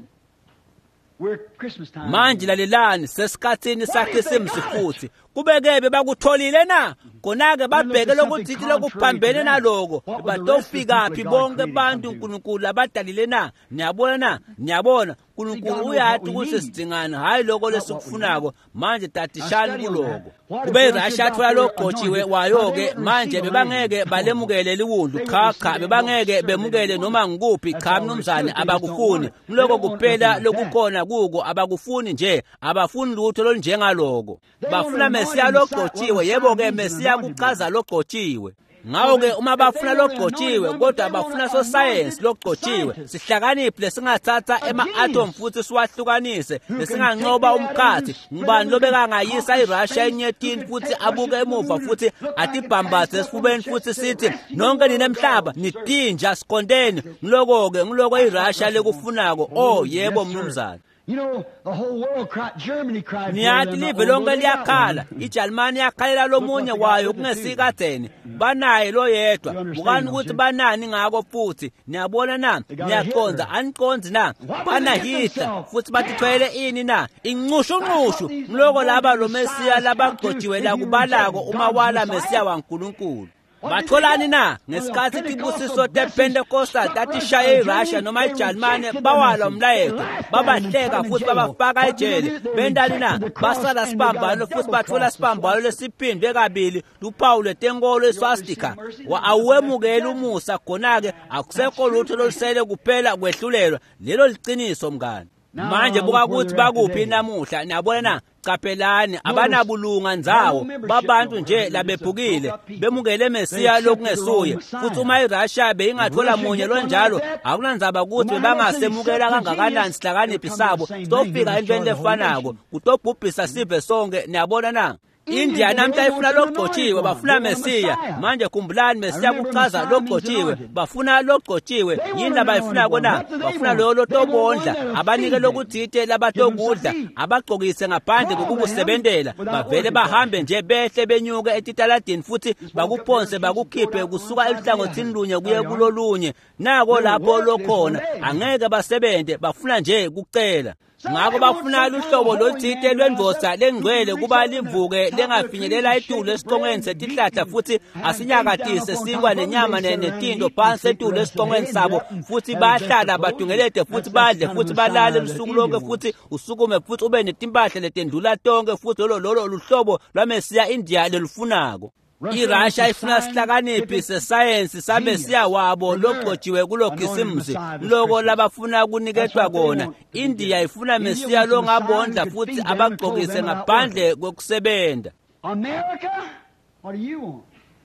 B: We're Christmas time.
A: Manje lalelani sesikhathini saKhisimusi futhi. Kubeke bakutholile na? Konake babheke lokuthi lokuphambene naloko. Batofika phi bonke abantu uNkulunkulu abadalile na? Niyabona na? Niyabona uNkulunkulu uyathi ukuthi sidingana hayi lokho lesikufunako. Manje tatishani kuloko. Kube iRussia athola logotshiwe wayo-ke manje bebangeke balemukele liwundlu khakha, bebangeke bemukele noma ngikuphi cha mnumzane abakufuni. Kuloko kuphela lokukhona kuko abakufuni nje, abafuni lutho lonjengaloko. Bafuna Mesiya logotshiwe, yebo-ke Mesiya kuchaza logotshiwe. Ngawo-ke uma bafuna logotshiwe kodwa bafuna soscience logotshiwe, sihlakaniphi lesingathatha ema-atom futhi siwahlukanise, lesinganqoba umkhathi. Ngubani lobekangayisa iRussia enyethini futhi abuke emuva futhi atibhambaze esifubeni futhi sithi nonke ninemhlaba nitinja sikondeni. Ngiloko iRussia lekufunako. Oh yebo mnumzane.
B: You know, the whole world cried, Germany cried.
A: Niyathi live lonke liyakhala, iJalimani yakhalela lomunye wayo kungesikadeni. Banaye lo yedwa. Ukani ukuthi banani ngako futhi. Niyabona na? Niyaconza aniconzi na? Banahitla futhi batithwele ini na? Inqushu. Ngiloko laba lo Mesiya labagcotshiwe la kubalako uma wala Mesiya waNkulunkulu. Batholani na? Ngesikhathi tibusiso tePentecostal tatishaye iRussia noma iJalimane bawala umlayezo, babahleka futhi babafaka ejele. Bendani na? Basala sibambano futhi bathola sibambano lesiphindwe kabili luphawule tenkolo eswastika. Awemukela umusa khona-ke akusekho lutho lolusele kuphela kwehlulelwa. Lelo liqiniso mngani. Manje buka ukuthi bakuphi namuhla. Niyabona na? Capelani abanabulunga nzawo babantu nje labephukile bemukele Mesiya lokungesuye. Futhi uma iRussia beyingathola munye lonjalo akunanzaba ukuthi bangasemukela kangakanani sihlakaniphi sabo sofika entweni lefanako kutobhubhisa sive sonke. Niyabona na? India namhla ifuna logotshiwe, bafuna Mesiya. Manje khumbulani Mesiya kuchaza logotshiwe, bafuna logotshiwe. Yini abayifuna kona? Bafuna lo lotobondla, abanike lokuthithe labatokudla, abagqokise ngaphandle kokukusebentela. Bavele bahambe nje behle benyuke etitaladini futhi bakuphonse bakukhiphe kusuka emhlangothini lunye kuye kulolunye. Nako lapho lokhona angeke basebente, bafuna nje kucela. Ngako bafuna luhlobo lothithe lwendvosa lengcwele kuba livuke lengafinyelela etulo esiqongweni setihlahla futhi asinyakatise sinkwa nenyama netinto phansi etulo esiqongweni sabo futhi bahlala badungelede futhi badle futhi balale lusuku lonke futhi usukume futhi ube netimpahla letendlula tonke futhi lolo luhlobo lwaMesiya India lelufunako. iRussia ifuna sihlakaniphi sescience saMesiya wabo logcotshiwe kuloKhisimusi loko labafuna kuniketwa kona. India ifuna Mesiya longabondla futhi abagqokise ngaphandle kokusebenta.
B: America, what do you want?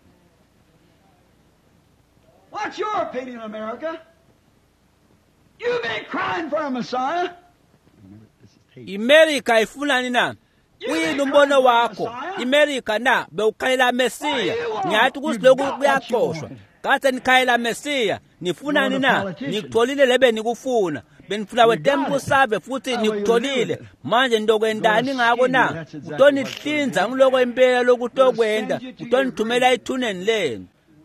B: What's your opinion, America? You've been crying for a Messiah.
A: America ifuna nina? Uyini umbono wakho? America na bewukhalela Mesiya. Ngiyathi ukuthi lokhu kuyaxoshwa. Kade nikhalela Mesiya, nifuna nina? Nikutholile lebe nikufuna. Benifuna wetemkusave futhi nikutholile. Manje ndokwendani ngako na? Utonihlinza ngiloko impela lokutokwenda. Utonithumela ethuneni lenu.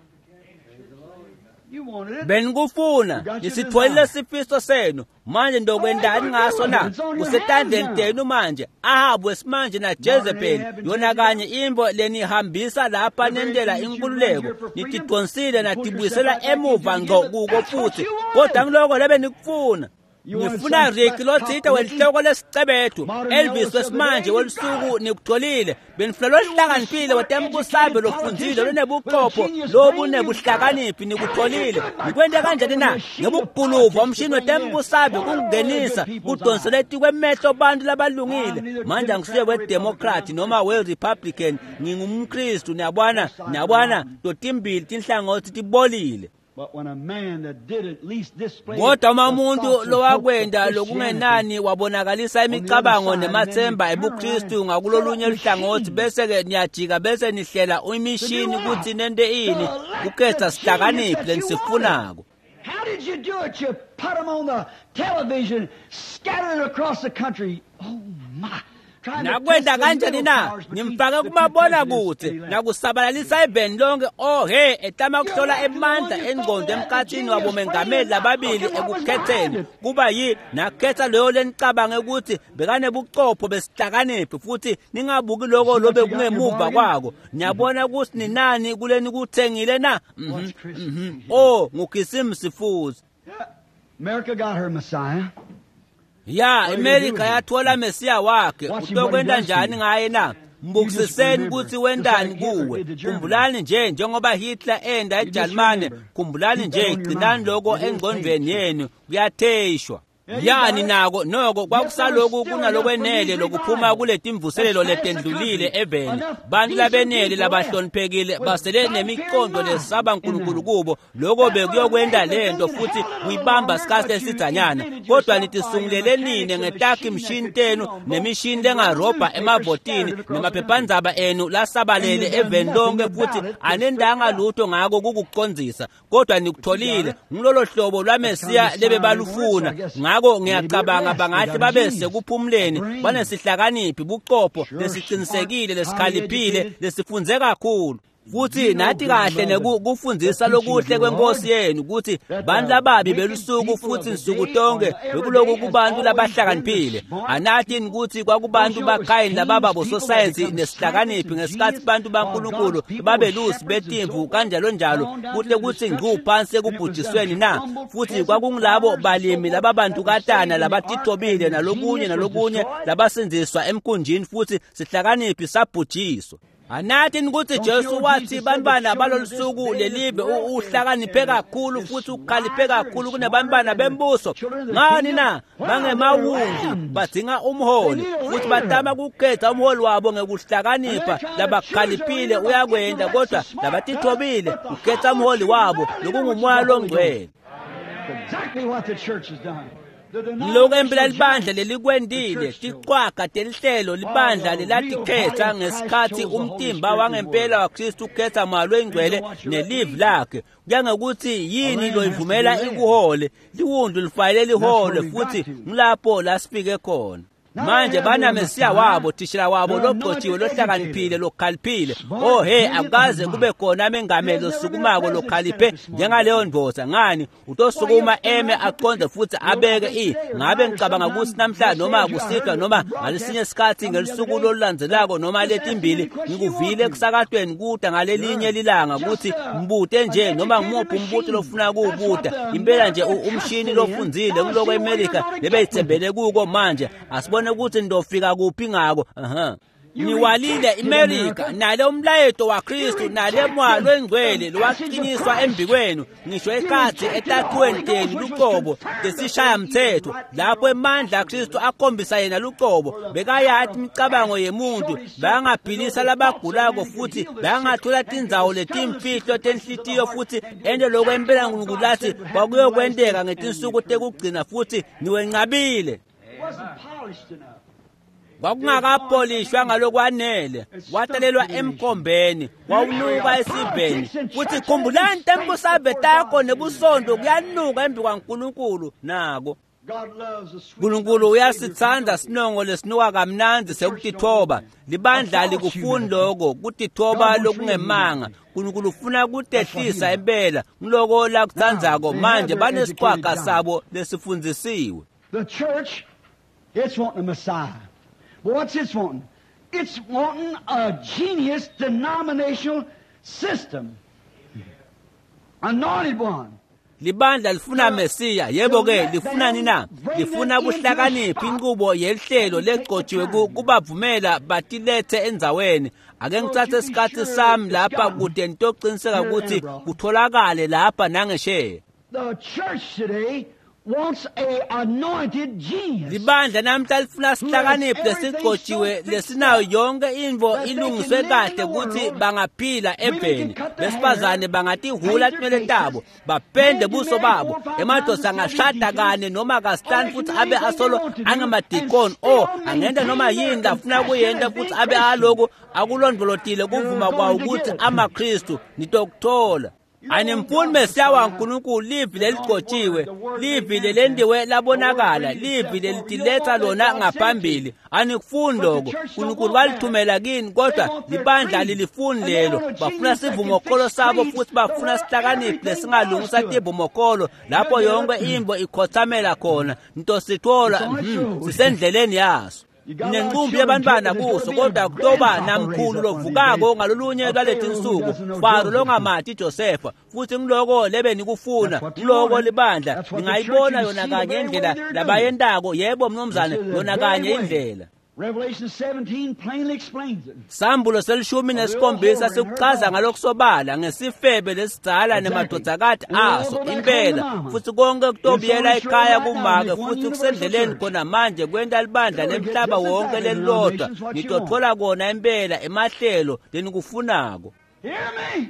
A: Benikufuna, nisitholile sifiso senu. Manje ndokwendani ngaso na? Kusetandleni tenu manje. Ahabu wesimanje na Jezebeli yona kanye imbo lenihambisa lapha nendela inkululeko. Nitidonsile natibuyisela emuva kuko futhi. Kodwa ngiloko lebe nikufuna. Nifuna Rick lothithe welihloko lesicebethu Elvis wesimanje welusuku nikutholile. Benifuna lohlakaniphile wetemkusabe lofundzile lonebuqopho lobunebuhlakaniphi nikutholile. Nikwende kanjani na? Ngebuguluvu umshini wetemkusabe kungenisa kudonseleti kwemehlo abantu labalungile. Manje angisuye weDemocrat noma weRepublican, ngingumKristu. Niyabona totimbili tinhlangothi tibolile. Kodwa umuntu lowakwenda lokungenani wabonakalisa imicabango nemathemba ebuKristu ngakulolunye uhlangothi bese ke niyajika bese nihlela imishini ukuthi nente ini ukhetha sihlakaniphi lenisifunako.
C: How did you do it? You put them on the television, scattered across the country. Oh my.
A: Nakwenda kanjani na nimfaka kumabona kude nakusabalalisa ibheni lonke etama ukuhlola emandla engqondo emkhathini wabomengameli lababili ekukhetheni kuba nakhetha leyo lenicabange ukuthi bekane buqopho besihlakaniphi futhi ningabuki lokho lobe kungemuva kwako niyabona ukuthi ninani kuleni kuthengile na nguKhisimusi futhi.
C: America got her Messiah.
A: America yathola Mesiya wakhe utokwenda njani ngaye na mbukisiseni ukuthi wendani kuwe khumbulani njengoba Hitler enda eJalimane khumbulani gcinani lokho engqondweni yenu kuyatheshwa nako kwakusaloku kunalokwenele lokuphuma kuleti imvuselelo letendlulile eveni bantu labenele labahloniphekile basele nemiqondo lesaba uNkulunkulu kubo lokho bekuyokwenda lento futhi kuyibamba sikhathi esithanyana kodwa nithi sunguleleni ngetaki imshini tenu nemishini lengarobha emavotini nemaphephandzaba enu lasabalele eveni lonke futhi anendanga lutho ngako kukuqondzisa kodwa nikutholile ngilolo hlobo lwaMesiya lebebalufuna ngako ngiyacabanga bangathi babese kuphumleni banesihlakaniphi buqopho lesiqinisekile lesikhaliphile lesifunze kakhulu futhi nathi kahle nekufundisa lokuhle kwenkosi yenu ukuthi bantu lababi belusuku futhi insuku tonke bekuloku kubantu labahlakaniphile anathi ukuthi kwakubantu baKhayini lababa bososayensi nesihlakaniphi ngesikhathi bantu baNkulunkulu babelusi betimvu kanjalo njalo kuhle kuthi nguphansi ekubhujisweni na futhi kwakungilabo balimi lababantu katana labatitobile nalokunye labasinziswa emkhunjini futhi sihlakaniphi sabhujiswa. Anathi ukuthi Jesu wathi bantwana balolusuku lelive uhlakaniphe kakhulu futhi ukhaliphe kakhulu kunabantwana bembuso ngani na bangemawundlu badinga umholi futhi batama ukukhetha umholi wabo ngekuhlakanipha labakhaliphile uyakwenda kodwa labatithobile ukhetha umholi wabo lokungumoya longcwele.
C: Exactly what the church has done.
A: Lokho empela libandla lelikwendile tiqwaga telihlelo libandla lelatikhetha ngesikhathi umtimba wangempela waKristu ukhetha malo engcwele nelive lakhe kuyangekuthi yini loyivumela ikuhole liwundu lifayele lihole futhi ngilapho lasifike khona manje banaMesiya wabo thishela wabo logcotshiwe lohlakaniphile lokhaliphile akukaze kube khona amengamelo sukumako lokhaliphe njengaleyo ndvoza ngani utosukuma eme aqonde futhi abeke ngabe ngicabanga ukuthi namhlanje noma kusithwa noma ngalesinye isikhathi ngelisuku lolandzelako noma letimbili ngikuvile kusakadweni kuda ngalelinye lilanga ukuthi mbute nje noma ngimuphi umbuto lofuna kuwubuta impela nje umshini lofunzile kuloko eMelika lebeyithembele kuko manje asibone ukuthi ndofika kuphi ngako niwalile iMelika nale umlayeto waKristu nale mwalo engcwele lowaqiniswa embikwenu ngisho ekhathi etatweni tenu luqobo lesishaya mthetho lapho emandla kaKristu akhombisa yena luqobo bekayathi imicabango yemuntu bangaphilisa labagulako futhi bangathola tindzawo letimfihlo tenhlitiyo futhi ende lokwempela uNkulunkulu lathi kwakuyokwendeka ngetinsuku tekugcina futhi niwenqabile kwakungakapolishwa ngalokwanele watalelwa emkhombeni wawunuka esiveni futhi khumbulani tembusabe takho nebusondo kuyanuka embi kwaNkulunkulu nako uNkulunkulu uyasithanda sinongo lesinuka kamnanzi sekutithoba libandla likufuni lokho kutithoba lokungemanga uNkulunkulu ufuna kutehlisa impela ngiloko la kutsandzako manje banesiqwaga sabo lesifundzisiwe.
C: The church, it's wanting a Messiah. But what's it wanting? It's wanting a genius denominational system. Anointed one.
A: Libandla lifuna Mesiya yebo ke lifuna nina lifuna buhlakaniphi inqubo yehlelo legcotshiwe kubavumela batilethe endzaweni ake ngithathe isikhathi sami lapha kude ntoqiniseka ukuthi kutholakale lapha nangeshe.
C: The church today wants a anointed genius.
A: Libandla namhla lifuna sihlakaniphe sigcotshiwe lesinayo yonke info ilungiswe kahle ukuthi bangaphila ebheni. Besifazane bangatihula tinwele tabo, bapende buso babo. Emadoda angashada kane noma kaStan futhi abe asolo angamadikoni angenda noma yini afuna kuyenda futhi abe aloko akulondolotile kuvuma kwawo ukuthi amaKristu nitokuthola. Animfuni Mesiya waNkulunkulu livile ligcotshiwe, livile lendiwe labonakala, livile litiletha lona ngaphambili. Anikufuni lokho, uNkulunkulu walithumela kini kodwa libandla lilifuni lelo. Bafuna sivumokolo sabo futhi bafuna sihlakaniphe lesingalungisa tibumokolo lapho yonke imbo ikhothamela khona. Nto sithola sisendleleni yaso. Nenqumbi yabantwana kuso kodwa kutoba namkhulu lovukako ngalolunye lwaleti insuku Faro longamathi Josefa futhi ngiloko lebe nikufuna ngiloko libandla ngingayibona yona kanye indlela labayendako yebo mnomzane yona kanye indlela.
C: Revelation 17 plainly explains it.
A: Sambulo selishumi nesikhombisa sikuchaza ngalokusobala ngesifebe lesidzala nemadodakazi aso impela futhi konke kutobiyela ekhaya kumake futhi kusendleleni khona manje kwenta libandla lemhlaba wonke lelilodwa nitothola kona impela emahlelo lenikufunako.
C: Hear me?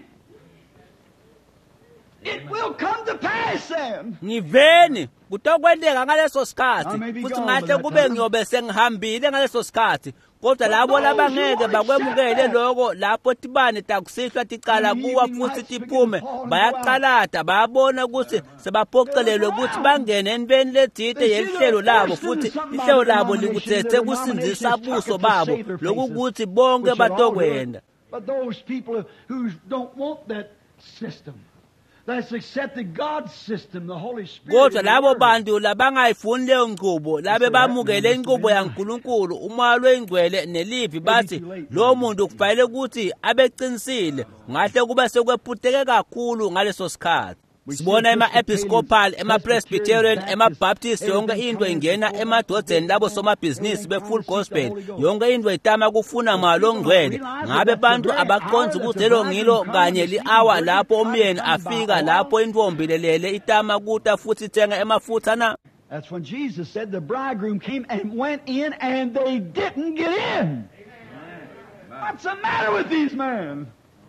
C: It will come to pass then.
A: Ngiveni kutokwendeka ngaleso sikhathi futhi ngahle kube ngiyobe sengihambile ngaleso sikhathi kodwa labo labangeke bakwemukele lokho lapho tibane takusihlwa ticala kuwa futhi tiphume bayaqalata bayabona ukuthi sebaphocelelwe ukuthi bangene entweni ledzite yelihlelo labo futhi ihlelo labo likuthethe kusinzisa buso babo lokuthi bonke batokwenda.
C: But those people who don't want that system, that's accepted God's system, the Holy Spirit.
A: Kodwa labo bantu labangayifuni leyo nkqubo labe bamukele inkqubo yaNkulunkulu umoya lwengcwele nelivi bathi lo muntu kufanele ukuthi abeqinisile ngahle kuba sekwephuteke kakhulu ngaleso sikhathi. Sibona ema-episcopal, ema-presbyterian, ema-baptist yonke into ingena emadodeni labo somabhizinisi be-full gospel yonke into itama kufuna malo ngcwele ngabe bantu abaqonzi ukuthi lelo ngilo kanye li-hour lapho umyeni afika lapho intombi lelele itama kuta futhi ithenga emafutha na.
C: That's when Jesus said the bridegroom came and went in and they didn't get in. What's the matter with these men?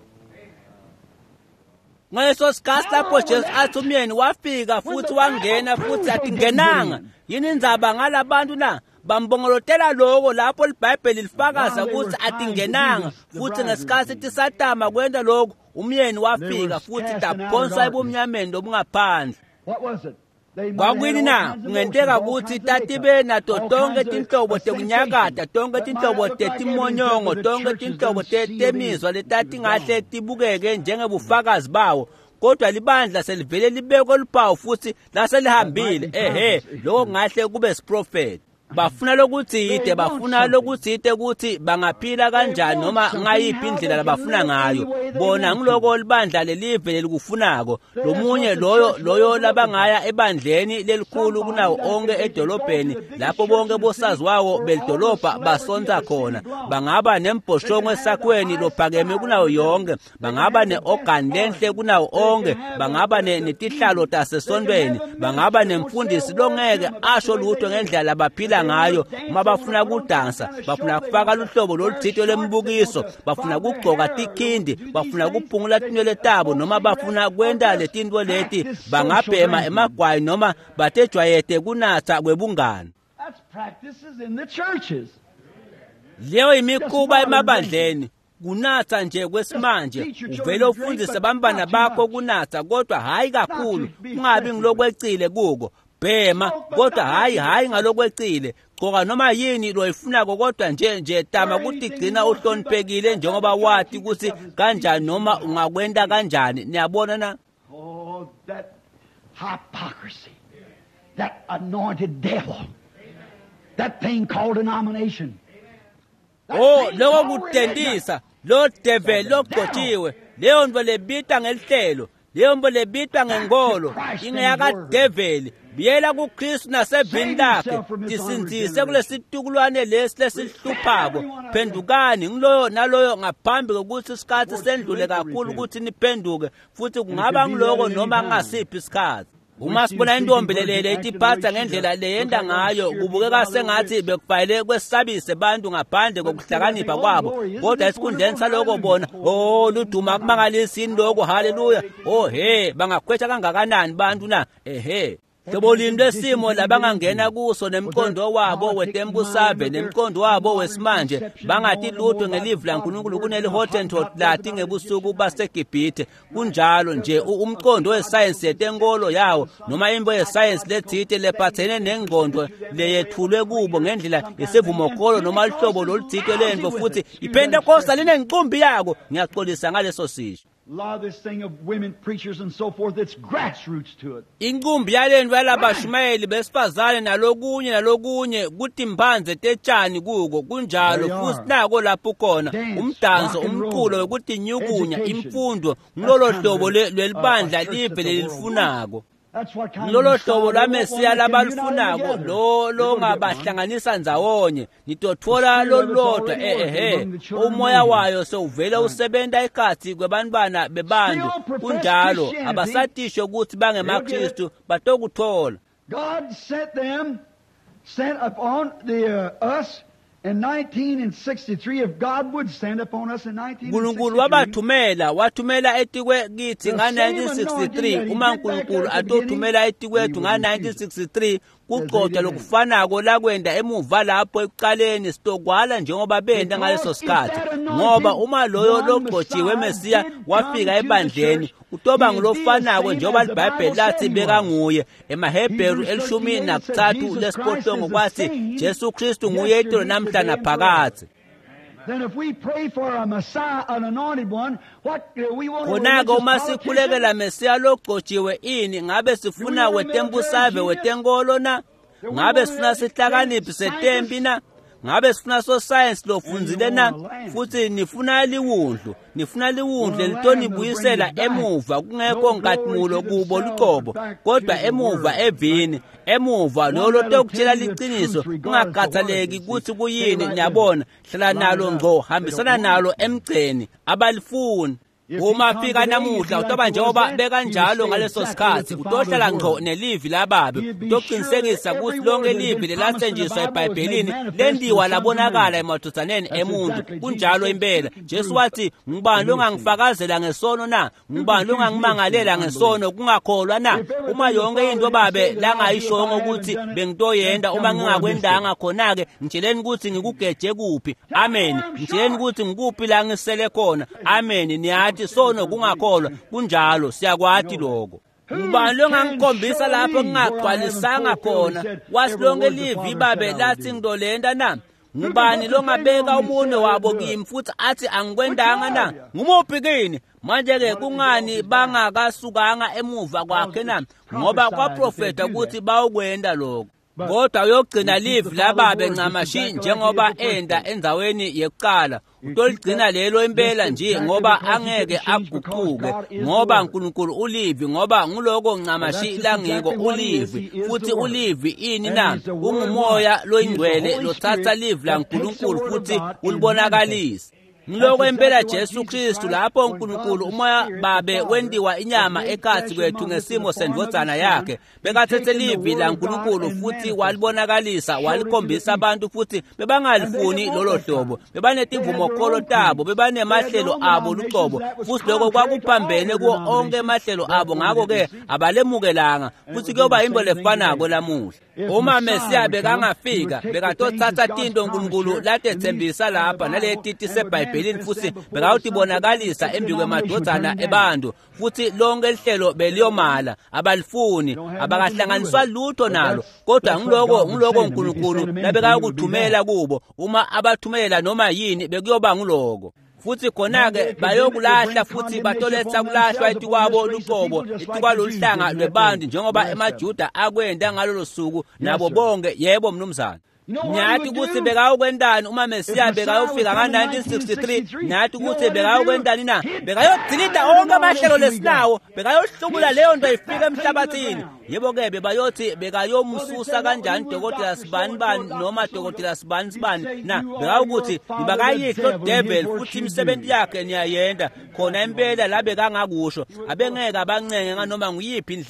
A: Ngaleso sikhathi lapho Jesu athi umyeni wafika futhi wangena futhi atingenanga yini indzaba ngalabantu na bambongolotela lokho lapho iBhayibheli lifakaza ukuthi atingenanga futhi ngesikhathi tisatama kwenda lokho umyeni wafika futhi taphonswa ebumnyameni lobungaphandle.
C: What was it?
A: Kwakwini na kungenteka ukuthi tatibe nato tonke tinhlobo tekunyakata tonke tinhlobo tetimonyongo tonke tinhlobo temizwa letati ngahle tibukeke njengebufakazi bawo kodwa libandla selivele libekwe luphawu futhi laselihambile lokho ngahle kube siprofeti. Bafuna lokuthi ite bafuna lokuthi ite ukuthi bangaphila kanjani noma ngayiphi indlela labafuna ngayo bona ngiloko libandla lelive lelikufunako lomunye loyo labangaya ebandleni lelikhulu kunawo onke edolobheni lapho bonke bosaziwayo belidolobha basonza khona bangaba nembhoshongo esakweni lophakeme kunawo yonke bangaba neorgan lenhle kunawo onke bangaba netihlalo tasesontweni bangaba nemfundisi longeke asho lutho ngendlela abaphila ngayo uma bafuna kudansa bafuna kufaka luhlobo loluthito lembukiso bafuna kugcoka tikhindi bafuna kuphungula tinwele tabo noma bafuna kwenda letinto leti bangabhema emagwayi noma batejwayete kunatha kwebungane.
C: That's practices in the churches.
A: Leyo imikhuba emabandleni kunatha nje kwesimanje uvele ufundise abantwana bakho kunatha kodwa hayi kakhulu ungabi ngilokwecile kuko bhema kodwa hayi ngalokwecile gcoka noma yini loyifuna kodwa nje tama ukuthi gcina uhloniphekile njengoba wathi ukuthi kanjani noma ungakwenda kanjani niyabona na.
C: Oh, that hypocrisy, that anointed devil, that thing called denomination.
A: Lokho kutendisa lo devil lokugcotshiwe leyo nto lebita ngelihlelo leyo nto lebita ngengolo ingeyaka devil biyela kuKristu nasebhini lakhe tisinzise kulesitukulwane lesihluphako phendukani ngiloyo naloyo ngaphambi kokuthi isikhathi sendlule kakhulu ukuthi niphenduke futhi kungaba ngiloko noma ngasiphi isikhathi. Uma sibona intombi lelele itiphatha ngendlela leyenda ngayo kubukeka sengathi bekufanele kwesabise abantu ngaphandle kokuhlakanipha kwabo, kodwa esikhundleni saloko bona luduma kumangalisa yini lokho, haleluya. Bangakhwetha kangakanani bantu na hlobo lini lwesimo labangangena kuso nemqondo wabo wetembusave nemqondo wabo wesimanje, bangathi lutho ngelivu laNkulunkulu kunelihotentot lathi ngebusuku baseGibhithe. Kunjalo nje umqondo wesayensi yetenkolo yawo noma imbo yesayensi lethithe lephathene nengqondo leyethulwe kubo ngendlela yesivumokholo noma lihlobo loluthithe lento, futhi iPentecost linenqumbi yako. Ngiyaxolisa ngaleso sisho.
C: A lot of this thing of women preachers and so forth, it's grassroots to it.
A: Inqumbi yalento yalabashumayeli besifazane nalokunye kuthi mbanze tetshani kuko. Kunjalo futhi nako lapho khona umdanso umculo wokuthi nyukunya imfundo ngilolo hlobo lwelibandla live lelifunako. Lolo hlobo lwaMesiya labalufunako lo ngabahlanganisa ndzawonye nitothola lolodwa umoya wayo sewuvela usebenza ekhathi kwebantwana bebantu. Kunjalo abasatisho ukuthi bangemaKristu batokuthola.
C: God sent upon us in 1963, if God would stand upon us in 1963.
A: Nkulunkulu wathumela etikwe kithi nga-1963. Uma Nkulunkulu atothumela etikwethu nga-1963, kuqoqa lokufanako lakwenda emuva lapho ekuqaleni sitogwala njengoba benda ngaleso sikhathi. Ngoba uma loyo logcotshiwe Mesiya wafika ebandleni, utoba ngulofanako njengoba iBhayibheli lathi bekanguye. EmaHebheru 13 lesiphohlongo kwathi Jesu Kristu nguye itolo namhla naphakade.
C: Then if we pray for a Messiah, an anointed one, what we want
A: khonako uma sikhulekela Mesiya logcotshiwe ini, ngabe sifuna wetembusave wetenkolo na? Ngabe sifuna sihlakaniphi setempi na? Ngabe sifuna sosayensi lofunzile na? Futhi nifuna liwundlu litonibuyisela emuva, kungekho nkatmulo kubo luqobo, kodwa emuva evini, emuva lolo tokutshela liqiniso, kungakhathaleki ukuthi kuyini. Niyabona, hlala nalo ngqo, hambisana nalo emgceni abalifuni. Uma fika namuhla utoba njengoba bekanjalo ngaleso sikhathi, utohlala ngqo nelivi lababe, utoqinisekisa ukuthi lonke livi lelasetshenziswa eBhayibhelini lendiwa labonakala emadodaneni emuntu. Kunjalo impela Jesu wathi, ngubani ongangifakazela ngesono na? Ngubani ongangimangalela ngesono kungakholwa na? Uma yonke into babe langayishongo ukuthi bengitoyenda, uma ngingakwendanga khona-ke ngitsheleni ukuthi ngikugeje kuphi. Amen. Ngitsheleni ukuthi ngikuphi la ngisele khona. Amen. Niyathi sono kungakholwa. Kunjalo siyakwati lokho. Ngubani longangikhombisa lapho ngingagcwalisanga khona? Wasilonke livi babe lathi ngidolenda na? Ngubani longabeka umunwe wabo kimi futhi athi angikwendanga na? Ngumuphi kini? Manje-ke kungani bangakasukanga emuva kwakhe na? Ngoba kwaprofeta ukuthi bayokwenda lokho. Kodwa uyogcina livi lababe ncamashi njengoba enda endaweni yekuqala. Utoligcina lelo impela nje ngoba angeke aguquke, ngoba uNkulunkulu ulivi, ngoba nguloko ncamashi langiko ulivi. Futhi ulivi ini na? Ungumoya loyingcwele lothatha livi laNkulunkulu futhi ulibonakalisa. Ngiloko impela Jesu Kristu lapho uNkulunkulu umoya babe wendiwa inyama ekhathi kwethu ngesimo sendvodzana yakhe, bekathethe livi laNkulunkulu futhi walibonakalisa, walikhombisa abantu futhi bebangalifuni lolo hlobo, bebanetivumokholo tabo, bebanemahlelo abo luqobo, futhi lokho kwakuphambene kuwo onke emahlelo abo. Ngakho-ke abalemukelanga, futhi kuyoba imbo lefanako lamuhla. Uma Mesiya bekangafika, bekatothatha tinto uNkulunkulu latethembisa lapha naletiti seBhayibhelini, futhi bekawutibonakalisa embi kwemadvodzana ebantu, futhi lonke lihlelo beliyomala, abalifuni, abakahlanganiswa lutho nalo. Kodwa ngiloko uNkulunkulu labekayokuthumela kubo. Uma abathumela noma yini bekuyoba ngiloko. Futhi khona-ke bayokulahla futhi batoletha kulahlwa itikwabo luqobo, itikwaloluhlanga lwebantu njengoba emaJuda akwenda ngalolo suku nabo bonke. Yebo mnumzana. Nyathi ukuthi bekayokwendani uma Mesiya bekayofika nga-1963? Nyathi ukuthi bekayokwendani na? Bekayodilida onke amahlelo lesinawo, bekayohlubula leyo nto ifika emhlabathini. Yebo-ke bebayothi bekayomsusa kanjani dokotela sibani noma dokotela sibani na? Bekayokuthi nibakayihlo devil futhi imisebenzi yakhe niyayenda khona impela la bekangakusho, abengeke abancenge nganoma nguyiphi indlela.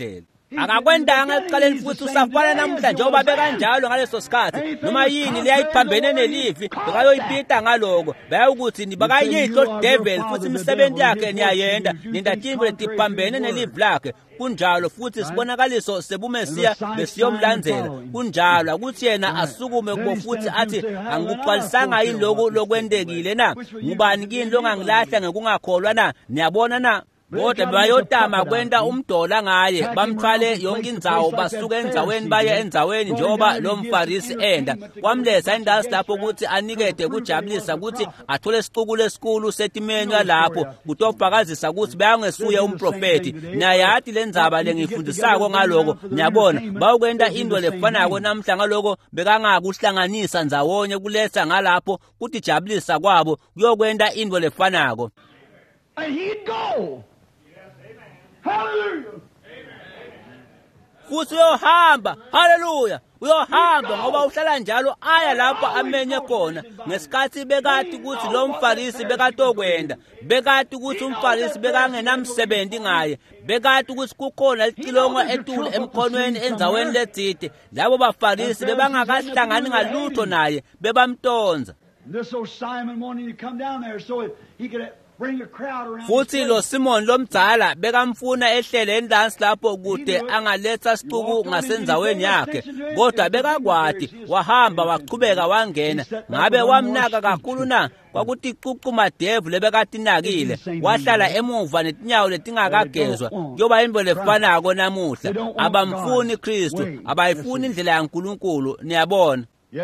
A: akakwendanga ekuqaleni futhi usafana namhla njengoba bekanjalo ngaleso sikhathi noma yini leyayiphambene nelivi bekayoyipita ngaloko bayawukuthi nibakayihlo devil futhi imisebenzi yakhe niyayenda nindatimbe letiphambene nelivi lakhe kunjalo futhi sibonakaliso sebumesiya besiyomlandzela kunjalo akuthi yena asukume kubo futhi athi angikuqalisanga yini lokhu lokwendekile na ngubani kini longangilahla ngekungakholwa na niyabona na kodwa bayotama kwenta umdola ngaye bamthwale yonke indzawo basuka endzaweni baye endzaweni njengoba lo mfarisi enda kwamletha endasi lapho ukuthi anikete kujabulisa ukuthi athole isiqukulo esikhulu setimenywa lapho kutofakazisa ukuthi bayangesuye umprofeti nayathi lendzaba lengifundisako ngaloko niyabona bayokwenta into lefanako namhla ngaloko bekangakuhlanganisa ndzawonye kuletha ngalapho kuti jabulisa kwabo kuyokwenta into lefanako.
C: And he'd go. Hallelujah.
A: Futhi uyohamba, haleluya, uyohamba ngoba uhlala njalo aya lapho amenye khona ngesikhathi bekati ukuthi lo mfarisi bekatokwenda bekati ukuthi umfarisi bekangenamsebenzi ngaye bekati ukuthi kukhona licilongo etulu emkhonweni endzaweni ledzide labo bafarisi bebangakahlangani ngalutho naye bebamtonza.
C: This old Simon wanted to come down there so he could
A: futhi lo Simon lomdzala bekamfuna ehlele endansi lapho kude angaletha siquku ngasenzaweni yakhe kodwa bekakwadi wahamba waqhubeka wangena ngabe wamnaka kakhulu na kwakuthi iququma devu lebekatinakile wahlala emuva netinyawo letingakagezwa kuyoba into lefanako namuhla abamfuni Kristu abayifuni indlela yaNkulunkulu niyabona.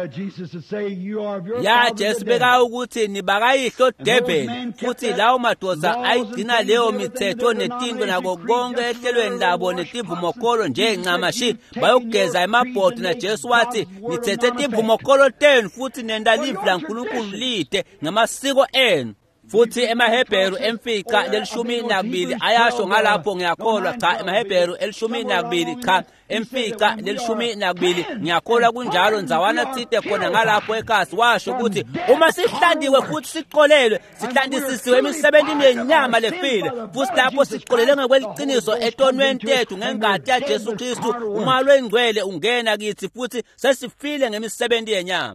A: Jesu beka ukuthi nibakayihlo devil futhi lawo madoda ayigcina leyo mithetho netinto nako konke ehlelweni labo netivumokholo njengancamashi bayogeza emabhodi na Jesu wathi nithethe tivumokholo tenu futhi nenda live laNkulunkulu lide ngamasiko enu. Futhi emaHebheru emfica lelishumi nakubili ayasho ngalapho ngiyakholwa cha emaHebheru elishumi nakubili cha emfica lelishumi nakubili ngiyakholwa kunjalo nzawana tsite khona ngalapho ekhasi washo ukuthi uma sihlandiwe futhi siqolelwe sihlandisisiwe emisebenzini yenyama lefile futhi lapho siqolele ngekweliciniso etonweni tethu ngengadi ya Jesu Kristu umalo engcwele ungena kithi futhi sesifile ngemisebenzi yenyama.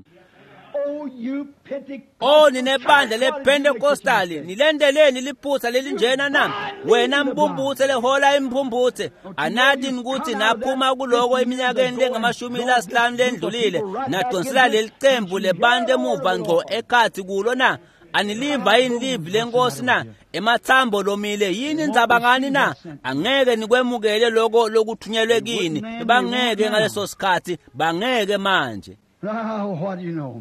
A: Oh ninebandla lePentecostali nilendeleni liphutha lelinjena nami wena mbumbuthe lehola imphumbuthe anathi ukuthi naphuma kuloko eminyakeni lengamashumi lasihlanu lendlulile nadonsela lelicembu lebantu emuva ngco ekhathi kulo na aniliva yini livi lenkosi na emathambo lomile yini indzabangani na angeke nikwemukele lokho lokuthunyelwe kini bangeke ngaleso sikhathi bangeke manje.
C: What do you know?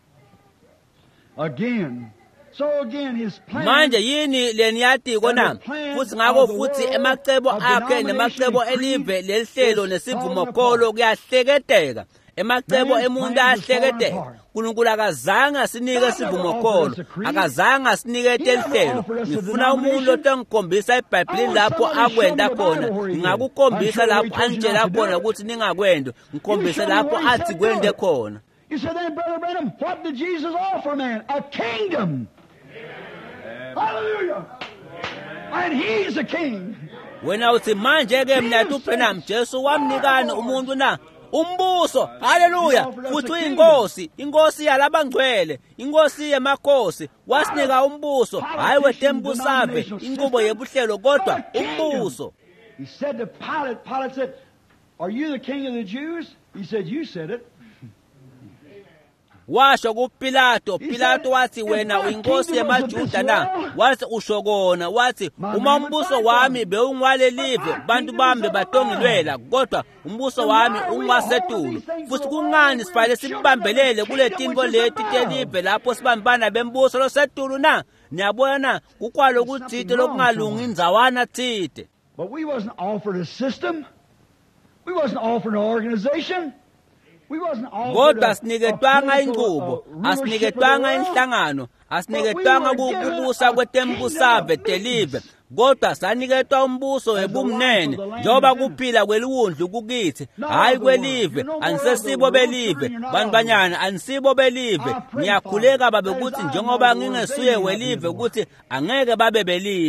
A: Manje yini leniyatiko na futhi ngako futhi emacebo akhe nemacebo elive lelihlelo nesivumokholo kuyahleketeka emacebo emuntu ahleketeka uNkulunkulu akazange asinike sivumokholo akazange asinike elihlelo ngifuna umuntu otangikhombisa eBhayibhelini lapho akwenda khona ngakukhombisa lapho anitshela khona ukuthi ningakwenda ngikhombise lapho athi kwende khona.
C: You said then, Brother Branham, what did Jesus offer man? A kingdom. Hallelujah. And he's a king.
A: Wena uthi manje ke mina uBranham Jesu wamnikana umuntu na umbuso. Hallelujah. Futhi uyinkosi, inkosi yalabangcwele, inkosi yemakhosi. Wasinika umbuso, hayi wetembusave, inqubo yebuhlelo kodwa umbuso.
C: He said to Pilate, Pilate said, "Are you the king of the Jews?" He said, "You said it."
A: Washo kuPilato Pilato wathi wena uyinkosi yamaJuda na wathi ushokona wathi uma umbuso wami bewungwale live bantu bami batongilwela kodwa umbuso wami ungwasetulo futhi kungani sifale sibambelele kule tinto leti telive lapho sibambana bembuso losetulo na niyabona kukwalo kuthite lokungalungi indzawana thite.
C: But we wasn't offered a system. We wasn't offered an organization.
A: Kodwa asiniketwanga inqubo asiniketwanga inhlangano asiniketwanga kukubusa kwetembusave delive kodwa saniketwa umbuso webumnene njoba kuphila kweliwundlu kukithi hayi kwelive anisesibo belive banibanyana anisibo belive ngiyakhuleka babe ukuthi njengoba ngingesuye welive ukuthi angeke babe belive.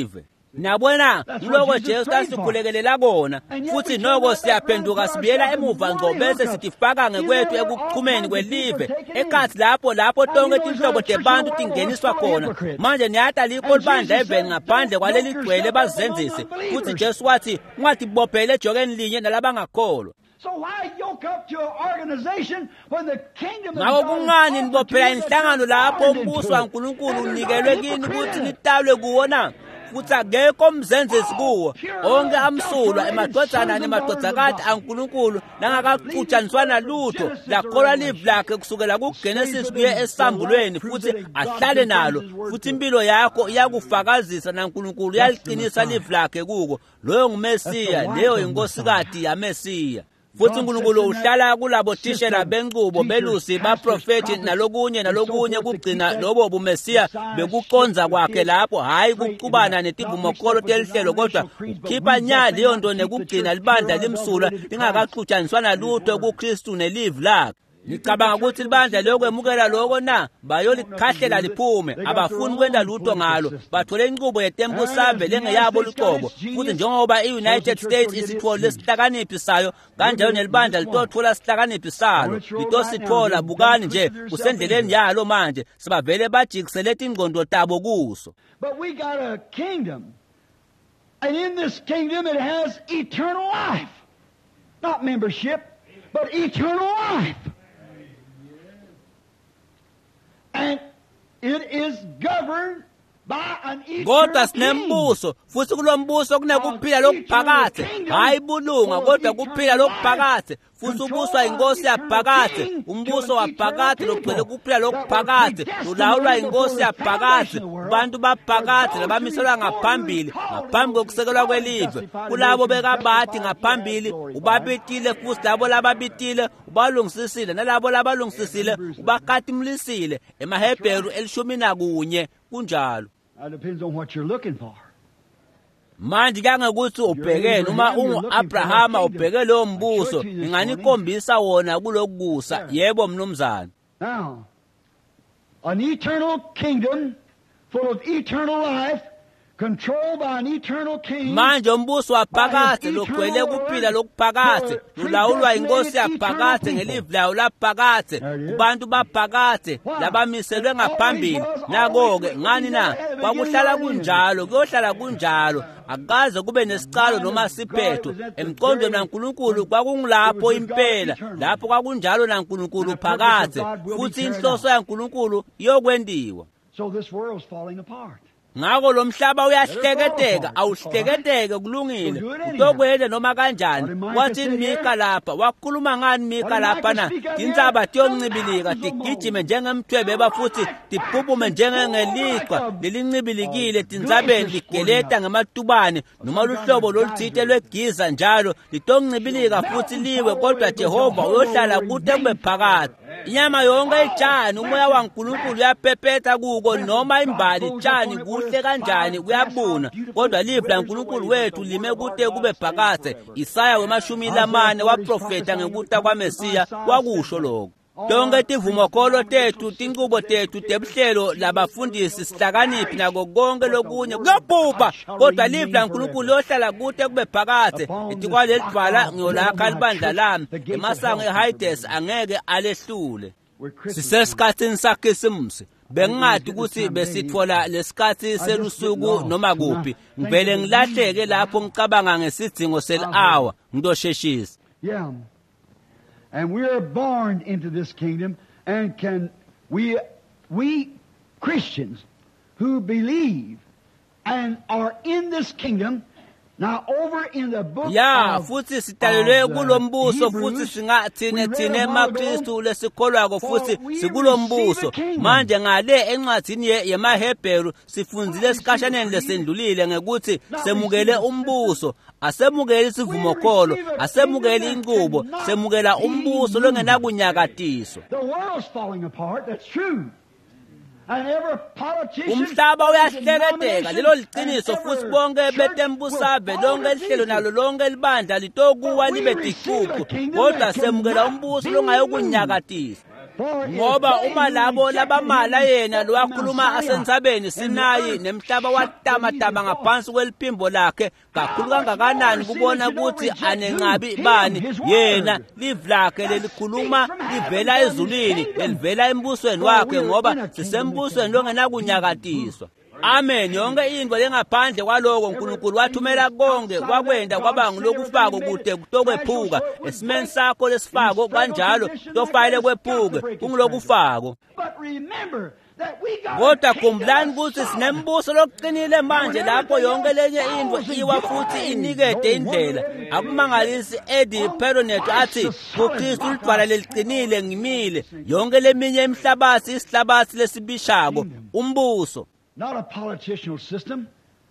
A: Nabona ngiloko Jesu asikhulekelela kona futhi noko siyaphenduka sibuyela emuva ngqo bese sitifaka ngekwethu ekuchumeni kwelive ekhathi lapho tonke tinhlobo tebantu tingeniswa khona manje niyata liko libandla eveni ngaphandle kwaleli gcwele bazenzise futhi Jesu wathi ungatibophele ejokeni linye nalabangakholwa.
C: So why yoke up to an organization when the kingdom of
A: Ngako
C: God
A: kungani nibophela inhlangano lapho umbuso kaNkulunkulu unikelwe kini ukuthi nitalwe kuwona futhi akekho umzenzisi kuwo onke amsulwa emadodana nemadodzakati aNkulunkulu nangakaxutshaniswana lutho lakholwa live lakhe kusukela kuGenesis kuye esambulweni futhi ahlale nalo futhi impilo yakho iyakufakazisa naNkulunkulu uyaliqinisa live lakhe kuko loyo nguMesiya leyo inkosikazi yaMesiya. Futhi uNkulunkulu uhlala kulabo thishela benqubo belusi baprofeti nalokunye kugcina lobo bumesiya bekuconza kwakhe lapho hayi kuqhubana netivumokholo telihlelo kodwa ukhipha nya leyo nto nekugcina libandla limsulwa lingakaxutshaniswana lutho kuKristu nelive lakhe. Ngicabanga ukuthi libandla lokwemukela lokho na bayolikhahlela liphume abafuni kwenda lutho ngalo bathole inqubo yetempu save lengeyabo luqobo futhi njengoba iUnited States isithola lesihlakaniphi sayo kanjalo nelibandla litothola sihlakaniphi salo litosithola bukani nje kusendleleni yalo manje sibavele bajikisele ingqondo tabo kuso.
C: But we got a kingdom, and in this kingdom it has eternal life, not membership but eternal life. And it is governed by an
A: kodwa
C: eternal king.
A: sinembuso futhi kulombuso kunekuphila lokuphakathe hayi bulunga kodwa kuphila lokuphakathe futhi ubuswa inkosi yaphakathe umbuso waphakathe logcwele kuphila lokuphakathe ulawulwa inkosi yaphakathe abantu baphakathe labamiselwa ngaphambi kokusekelwa kwelive kulabo bekabathi ngaphambili ubabitile futhi labo lababitile ubalungisisile nalabo labalungisisile ubakatimlisile emaHebheru 11 kunjalo.
C: It depends on what you're looking for.
A: Manje kangekuthi ubhekene uma unguAbrahama ubheke lo mbuso inganikhombisa wona kulokubusa yebo mnumzana.
C: Now, an eternal kingdom full of eternal life controlled by an eternal king.
A: Manje umbuso waphakathe logcwele kuphila lokuphakathe ulawulwa inkosi yaphakathe ngelive layo laphakathe kubantu baphakathe labamiselwe ngaphambili nako-ke ngani na kwakuhlala kunjalo kuyohlala kunjalo akaze kube nesicalo noma siphetho emqondweni naNkulunkulu kwakungilapho impela lapho kwakunjalo naNkulunkulu phakathe futhi inhloso yaNkulunkulu iyokwendiwa.
C: So this world's falling apart.
A: Ngako lo mhlaba uyahleketeka awuhleketeke kulungile utokwele noma kanjani wathi Mika lapha wakhuluma ngani Mika lapha na tindzaba tiyoncibilika tigijime njengemthwebeba futhi tibhubhume njengengeliqwa lelincibilikile tindzabeni ligeleta ngamatubane noma luhlobo loluthite lwegiza njalo litoncibilika futhi liwe kodwa Jehova uyohlala kude kube phakade. Inyama yonke itshani umoya waNkulunkulu uyaphephetha kuko noma imbali itshani kuhle kanjani kuyabuna kodwa live laNkulunkulu wethu lime kude kube phakathe. Isaya 40 waprofeta ngekuta kwaMesiya wakusho lokho. Tonke tivumokholo tethu tinqubo tethu tebuhlelo labafundisi sihlakaniphi nako konke lokunye kuyabhubha kodwa live laNkulunkulu yohlala kude kube phakathe. Itikwaleli dwala ngiyolakha libandla lami emasango eHades angeke alehlule. Sisesikhathini sakhe simse bengingathi ukuthi besitfola lesikhathi selusuku noma kuphi ngivele ngilahleke lapho ngicabanga ngesidingo sel-hour ngitosheshisa.
C: Yeah. And we are born into this kingdom, and we Christians who believe and are in this kingdom now over in the book of
A: futhi sitalelwe kulombuso futhi singathine emakristu lesikholwako futhi sikulombuso manje ngale encwadzini yemaHebheru sifundzile sikashaneni lesendlulile ngekuthi semukele umbuso asemukele isivumokholo asemukele inqubo semukela umbuso longenakunyakatiswa.
C: The world's falling apart, that's true.
A: Umhlaba uyahleketeka lelo liqiniso futhi bonke betembusave lonke lihlelo nalo lonke libandla litokuwa libe dikuku kodwa semukela umbuso longayokunyakatisa. ngoba uma labo labamala yena lowakhuluma asentabeni Sinayi nemhlaba watamataba ngaphansi kweliphimbo lakhe kakhulu kangakanani kubona ukuthi anenqabi bani yena live lakhe lelikhuluma livela ezulwini elivela embusweni wakhe ngoba sisembusweni longenakunyakatiswa. Amen. Yonke into lengaphandle kwaloko uNkulunkulu wathumela konke kwakwenda kwaba ngilokufaka kude kutokwephuka esimeni sakho lesifako kanjalo tofayile kwephuke kungilokufako. Kodwa khumbulani ukuthi sinembuso lokuqinile manje lapho yonke lenye into iwa futhi inikede indlela. Akumangalisi Eddie Peronet athi kuKristu ulibhala leliqinile ngimile yonke leminye emhlabathi isihlabathi lesibishako umbuso.
C: Not a political system,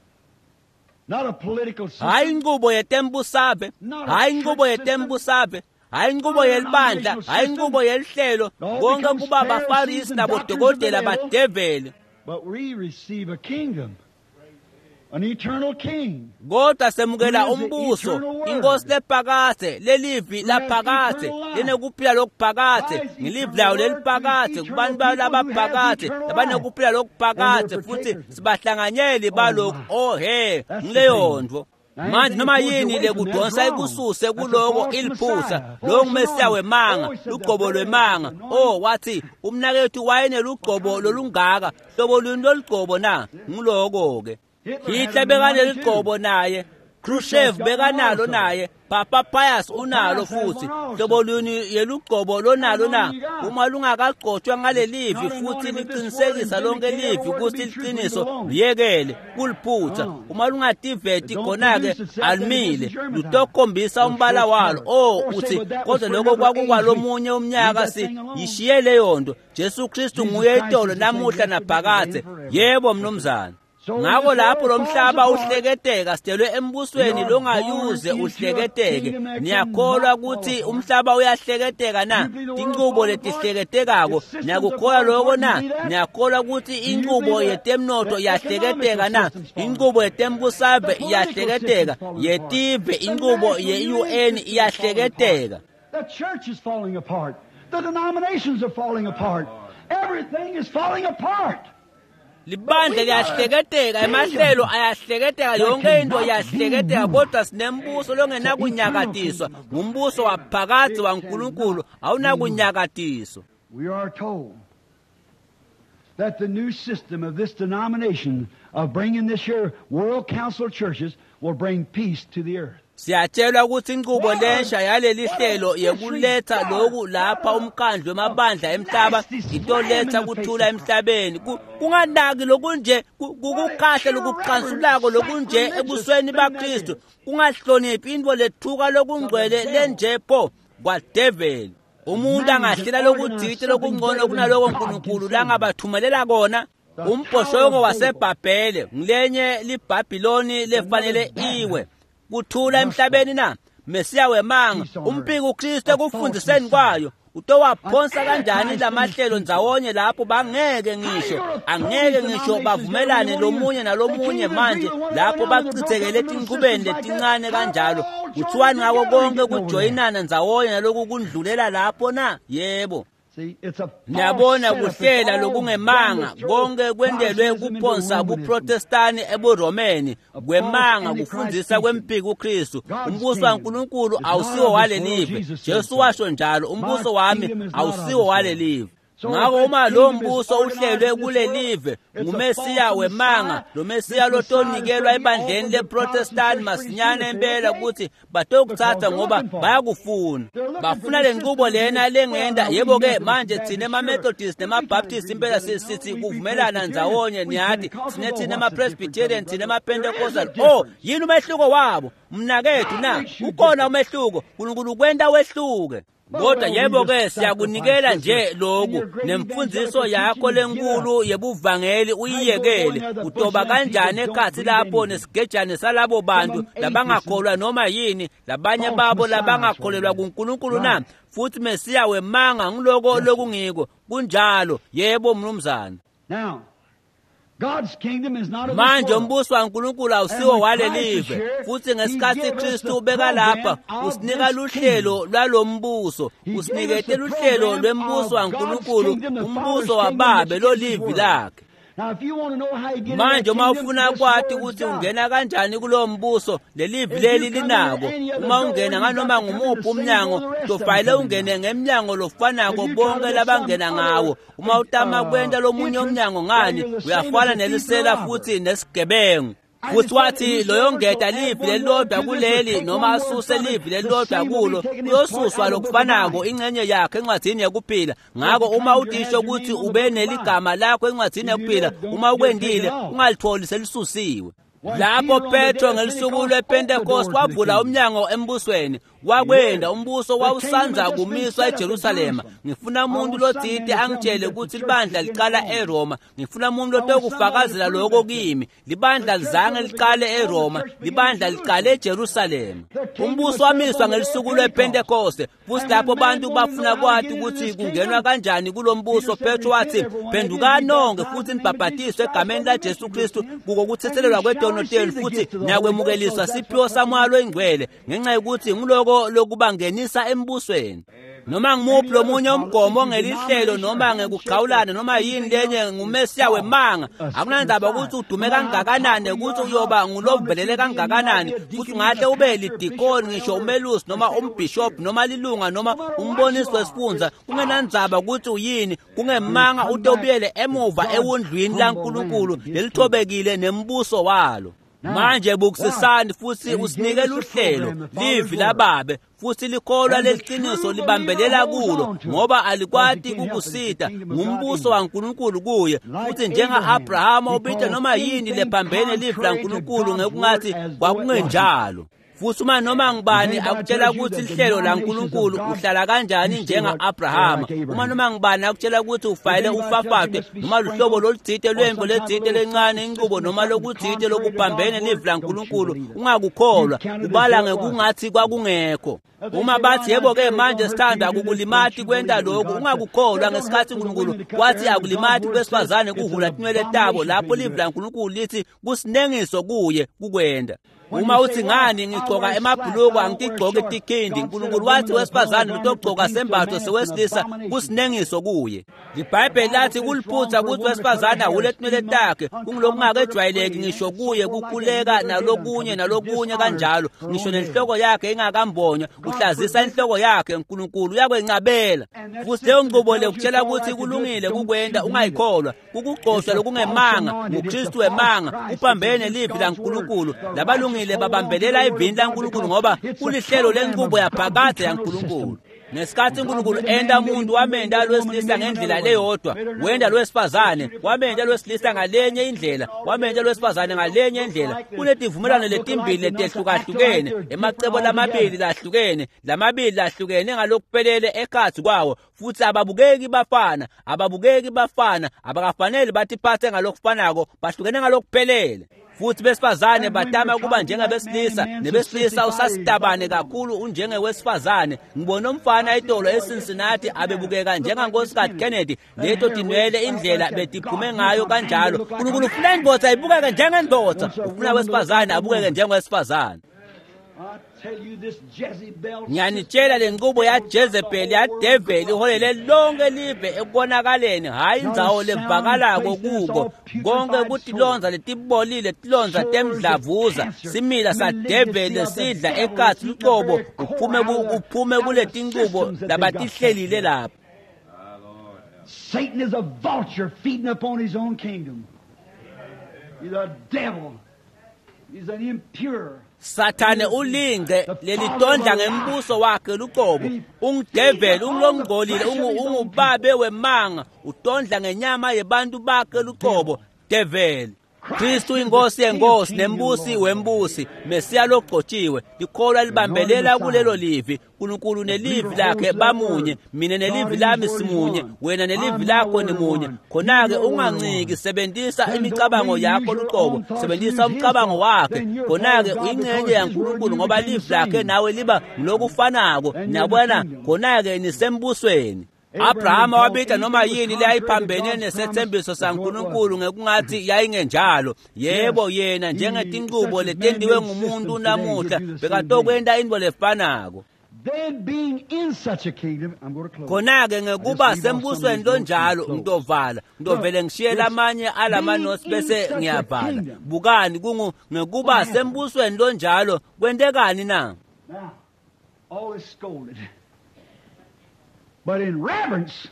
C: not a political system.
A: Hayi inqubo yetembusave, hayi inqubo yetembusave, hayi inqubo yelibandla, hayi inqubo yelihlelo, konke kuba abaFarisi nabodokotela badevele.
C: But we receive a kingdom, an eternal king.
A: Kodwa semukela umbuso, inkosi lephakathe, lelivi laphakathe, linekuphila lokuphakathe, ngilivi layo leliphakathe, kubantu bayo labaphakathe, labanekuphila lokuphakathe futhi sibahlanganyeli balokho ngileyo ndvo. Manje noma yini lekudonsa ikususe kuloko iliphusa lo ngumesiya wemanga lugqobo lwemanga wathi umnakethu wayene lugqobo lolungaka hlobo luni lolugqobo na ngiloko ke Hitler bekanelo igqobo naye, Khrushchev bekanalo naye, Papa Pius unalo futhi. Hlobo luni yelugqobo lonalo na? Uma lungakagqotshwa ngalelivi futhi liqinisekisa lonke livi ukuthi liqiniso liyekele kuliphutha. Uma lungativeti khona ke alimile lutokhombisa umbala walo. Uthi kodwa lokho kwakukwalomunye umnyaka yishiye leyo nto. Jesu Kristu nguye itolo namuhla naphakathe. Yebo mnumzana. Ngako lapho lomhlaba uhleketeka sidelwe embusweni longayuze uhleketeke. Niyakholwa ukuthi umhlaba uyahleketeka na? Inqubo letihleketekako niyakukholwa lokho na? Niyakholwa ukuthi inqubo yetemnotho iyahleketeka na? Inqubo yetembusave iyahleketeka, yetive inqubo ye-UN iyahleketeka.
C: The church is falling apart. The denominations are falling apart. Everything is falling apart.
A: Libandla liyahleketeka, emahlelo ayahleketeka, yonke into iyahleketeka, kodwa sinembuso longenakunyakatiswa, ngumbuso waphakathi waNkulunkulu awunakunyakatiswa.
C: We are told that the new system of this denomination of bringing this here World Council of Churches will bring peace to the earth.
A: Siyatshelwa ukuthi inqubo lensha yaleli hlelo yekuletha lokhu lapha umkhandlo wemabandla emhlaba itoletha kuthula emhlabeni kunganaki lokunje kukukahle lokuqansulako lokunje ebusweni baKristu kungahloniphi into lethuka lokungcwele lenje pho kwadeveli umuntu angahlela lokudithe lokungcono kunaloko uNkulunkulu langabathumelela kona. Umbhoshongo waseBhabhele ngilenye liBhabhiloni lefanele iwe kuthula emhlabeni na Mesiya wemanga umpiki uKristu ekufundiseni kwayo utowaphonsa kanjani lamahlelo ndzawonye lapho angeke ngisho bavumelane lomunye nalomunye manje lapho bachithekele etinqubeni letincane kanjalo kuthiwani ngako konke kujoyinana ndzawonye naloku kundlulela lapho na yebo. Niyabona kuhlela lokungemanga konke kwendelwe kuphonsa ubuprotestani ebuRomeni kwemanga kufundisa kwempiki uKristu. Umbuso waNkulunkulu awusiwo walelive. Jesu washo njalo umbuso wami awusiwo walelive. Ngako uma lo mbuso uhlelwe kulelive ngumesiya wemanga lo mesiya lotonikelwa ebandleni leProtestant masinyane impela ukuthi batokuthatha ngoba bayakufuna bafuna lenqubo lena lengenda. Yebo ke manje thina emaMethodist nemaBaptist impela sithi kuvumelana ndzawonye niyathi thina emaPresbyterian thina emaPentecostal yini umehluko wabo mnakethu na ukona umehluko uNkulunkulu kwenta wehluke. Kodwa yebo ke siyakunikela nje lokhu nemfundiso yakho lenkulu yebuvangeli uyiyekele utoba kanjani ekhathi lapho nesigejane salabo bantu labangakholwa noma yini labanye babo labangakholelwa kuNkulunkulu na futhi Mesiya wemanga ngiloko lokungiko kunjalo yebo mnumzana.
C: Now
A: manje umbuso waNkulunkulu awusiwo walelive futhi ngesikhathi Kristu ubeka lapha usinika luhlelo lwalombuso usinikete luhlelo lwembuso waNkulunkulu umbuso wababe lo livi lakhe. Manje uma ufuna kwathi ukuthi ungena kanjani kulo mbuso lelivi leli linako uma ungena nganoma ngumuphi umnyango tofayile ungene ngemnyango lofanako bonke labangena ngawo uma utama kwenda lomunye umnyango ngani uyafana nelisela futhi nesigebengu futhi wathi loyo ngeda livi lelodwa kuleli noma asuse livi lelodwa kulo uyosuswa lokufanako ingcenye yakhe encwadini yokuphila. Ngakho uma utisho ukuthi ube neligama lakho encwadini yokuphila uma ukwendile ungalitholi selisusiwe. Lapho Petro ngelisuku lwePentecost wavula umnyango embusweni wakwenda umbuso wawusanza kumiswa eJerusalema. Ngifuna umuntu lotsite angitshele ukuthi libandla liqala eRoma. Ngifuna umuntu lotokufakazela lokho kimi. Libandla lizange liqale eRoma, libandla liqale eJerusalema. Umbuso wamiswa ngelisuku lwePentecost. Futhi lapho abantu bafuna kwathi ukuthi kungenwa kanjani kulombuso Petro wathi phendukani nonke futhi nibhabhatiswe egameni laJesu Kristu kuko kuthethelelwa kwedonoteli futhi nakwemukeliswa siphiwo samwalo oyingcwele ngenxa yokuthi ngiloko lokubangenisa embusweni. Noma ngimuphi lomunye umgomo ngelihlelo noma ngekugqawulana noma yini lenye ngumesiya wemanga akunandaba ukuthi udume kangakanani ukuthi uyoba ngulovelele kangakanani futhi ngahle ube lidikoni ngisho umelusi noma umbishop noma lilunga noma umbonisi wesifunza kungenandzaba ukuthi uyini kungemanga utobuyele emuva ewundlwini laNkulunkulu lelithobekile nembuso walo. Manje bukusisani futhi usinike luhlelo livi lababe futhi likholwa leliqiniso libambelela kulo ngoba alikwati kukusita ngumbuso waNkulunkulu kuye futhi njenga-Abrahama ubita noma yini lephambene livi laNkulunkulu ngekungathi kwakungenjalo. Futhi uma noma ngibani akutshela ukuthi lihlelo laNkulunkulu uhlala kanjani njenga-Abrahama uma noma ngibani akutshela ukuthi ufayile ufafatwe noma luhlobo loludzite lwembo ledzite lencane inqubo noma lokudzite lokuphambene livi laNkulunkulu ungakukholwa ubala ngekungathi kwakungekho. Uma bathi yebo-ke manje sithanda kukulimati kwenta lokhu ungakukholwa ngesikhathi uNkulunkulu wathi akulimati kwesifazane kuvula tinwele tabo lapho livi laNkulunkulu lithi kusinengiso kuye kukwenda. Uma uthi ngani ngigcoka emabhuluko angigcoke tikhindi uNkulunkulu wathi wesifazane lutogcoka sembatho sewesilisa kusinengiso kuye. IBhayibheli lathi kuliphutha ukuthi wesifazane awuletinwele takhe kungilokungakejwayeleki ngisho kuye kukhuleka nalokunye kanjalo ngisho nenhloko yakhe ingakambonywa uhlazisa inhloko yakhe uNkulunkulu uyakwencabela. Futhi leyo ngqubo le kutshela ukuthi kulungile kukwenda ungayikholwa kukugcoshwa lokungemanga uKristu wemanga uphambene livi laNkulunkulu labalungile babambelela ivini laNkulunkulu ngoba kulihlelo lenqubo yaphakade yaNkulunkulu. Ngesikhathi uNkulunkulu enda umuntu wamenda lwesilisa ngendlela leyodwa wenda lwesifazane wamenda lwesilisa ngalenye indlela wamenda lwesifazane ngalenye indlela. Kunetivumelano letimbili letehlukahlukene emacebo lamabili lahlukene ngalokuphelele ekhathi kwawo futhi ababukeki bafana abakafanele batiphathe ngalokufanako bahlukene ngalokuphelele. Futhi besifazane batama kuba njengabesilisa nebesilisa usasitabane kakhulu unjengewesifazane. Ngibona umfana etolo eCincinnati abebukeka njengankosikazi Kennedy leto tinwele indlela betiphume ngayo kanjalo. uNkulunkulu ufuna indoda ibukeke njengendoda ufuna wesifazane abukeke njengowesifazane. Ngiyanitshela le nqubo yaJezebeli yadeveli iholele lonke live ekubonakaleni hayi indzawo levakalako kuko konke kutilonza letibolile tilonza temdlavuza simila sadeveli sidla ekhatsi lucobo uphume kuletinqubo labatihlelile lapha.
C: Satan is a vulture feeding upon his own kingdom. He's a devil. He's an impure.
A: Sathane ulinge lelidondla ngembuso wakhe luqobo ungideveli ungilongolile ungubabe wemanga udondla ngenyama yebantu bakhe luqobo develi. Kristu inkosi yenkosi nembusi wembusi Mesiya logcotshiwe likholwa libambelela kulelo livi. uNkulunkulu nelivi lakhe bamunye mina nelivi lami simunye wena nelivi lakho nimunye. Khona-ke unganciki sebenzisa imicabango yakho luqobo sebenzisa umcabango wakhe. Khona-ke uyingcenye yaNkulunkulu ngoba livi lakhe nawe liba ngilokufanako niyabona. Khona-ke nisembusweni. Abraham wabita noma yini leyayiphambene nesethembiso saNkulunkulu ngekungathi yayingenjalo. Yebo, yena njengetinqubo letendiwe ngumuntu namuhla bekatokwenda into lefanako.
C: Then being in such a kingdom, I'm going to close.
A: Khona-ke ngekuba sembusweni lonjalo ngizovala ngizovele ngishiyela amanye alamanosi bese ngiyavala. Bukani ngekuba sembusweni lonjalo kwentekani na?
C: Now, all is scolded. But in reverence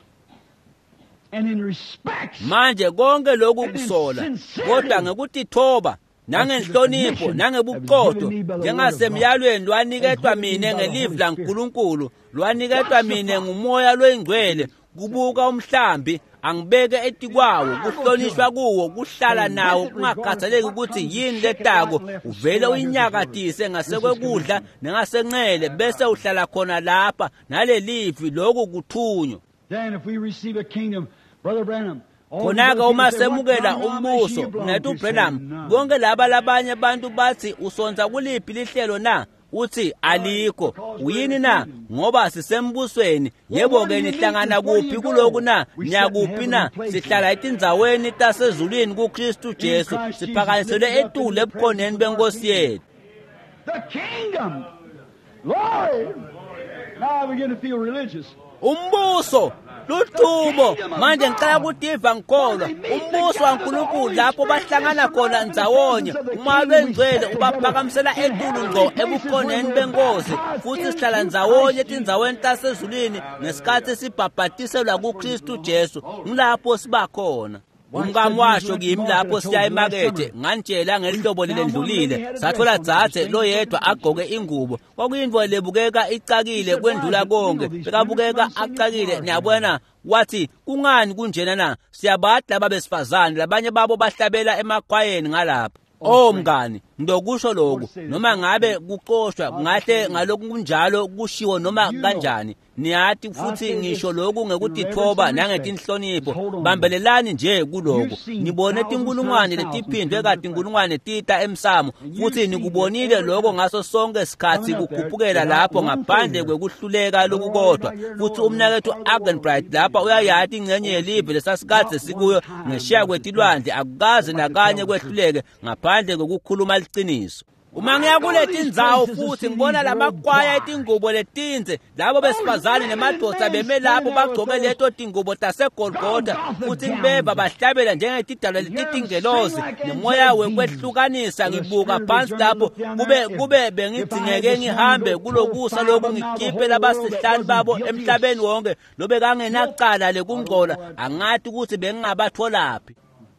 C: and in respect,
A: manje konke lokhu kusola kodwa ngekutithoba nangenhlonipho nangebuqotho njengasemyalweni lwaniketwa mina ngelivi laNkulunkulu lwaniketwa mina ngumoya loyingcwele kubuka umhlambi angibeke etikwawo kuhlonishwa kuwo kuhlala nawo kungakhathaleki ukuthi yini letako uvele uyinyakatise ngasekwekudla nengasenxele bese uhlala khona lapha nalelivi lokhu kuthunywa.
C: then if we receive a kingdom, Brother Branham,
A: khona-ke uma semukela umbuso nethi uBranham bonke laba labanye abantu bathi usonza kuliphi lihlelo na? Uthi alikho. Uyini na? Ngoba sisembusweni. Yebo-ke nihlangana kuphi kulokhu na? Nyakuphi na? Sihlala etindzaweni tasezulwini kuKristu Jesu siphakanyisele etule ebukhoneni benkosi yethu.
C: the kingdom, Lord. Now I begin to feel religious.
A: Umbuso luthubo manje ngicela kutiva ngikholwa umbuso waNkulunkulu lapho bahlangana khona ndzawonye umoya engcwele ubaphakamisela etulu ngco ebukhoneni benkosi futhi sihlala ndzawonye etindzaweni tasezulwini ngesikhathi sibhabhatiselwa kuKristu Jesu ngilapho siba khona. Umkami washo kimi lapho siya emakethe nganitshela ngelihlobo lelendlulile sathola dzathe lo yedwa agqoke ingubo kwakuyindvo lebukeka icakile kwendlula konke bekabukeka acakile niyabona wathi kungani kunjena na siyabadla babesifazane labanye babo bahlabela emakhwayeni ngalapha. Oh mngani ndokusho lokhu noma ngabe kuqoshwa ngahle ngalokhu kunjalo kushiwo noma kanjani niyathi futhi ngisho lokhu ngekutithoba nangetinhlonipho bambelelani nje kuloko nibone tinkulungwane letiphindwe kade inkulungwane tita emsamo futhi nikubonile lokho ngaso sonke isikhathi kukhuphukela lapho ngaphandle kwekuhluleka lokukodwa futhi umnakethu Argenbright lapha uyayathi ingcenye yelive lesasikade sikuyo ngeshiya kwetilwandle akukaze nakanye kwehluleke ngaphandle kokukhuluma liqiniso. Uma ngiya kuleti ndzawo futhi ngibona lamakwaya etingubo letinze labo besifazane nemadoda beme lapho bagcoke leto tingubo taseGolgotha futhi ngibeva bahlabela njengetidalwa letitingelozi nemoya wekwehlukanisa ngibuka phansi lapho kube bengidingeke ngihambe kulokusa lokhu ngikhiphe labasihlanu babo emhlabeni wonke lobe kangenacala lekungcola angathi ukuthi bengingabatholaphi.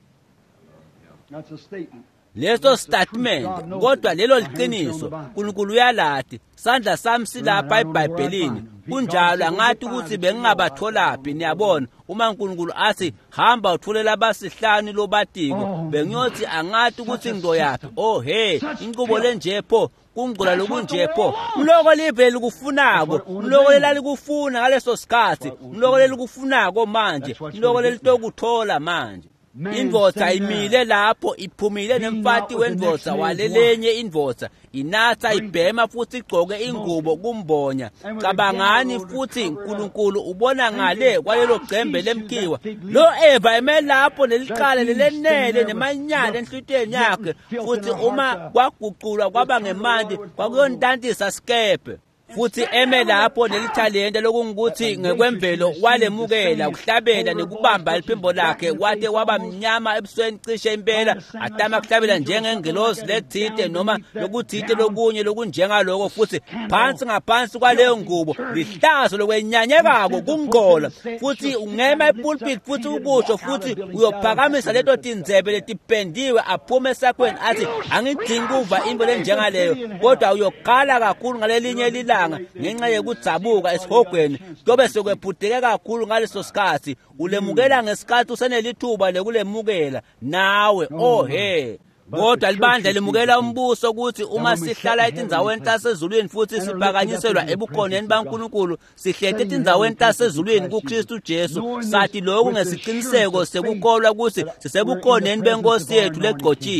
C: That's a statement.
A: Leso statement kodwa lelo liqiniso uNkulunkulu uyalathi sandla sami silapha eBhayibhelini kunjalo angathi ukuthi bengingabatholaphi. Niyabona uma uNkulunkulu athi hamba utholela abasihlanu lobatiko bengiyothi angathi ukuthi ngizoyaphi. Oh hey inqubo lenjepho kungcola lokunjepho uloko liveli kufunako uloko lelali kufuna ngaleso sikhathi uloko lelikufunako manje uloko lelitokuthola manje. Indvodza imile lapho iphumile nemfati wendvodza walelenye indvodza inatha ibhema futhi igcoke ingubo kumbonya. Cabangani futhi uNkulunkulu ubona ngale kwalelo gcembe lemkhiwa lo Eva eme lapho nelicala lelenele nemanyala enhlitweni yakhe futhi uma kwaguqulwa kwaba ngemandi kwakuyontantisa sikepe futhi eme lapho nelithalente lokungukuthi ngekwemvelo walemukela ukuhlabela nekubamba iphimbo lakhe kwade waba mnyama ebusweni cishe impela atama kuhlabela njengengelosi lethite noma lokuthite lokunye lokunjengaloko futhi phansi ngaphansi kwaleyo ngubo lihlazo lokwenyanyekako kungqola futhi ungema epulpit futhi ukusho futhi uyophakamisa leto tindzebe letipendiwe aphume esakweni athi angidingi kuva into lenjengaleyo kodwa uyoqala kakhulu ngalelinye lilanga ngenxa yokudzabuka esihogweni tobe sekwephudeke kakhulu ngaleso sikhathi ulemukela ngesikhathi usenelithuba lekulemukela nawe. Oh he kodwa libandla limukela umbuso ukuthi uma sihlala etindzaweni tasezulwini futhi siphakanyiselwa ebukhoneni baNkulunkulu sihlete etindzaweni tasezulwini kuKristu Jesu sathi lokhu ngesiqiniseko sekukholwa ukuthi sisebukhoneni benkosi yethu legcotshiwe.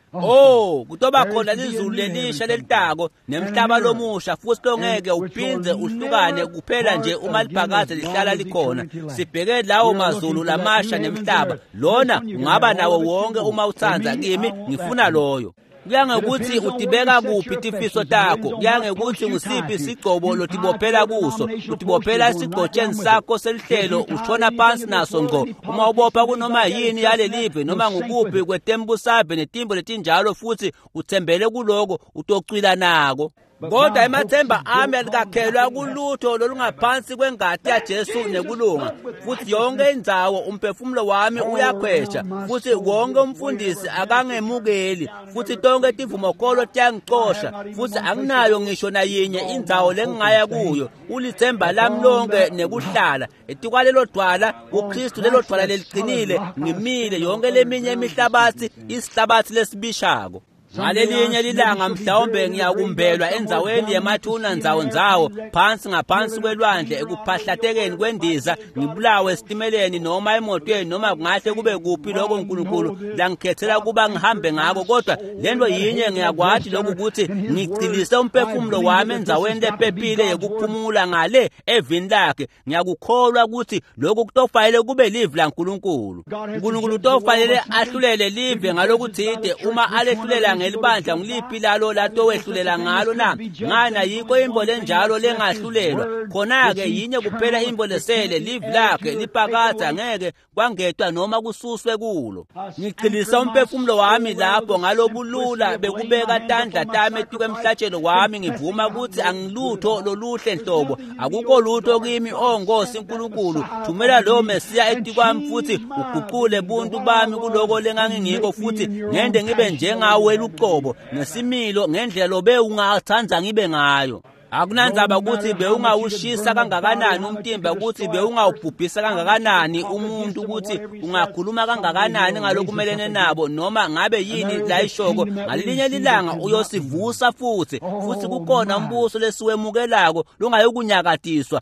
A: kutoba khona lizulu lelisha lelitako nemhlaba lomusha futhi longeke uphindze uhlukane kuphela nje uma liphakathi lihlala likhona. Sibheke lawo mazulu lamasha nemhlaba, lona ungaba nawo wonke uma uthanza kimi, ngifuna loyo. Kuyangekuthi utibeka kuphi tifiso takho, kuyangekuthi ngusiphi isigcobo lotibophela kuso. Utibophela isigcotsheni sakho selihlelo ushona phansi naso ngqo uma ubopha kunoma yini yale live noma ngukuphi kwetembusabe netimbo letinjalo futhi uthembele kuloko utocwila nako. Kodwa emathemba ami alikakhelwa kulutho lolungaphansi kwengadi yaJesu nekulunga. Futhi yonke indzawo umphefumulo wami uyakhwesha, futhi wonke umfundisi akangemukeli, futhi tonke tivumokholo tiyangicosha, futhi anginayo ngisho nayinye indzawo lengingaya kuyo. Ulithemba lami lonke nekuhlala etikwalelo dwala uKristu, lelo dwala leliqinile, ngimile yonke leminye imihlabathi, isihlabathi lesibishako. Ngalelinye lilanga mhlawumbe ngiyakumbelwa endzaweni yemathuna nzawo phansi ngaphansi kwelwandle ekuphahlatekeni kwendiza, ngibulawe esitimeleni noma emotweni noma kungahle kube kuphi lokho uNkulunkulu langikhethela kuba ngihambe ngako. Kodwa lento yinye ngiyakwathi lokhu ukuthi ngicilise umphefumulo wami endzaweni lephephile yekuphumula ngale evini lakhe. Ngiyakukholwa ukuthi lokhu kutofanele kube live laNkulunkulu. uNkulunkulu utofanele ahlulele live ngalokuthide. Uma alehlulela ngelibandla ngiliphi lalo lato wehlulela ngalo na? Ngana yikho imbole njalo lengahlulelwa. Khona-ke yinye kuphela imbole sele live lakhe liphakatha, ngeke kwangedwa noma kususwe kulo. Ngicilisa umphefumulo wami lapho ngalobulula bekubeka tandla tami etukwemhlatshelo wami. Ngivuma ukuthi angilutho loluhle nhlobo, akukho lutho kimi Nkosi Nkulunkulu. Thumela lo Mesiya etikwami futhi uguqule buntu bami kuloko lengangingikho, futhi ngende ngibe njengawe uqobo nesimilo ngendlela lobe ungathanza ngibe ngayo. Akunandzaba ukuthi bewungawushisa kangakanani umtimba, ukuthi bewungawubhubhisa kangakanani umuntu, ukuthi ungakhuluma kangakanani ngalokumelene nabo, noma ngabe yini la ishoko. Ngalelinye lilanga uyosivusa futhi kukhona umbuso lesiwemukelako lungayokunyakatiswa.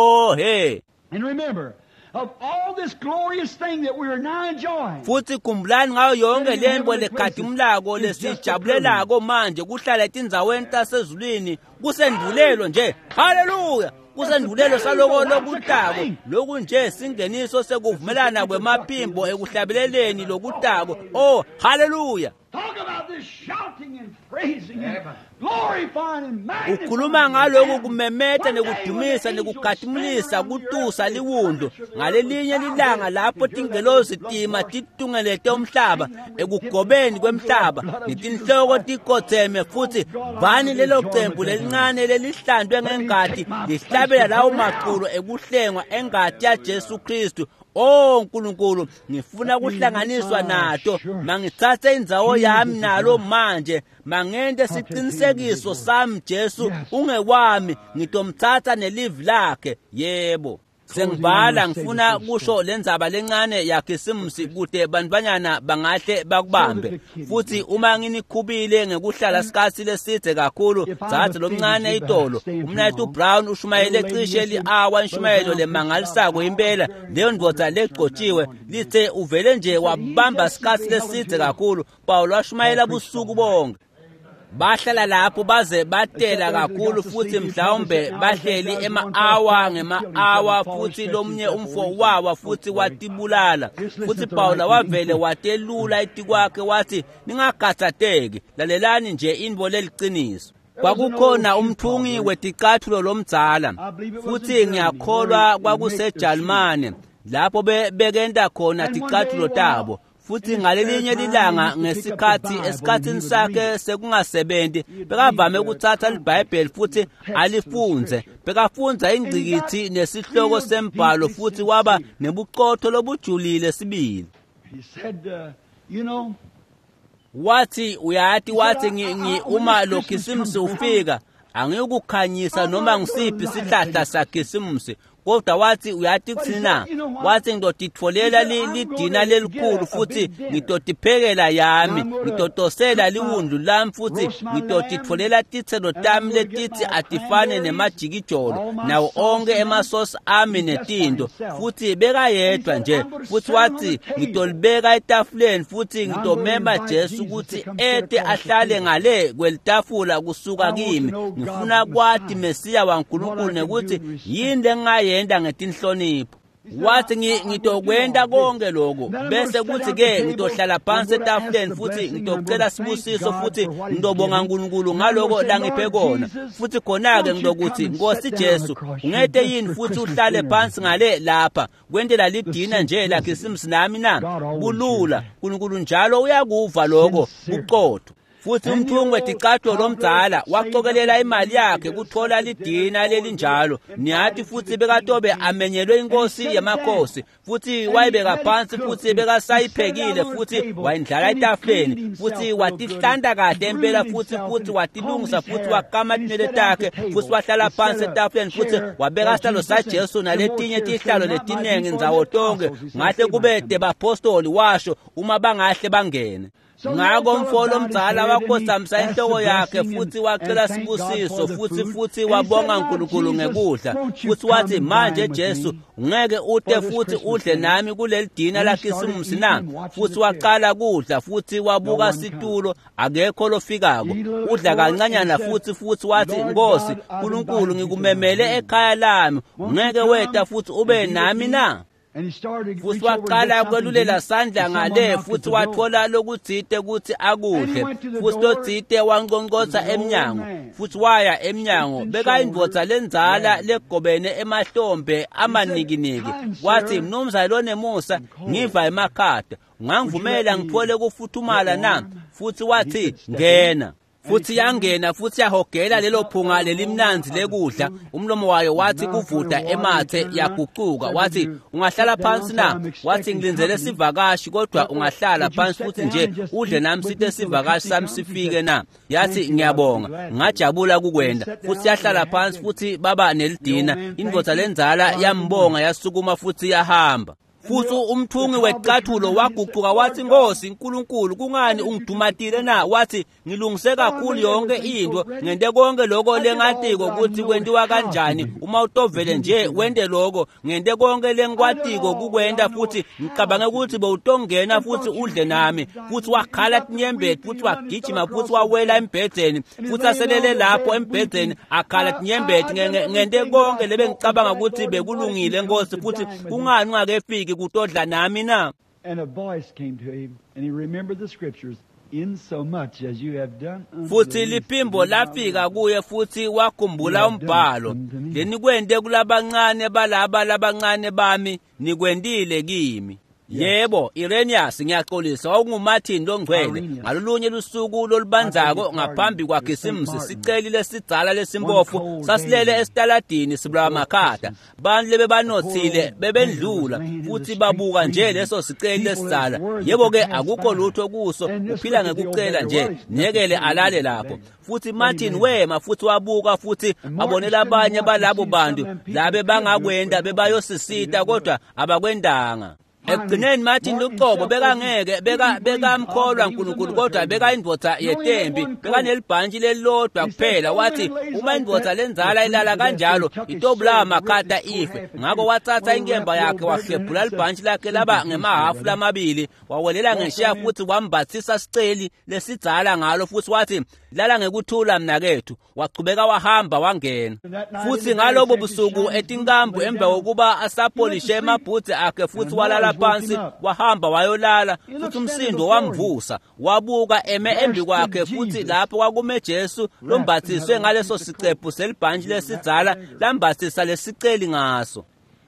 C: And remember, of all this glorious thing that we are now enjoying.
A: Futhi kumbulani ngayo yonke lembo lekhadimlako lesijabulelako manje kuhlala etindzaweni tasezulwini kusendulelo nje. Haleluya! Kusendulelo saloko lokutako lokhu nje singeniso sekuvumelana kwemaphimbo ekuhlabeleleni lokutako. Haleluya!
C: Talk about this shouting and praising and glorifying and magnifying.
A: Ukhuluma ngaloku kumemeta nekudumisa nekukhadimulisa kutusa liwundo. Ngalelinye lilanga lapho tingelozi tima titungelete umhlaba ekugobeni kwemhlaba netinhloko tikotheme, futhi bani lelo cembu lelincane lelihlandwe ngengadi lihlabela lawo maculo ekuhlengwa engadi yaJesu Kristu. Nkulunkulu, ngifuna kuhlanganiswa nato. Mangithathe indzawo yami nalo manje, mangente siqinisekiso sami Jesu ungewami, ngitomthatha nelive lakhe. Yebo. Sengibhala ngifuna kusho lendzaba lencane yaKhisimusi kude bantwanyana bangahle bakubambe. Futhi uma nginikhubile ngekuhlala isikhathi lesidze kakhulu, thathe lomncane itolo. Umnayethu Brown ushumayele cishe li-hour inshumayelo lemangalisako impela. Leyo ndvodza legcotshiwe lithe uvele nje wabamba isikhathi lesidze kakhulu. Pawulo washumayela busuku bonke. Bahlala lapho baze batela kakhulu, futhi mhlawumbe bahleli ngema-hour futhi lomnye umfo wawa futhi watibulala. Futhi Pawulo wavele watelula itikwakhe wathi, ningagathateki, lalelani nje inbo leliciniso. Kwakukhona umthungi weticathulo lomdzala, futhi ngiyakholwa kwakuseJalimane lapho bekenda khona ticathulo tabo. Futhi ngalelinye lilanga esikhathini sakhe sekungasebenzi bekavame ukuthatha iBhayibheli futhi alifunze. Bekafunza ingcikithi nesihloko sembhalo futhi waba nebuqotho lobujulile sibili.
C: He said, you know,
A: wathi uma loKhisimusi ufika angiyukukhanyisa noma ngisiphi isihlahla saKhisimusi, kodwa wathi uyathi kuthina wathi ngidotitfolela lidina lelikhulu futhi ngidotipekela yami ngidotosela liwundlu lami futhi ngidotitfolela tithelo tami letithi atifane nemajikijolo nawo onke emasosi ami netinto futhi bekayedwa nje futhi wathi ngidolibeka etafuleni futhi ngidomema Jesu ukuthi ete ahlale ngale kwelitafula kusuka kimi ngifuna kwathi Mesiya waNkulunkulu nekuthi yini lengayenda ngetinhlonipho wathi ngitokwenda konke lokho bese kuthi ke ngitohlala phansi etafuleni futhi ngitocela sibusiso futhi ngidobonga uNkulunkulu ngaloko langiphe kona futhi khona ke ngidokuthi Nkosi Jesu ungete yini futhi uhlale phansi ngale lapha kwendela lidina nje la Christmas nami na bulula uNkulunkulu njalo uyakuva lokho uqotho futhi umthungu weticatho lomdzala waqokelela imali yakhe kuthola lidina lelinjalo niyathi futhi bekatobe amenyelwe inkosi yamakhosi futhi wayibeka phansi futhi bekasayiphekile futhi wayindlala etafuleni futhi watihlanda kahle empela futhi watilungisa futhi wakama tinwele takhe futhi wahlala phansi etafuleni futhi wabeka ishlalo saJesu naletinye tihlalo letinengi nzawo tonke ngahle kube debapostoli washo uma bangahle bangene ngako mfolo mdzala wakhosamisa inhloko yakhe futhi wacela sibusiso futhi wabonga uNkulunkulu ngekudla futhi wathi manje Jesu ungeke ude futhi udle nami kuleli dina laKhisimusi na futhi waqala kudla futhi wabuka situlo akekho lofikako udla kancanyana futhi wathi Nkosi uNkulunkulu ngikumemele ekhaya lami ungeke weta futhi ube nami na futhi waqala kwelulela sandla ngale futhi wathola lokudzite ukuthi akudle futhi lodzite wanqonqotha emnyango futhi waya emnyango bekayindvodza lenzala legobene emahlombe amanikiniki wathi mnumzane lonemusa ngiva emakhada ungangivumela ngithole kufuthumala na futhi wathi ngena futhi yangena futhi yahogela lelo phunga lelimnanzi lekudla umlomo wayo wathi kuvuda emathe yaguquka wathi ungahlala phansi na wathi ngilinzele sivakashi kodwa ungahlala phansi futhi nje udle nami sithe sivakashi sami sifike na yathi ngiyabonga ngajabula kukwenda futhi yahlala phansi futhi baba nelidina indvodza lenzala yambonga yasukuma futhi yahamba futhi umthungi wecathulo waguquka wathi Nkosi uNkulunkulu kungani ungidumatile na wathi ngilungise kakhulu yonke into ngente konke lokho lengatiko ukuthi kwentiwa kanjani uma utovele nje wende lokho ngente konke lengikwatiko kukwenda futhi ngicabange ukuthi bowutongena futhi udle nami futhi wakhala tinyembeti futhi wagijima futhi wawela embhedeni futhi aselele lapho embhedeni akhala tinyembeti ngente konke lebe ngicabanga ukuthi bekulungile Nkosi futhi kungani ungakefiki kutodla nami na
C: and a voice came to him and he remembered the scriptures in so much as you have done
A: futhi liphimbo lafika kuye futhi wakhumbula umbhalo lenikwende kulabancane balaba labancane bami nikwendile kimi yebo Irenaeus ngiyaxolisa wakunguMartin longcwele ngalolunye lusuku lolubanzako ngaphambi kwaKhisimusi sicelile sidzala lesimpofu sasilele esitaladini sibulawa makhada bantu lebebanothile bebendlula futhi babuka nje leso siceli lesidzala yebo ke akukho lutho kuso uphila ngekucela nje nyekele alale lapho futhi Martin wema futhi wabuka futhi abonela abanye balabo bantu labe bangakwenda bebayosisita kodwa abakwendanga ekugcineni Martin Luqobo bekangeke bekamkholwa uNkulunkulu kodwa bekayindvodza yetembi bekanelibhantshi lelilodwa kuphela wathi uma indvodza lenzala ilala kanjalo itobulawa makhata ife ngako wathatha inkemba yakhe wahlephula libhantshi lakhe laba ngemahafu lamabili wawelela ngesheya futhi wambathisa siceli lesidzala ngalo futhi wathi lala ngekuthula mnakethu waqhubeka wahamba wangena futhi ngalobo busuku etinkambu emva kokuba asapolishe emabhudzi akhe futhi walala phansi wahamba wayolala futhi umsindo wamvusa wabuka eme embi kwakhe futhi lapho kwakume Jesu lombathiswe ngaleso sicephu selibhantshi lesidzala lambathisa lesiceli ngaso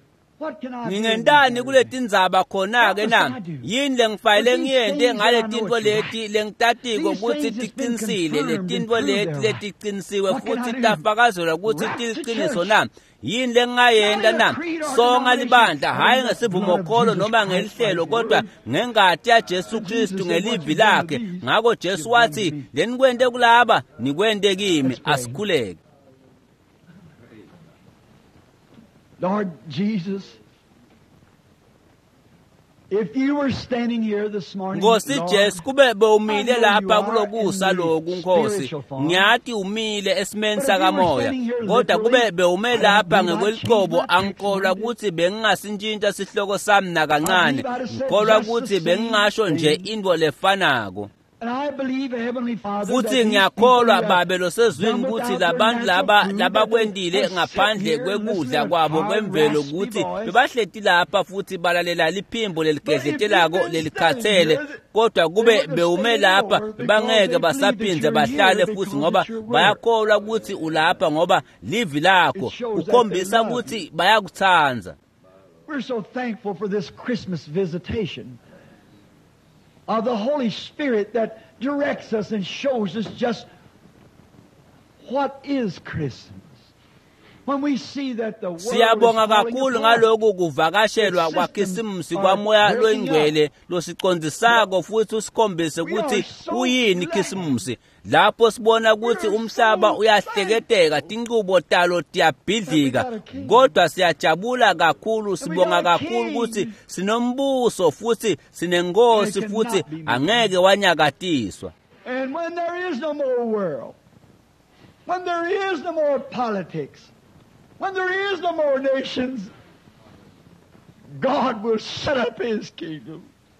A: ngingentani kuletindzaba khona ke na yini lengifayile ngiyente ngaletinto leti lengitatiko ukuthi tiqinisile letinto leti letiqinisiwe futhi tafakazelwa ukuthi tiqiniso na yini lengayenda na songa libandla hayi ngesivumokholo noma ngelihlelo kodwa ngengati ya Jesu Kristu ngelivi lakhe ngako Jesu wathi lenikwende kulaba nikwende kimi asikhuleke
C: Lord Jesus, if you were standing here this morning,
A: Nkosi Jesu kube bewumile
C: I know
A: lapha
C: you are
A: kulokusa
C: in the
A: lokhu Nkosi
C: spiritual form.
A: ngiyathi umile esimeni
C: But if you were
A: sakamoya
C: standing here
A: kodwa kube
C: literally,
A: bewume
C: I don't
A: lapha
C: believe I'd
A: ngekwelikhobo
C: change my
A: angikholwa
C: text
A: ukuthi bengingasintshintsha sihloko sami nakancane
C: I believe I'd have said
A: ngikholwa
C: just the
A: ukuthi
C: same
A: bengingasho nje
C: thing.
A: into lefanako
C: And I believe, Heavenly Father, that
A: futhi
C: these
A: ngiyakholwa
C: people
A: babe losezwini
C: done
A: ukuthi
C: without their
A: labantu
C: natural
A: laba
C: food,
A: labakwendile
C: that they
A: ngaphandle
C: sit here and listen
A: kwekudla
C: to
A: kwabo
C: our
A: kwemvelo
C: raspy
A: ukuthi
C: voice.
A: bebahleti lapha futhi balalela liphimbo leligedletelako
C: But if you've been
A: lelikhathele
C: standing here,
A: kodwa
C: they
A: kube
C: wouldn't
A: bewume
C: stay
A: lapha
C: more because
A: bangeke
C: they believe
A: basaphindze
C: that you're
A: bahlale
C: here
A: futhi
C: because
A: ngoba
C: it's your word.
A: bayakholwa ukuthi ulapha ngoba livi lakho
C: It shows that
A: ukhombisa
C: they love
A: ukuthi bayakuthanza.
C: We're so thankful for this Christmas visitation of the Holy Spirit that directs us and shows us just what is Christmas. When we see that the world
A: Siyabonga
C: is falling
A: kakhulu
C: apart,
A: ngaloku kuvakashelwa kwakhisimusi kwamoya loyingcwele losiqondisako futhi usikhombise ukuthi kuyini khisimusi lapho sibona ukuthi umhlaba uyahleketeka tinqubo talo tiyabhidlika kodwa siyajabula kakhulu sibonga kakhulu ukuthi sinombuso futhi sinenkosi futhi angeke wanyakatiswa.
C: and when there is no more world, when there is no more politics, when there is no more nations, God will set up His kingdom.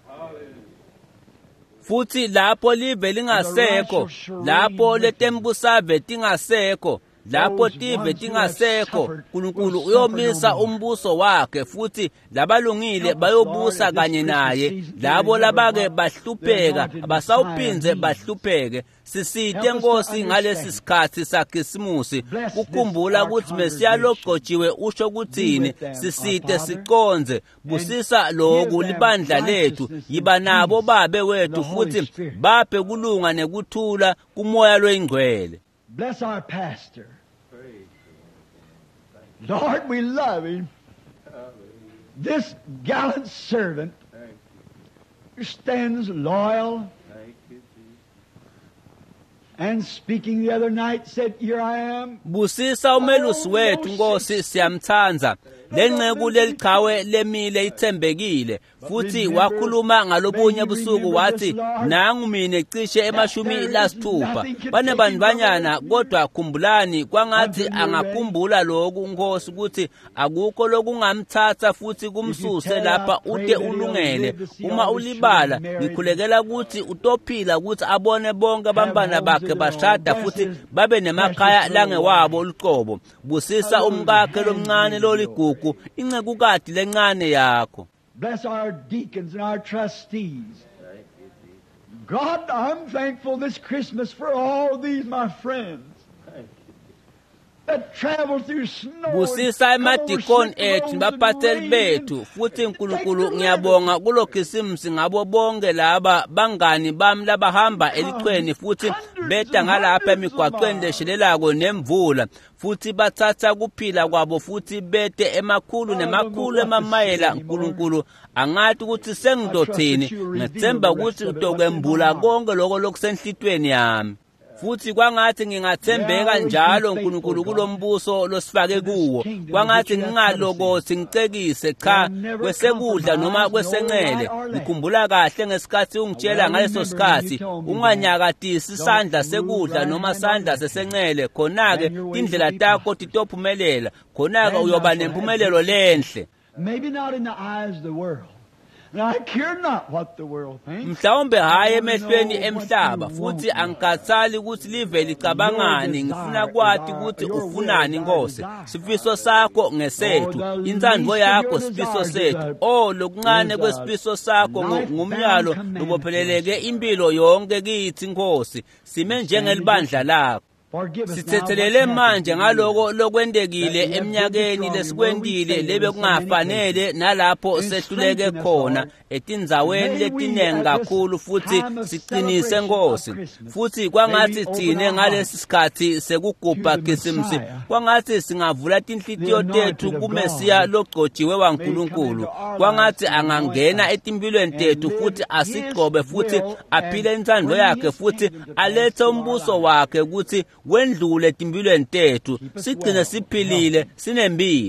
A: Futhi lapho live lingasekho lapho letembusave tingasekho lapho tive tingasekho uNkulunkulu uyomisa umbuso wakhe futhi labalungile bayobusa kanye naye labo labake bahlupheka abasawuphinze bahlupheke. Sisite Nkosi ngalesi sikhathi sakhisimusi ukukhumbula ukuthi Mesiya logcotshiwe usho ukuthini. Sisite siqonze busisa lokhu libandla lethu yiba nabo babe wethu futhi baphe kulunga nekuthula kumoya loyingcwele.
C: Bless our pastor. Lord, we love him. This gallant servant who stands loyal and speaking the other night said, "Here I am."
A: Busisa umelusi wethu Nkosi siyamthanza. Lenceku leliqhawe lemile ithembekile futhi wakhuluma ngalobunye busuku wathi nangu mina ecishe emashumi lasithupha banebandbanyana kodwa khumbulani kwangathi angakhumbula lokhu Nkosi ukuthi akukho lokungamthatha futhi kumsuse lapha ude ulungele uma ulibala ngikhulekela ukuthi utophila ukuthi abone bonke abambana bakhe bashada futhi babe nemakhaya langewabo uliqobo. Busisa umkakhe lomncane loligugu incekukade lencane yakho.
C: Bless our deacons and our trustees. God, I'm thankful this Christmas for all these my friends that travel through snow.
A: Busisa emadikoni ethu baphatheli bethu futhi uNkulunkulu ngiyabonga kulokhisimusi ngabo bonke laba bangani bami labahamba elichweni futhi beda ngalapha emigwaqweni leshelelako nemvula futhi bathatha kuphila kwabo futhi bede emakhulu nemakhulu emamayela. uNkulunkulu angathi ukuthi sengidothini ngethemba ukuthi utokwembula konke lokho lokusenhlitweni yami futhi kwangathi ngingathembeka njalo uNkulunkulu kulombuso losifake kuwo kwangathi ngingalokothi ngicekise cha kwesekudla noma kwesenqele. Ngikhumbula kahle ngesikhathi ungitshela ngaleso sikhathi unganyakatisi isandla sekudla noma isandla sesenqele khona-ke indlela takho titophumelela khona-ke uyoba nempumelelo lenhle.
C: Maybe not in the eyes of the world. And I care not what the world thinks.
A: Mhlawumbe hayi emehlweni emhlaba futhi angikhathali ukuthi live licabangani. Ngifuna kwathi ukuthi ufunani Nkosi. Sifiso sakho ngesethu, intsandvo yakho sifiso sethu. Lokuncane kwesifiso sakho ngumyalo lobopheleleke impilo yonke kithi Nkosi. Sime njengelibandla lakho. Sithethelele manje ngaloko lokwendekile eminyakeni lesikwendile lebe kungafanele nalapho sehluleke khona etindzaweni letinengi kakhulu futhi siqinise Nkosi. Futhi kwangathi thine ngalesi sikhathi sekugubha khisimusi kwangathi singavula tinhlitiyo tethu kuMesiya logcotshiwe waNkulunkulu kwangathi angangena etimpilweni tethu futhi asigcobe futhi aphile intsandvo yakhe futhi alethe umbuso wakhe ukuthi wendlule timpilweni tethu sigcine siphilile sinempilo.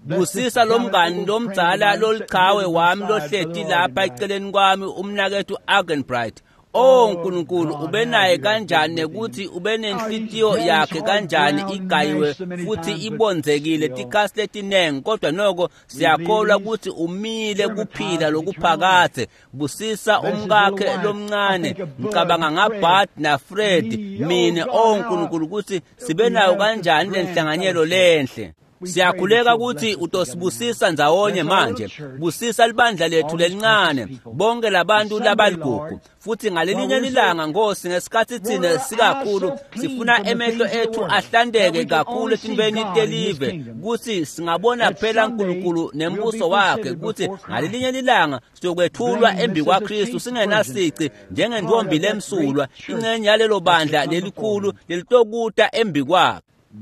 A: busisa lomngani lomdzala loliqhawe wami lohleti lapha eceleni kwami umnakethu Argenbright. Nkulunkulu ube naye kanjani ukuthi ube nenhlitiyo yakhe kanjani igayiwe futhi ibonzekile tikhasi letinengi, kodwa noko siyakholwa ukuthi umile kuphila lokuphakathe. Busisa umkakhe lomncane, ngicabanga ngaBud naFred, mina nkulunkulu ukuthi sibe nayo kanjani lenhlanganyelo lenhle. Siyakhuleka ukuthi utosibusisa ndzawonye manje. Busisa libandla lethu lelincane, bonke labantu labaligugu. Futhi ngalelinye ilanga Nkosi, ngesikhathi thina sikakhulu sifuna emehlo ethu ahlandeke kakhulu etintweni telive, ukuthi singabona phela uNkulunkulu nembuso wakhe, ukuthi ngalelinye ilanga siyokwethulwa embi kwaKristu singenasici njengentombi lemsulwa, ingcenye yalelo bandla lelikhulu lelitokuta embi kwakhe.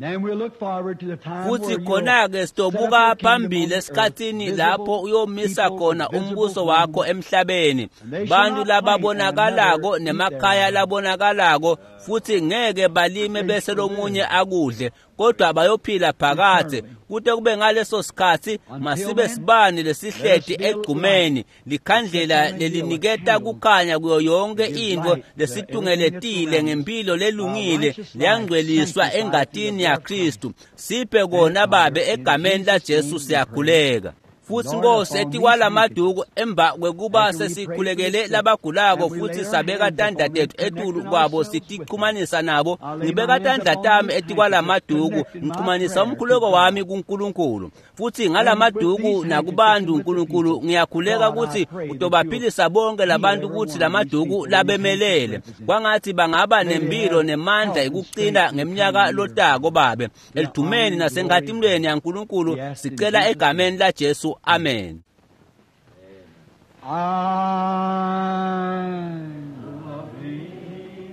A: Futhi khona-ke sitobuka phambili esikhathini lapho uyomisa khona umbuso wakho emhlabeni, bantu lababonakalako nemakhaya labonakalako, futhi ngeke balime bese lomunye akudle, kodwa bayophila phakathe. Kude kube ngaleso sikhathi masibe sibani lesihleti egcumeni, likhandlela leliniketa kukhanya kuyo yonke into lesitungeletile ngempilo lelungile liyangcweliswa engatini yaKristu. Siphe kona babe egameni laJesu siyakhuleka. Futhi Nkosi, etikwalamaduku emva kwekuba sesikhulekele labagulako futhi sabeka tandatethu etulu kwabo sitichumanisa nabo, ngibeka tandatami etikwalamaduku ngichumanisa umkhuleko wami kuNkulunkulu. Futhi ngalamaduku nakubantu uNkulunkulu ngiyakhuleka ukuthi utobaphilisa bonke labantu ukuthi lamaduku labemelele, kwangathi bangaba nempilo nemandla ekuqina ngeminyaka lotako babe. Elithumeni nasengatimlweni yaNkulunkulu sicela egameni laJesu. Amen.
C: I love thee.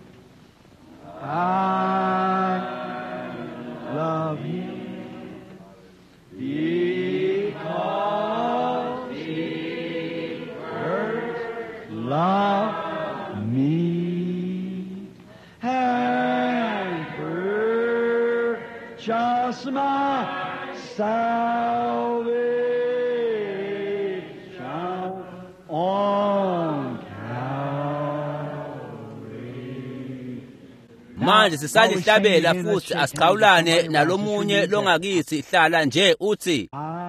C: I love thee because thee first loved me and purchased my salvation.
A: Manje sisalihlabela futhi asiqhawulane nalomunye longakithi, hlala nje uthi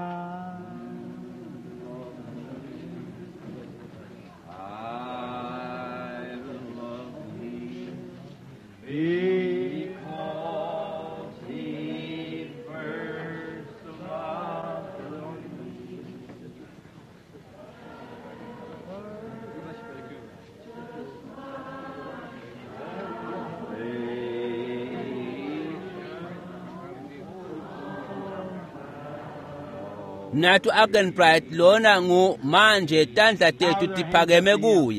A: Mnatu Argenbright lona ngu manje tandla tethu tiphakeme kuye.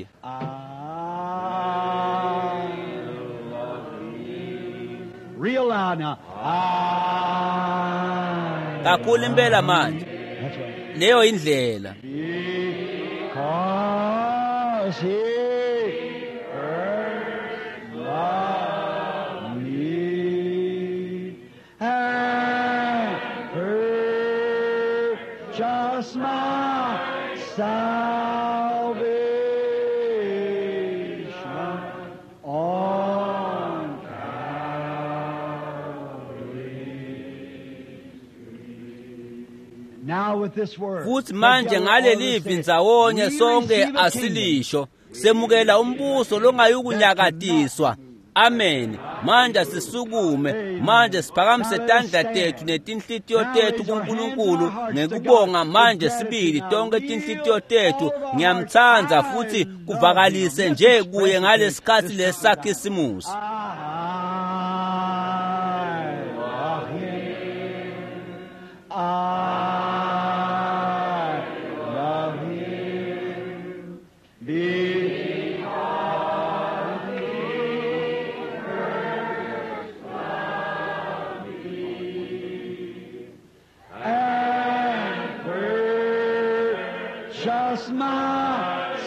C: Real loud now.
A: Kakhulu impela manje. Leyo indlela.
C: Because he first loved me and purchased my salvation on Now with this word.
A: Futhi manje ngalelivi ndzawonye sonke asilisho semukela umbuso longayukunyakatiswa. Amen. Manje sisukume, manje siphakamise tandla tethu netinhlitiyo tethu kuNkulunkulu ngekubonga manje sibili tonke tinhlitiyo tethu. Ngiyamthanza futhi kuvakalise nje kuye ngalesikhathi lesakhisimusi.
C: Just my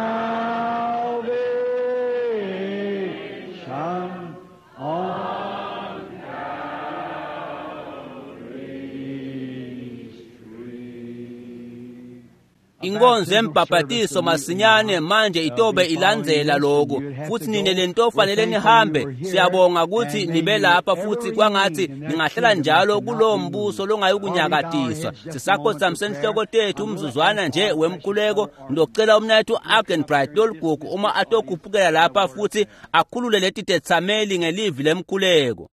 C: salvation on Calvary's
A: inkonzo yembhabhatiso masinyane manje itobe ilandzela lokho futhi nine lento fanele nihambe. Siyabonga ukuthi nibe lapha futhi kwangathi ningahlala njalo kulo mbuso longayikunyakatiswa. Sisakhotsa senhloko tethu umzuzwana nje wemkhuleko ndocela umnayethu Arkenbright loligugu uma atokuphukela lapha futhi akhulule leti tetsameli ngelivi lemkhuleko.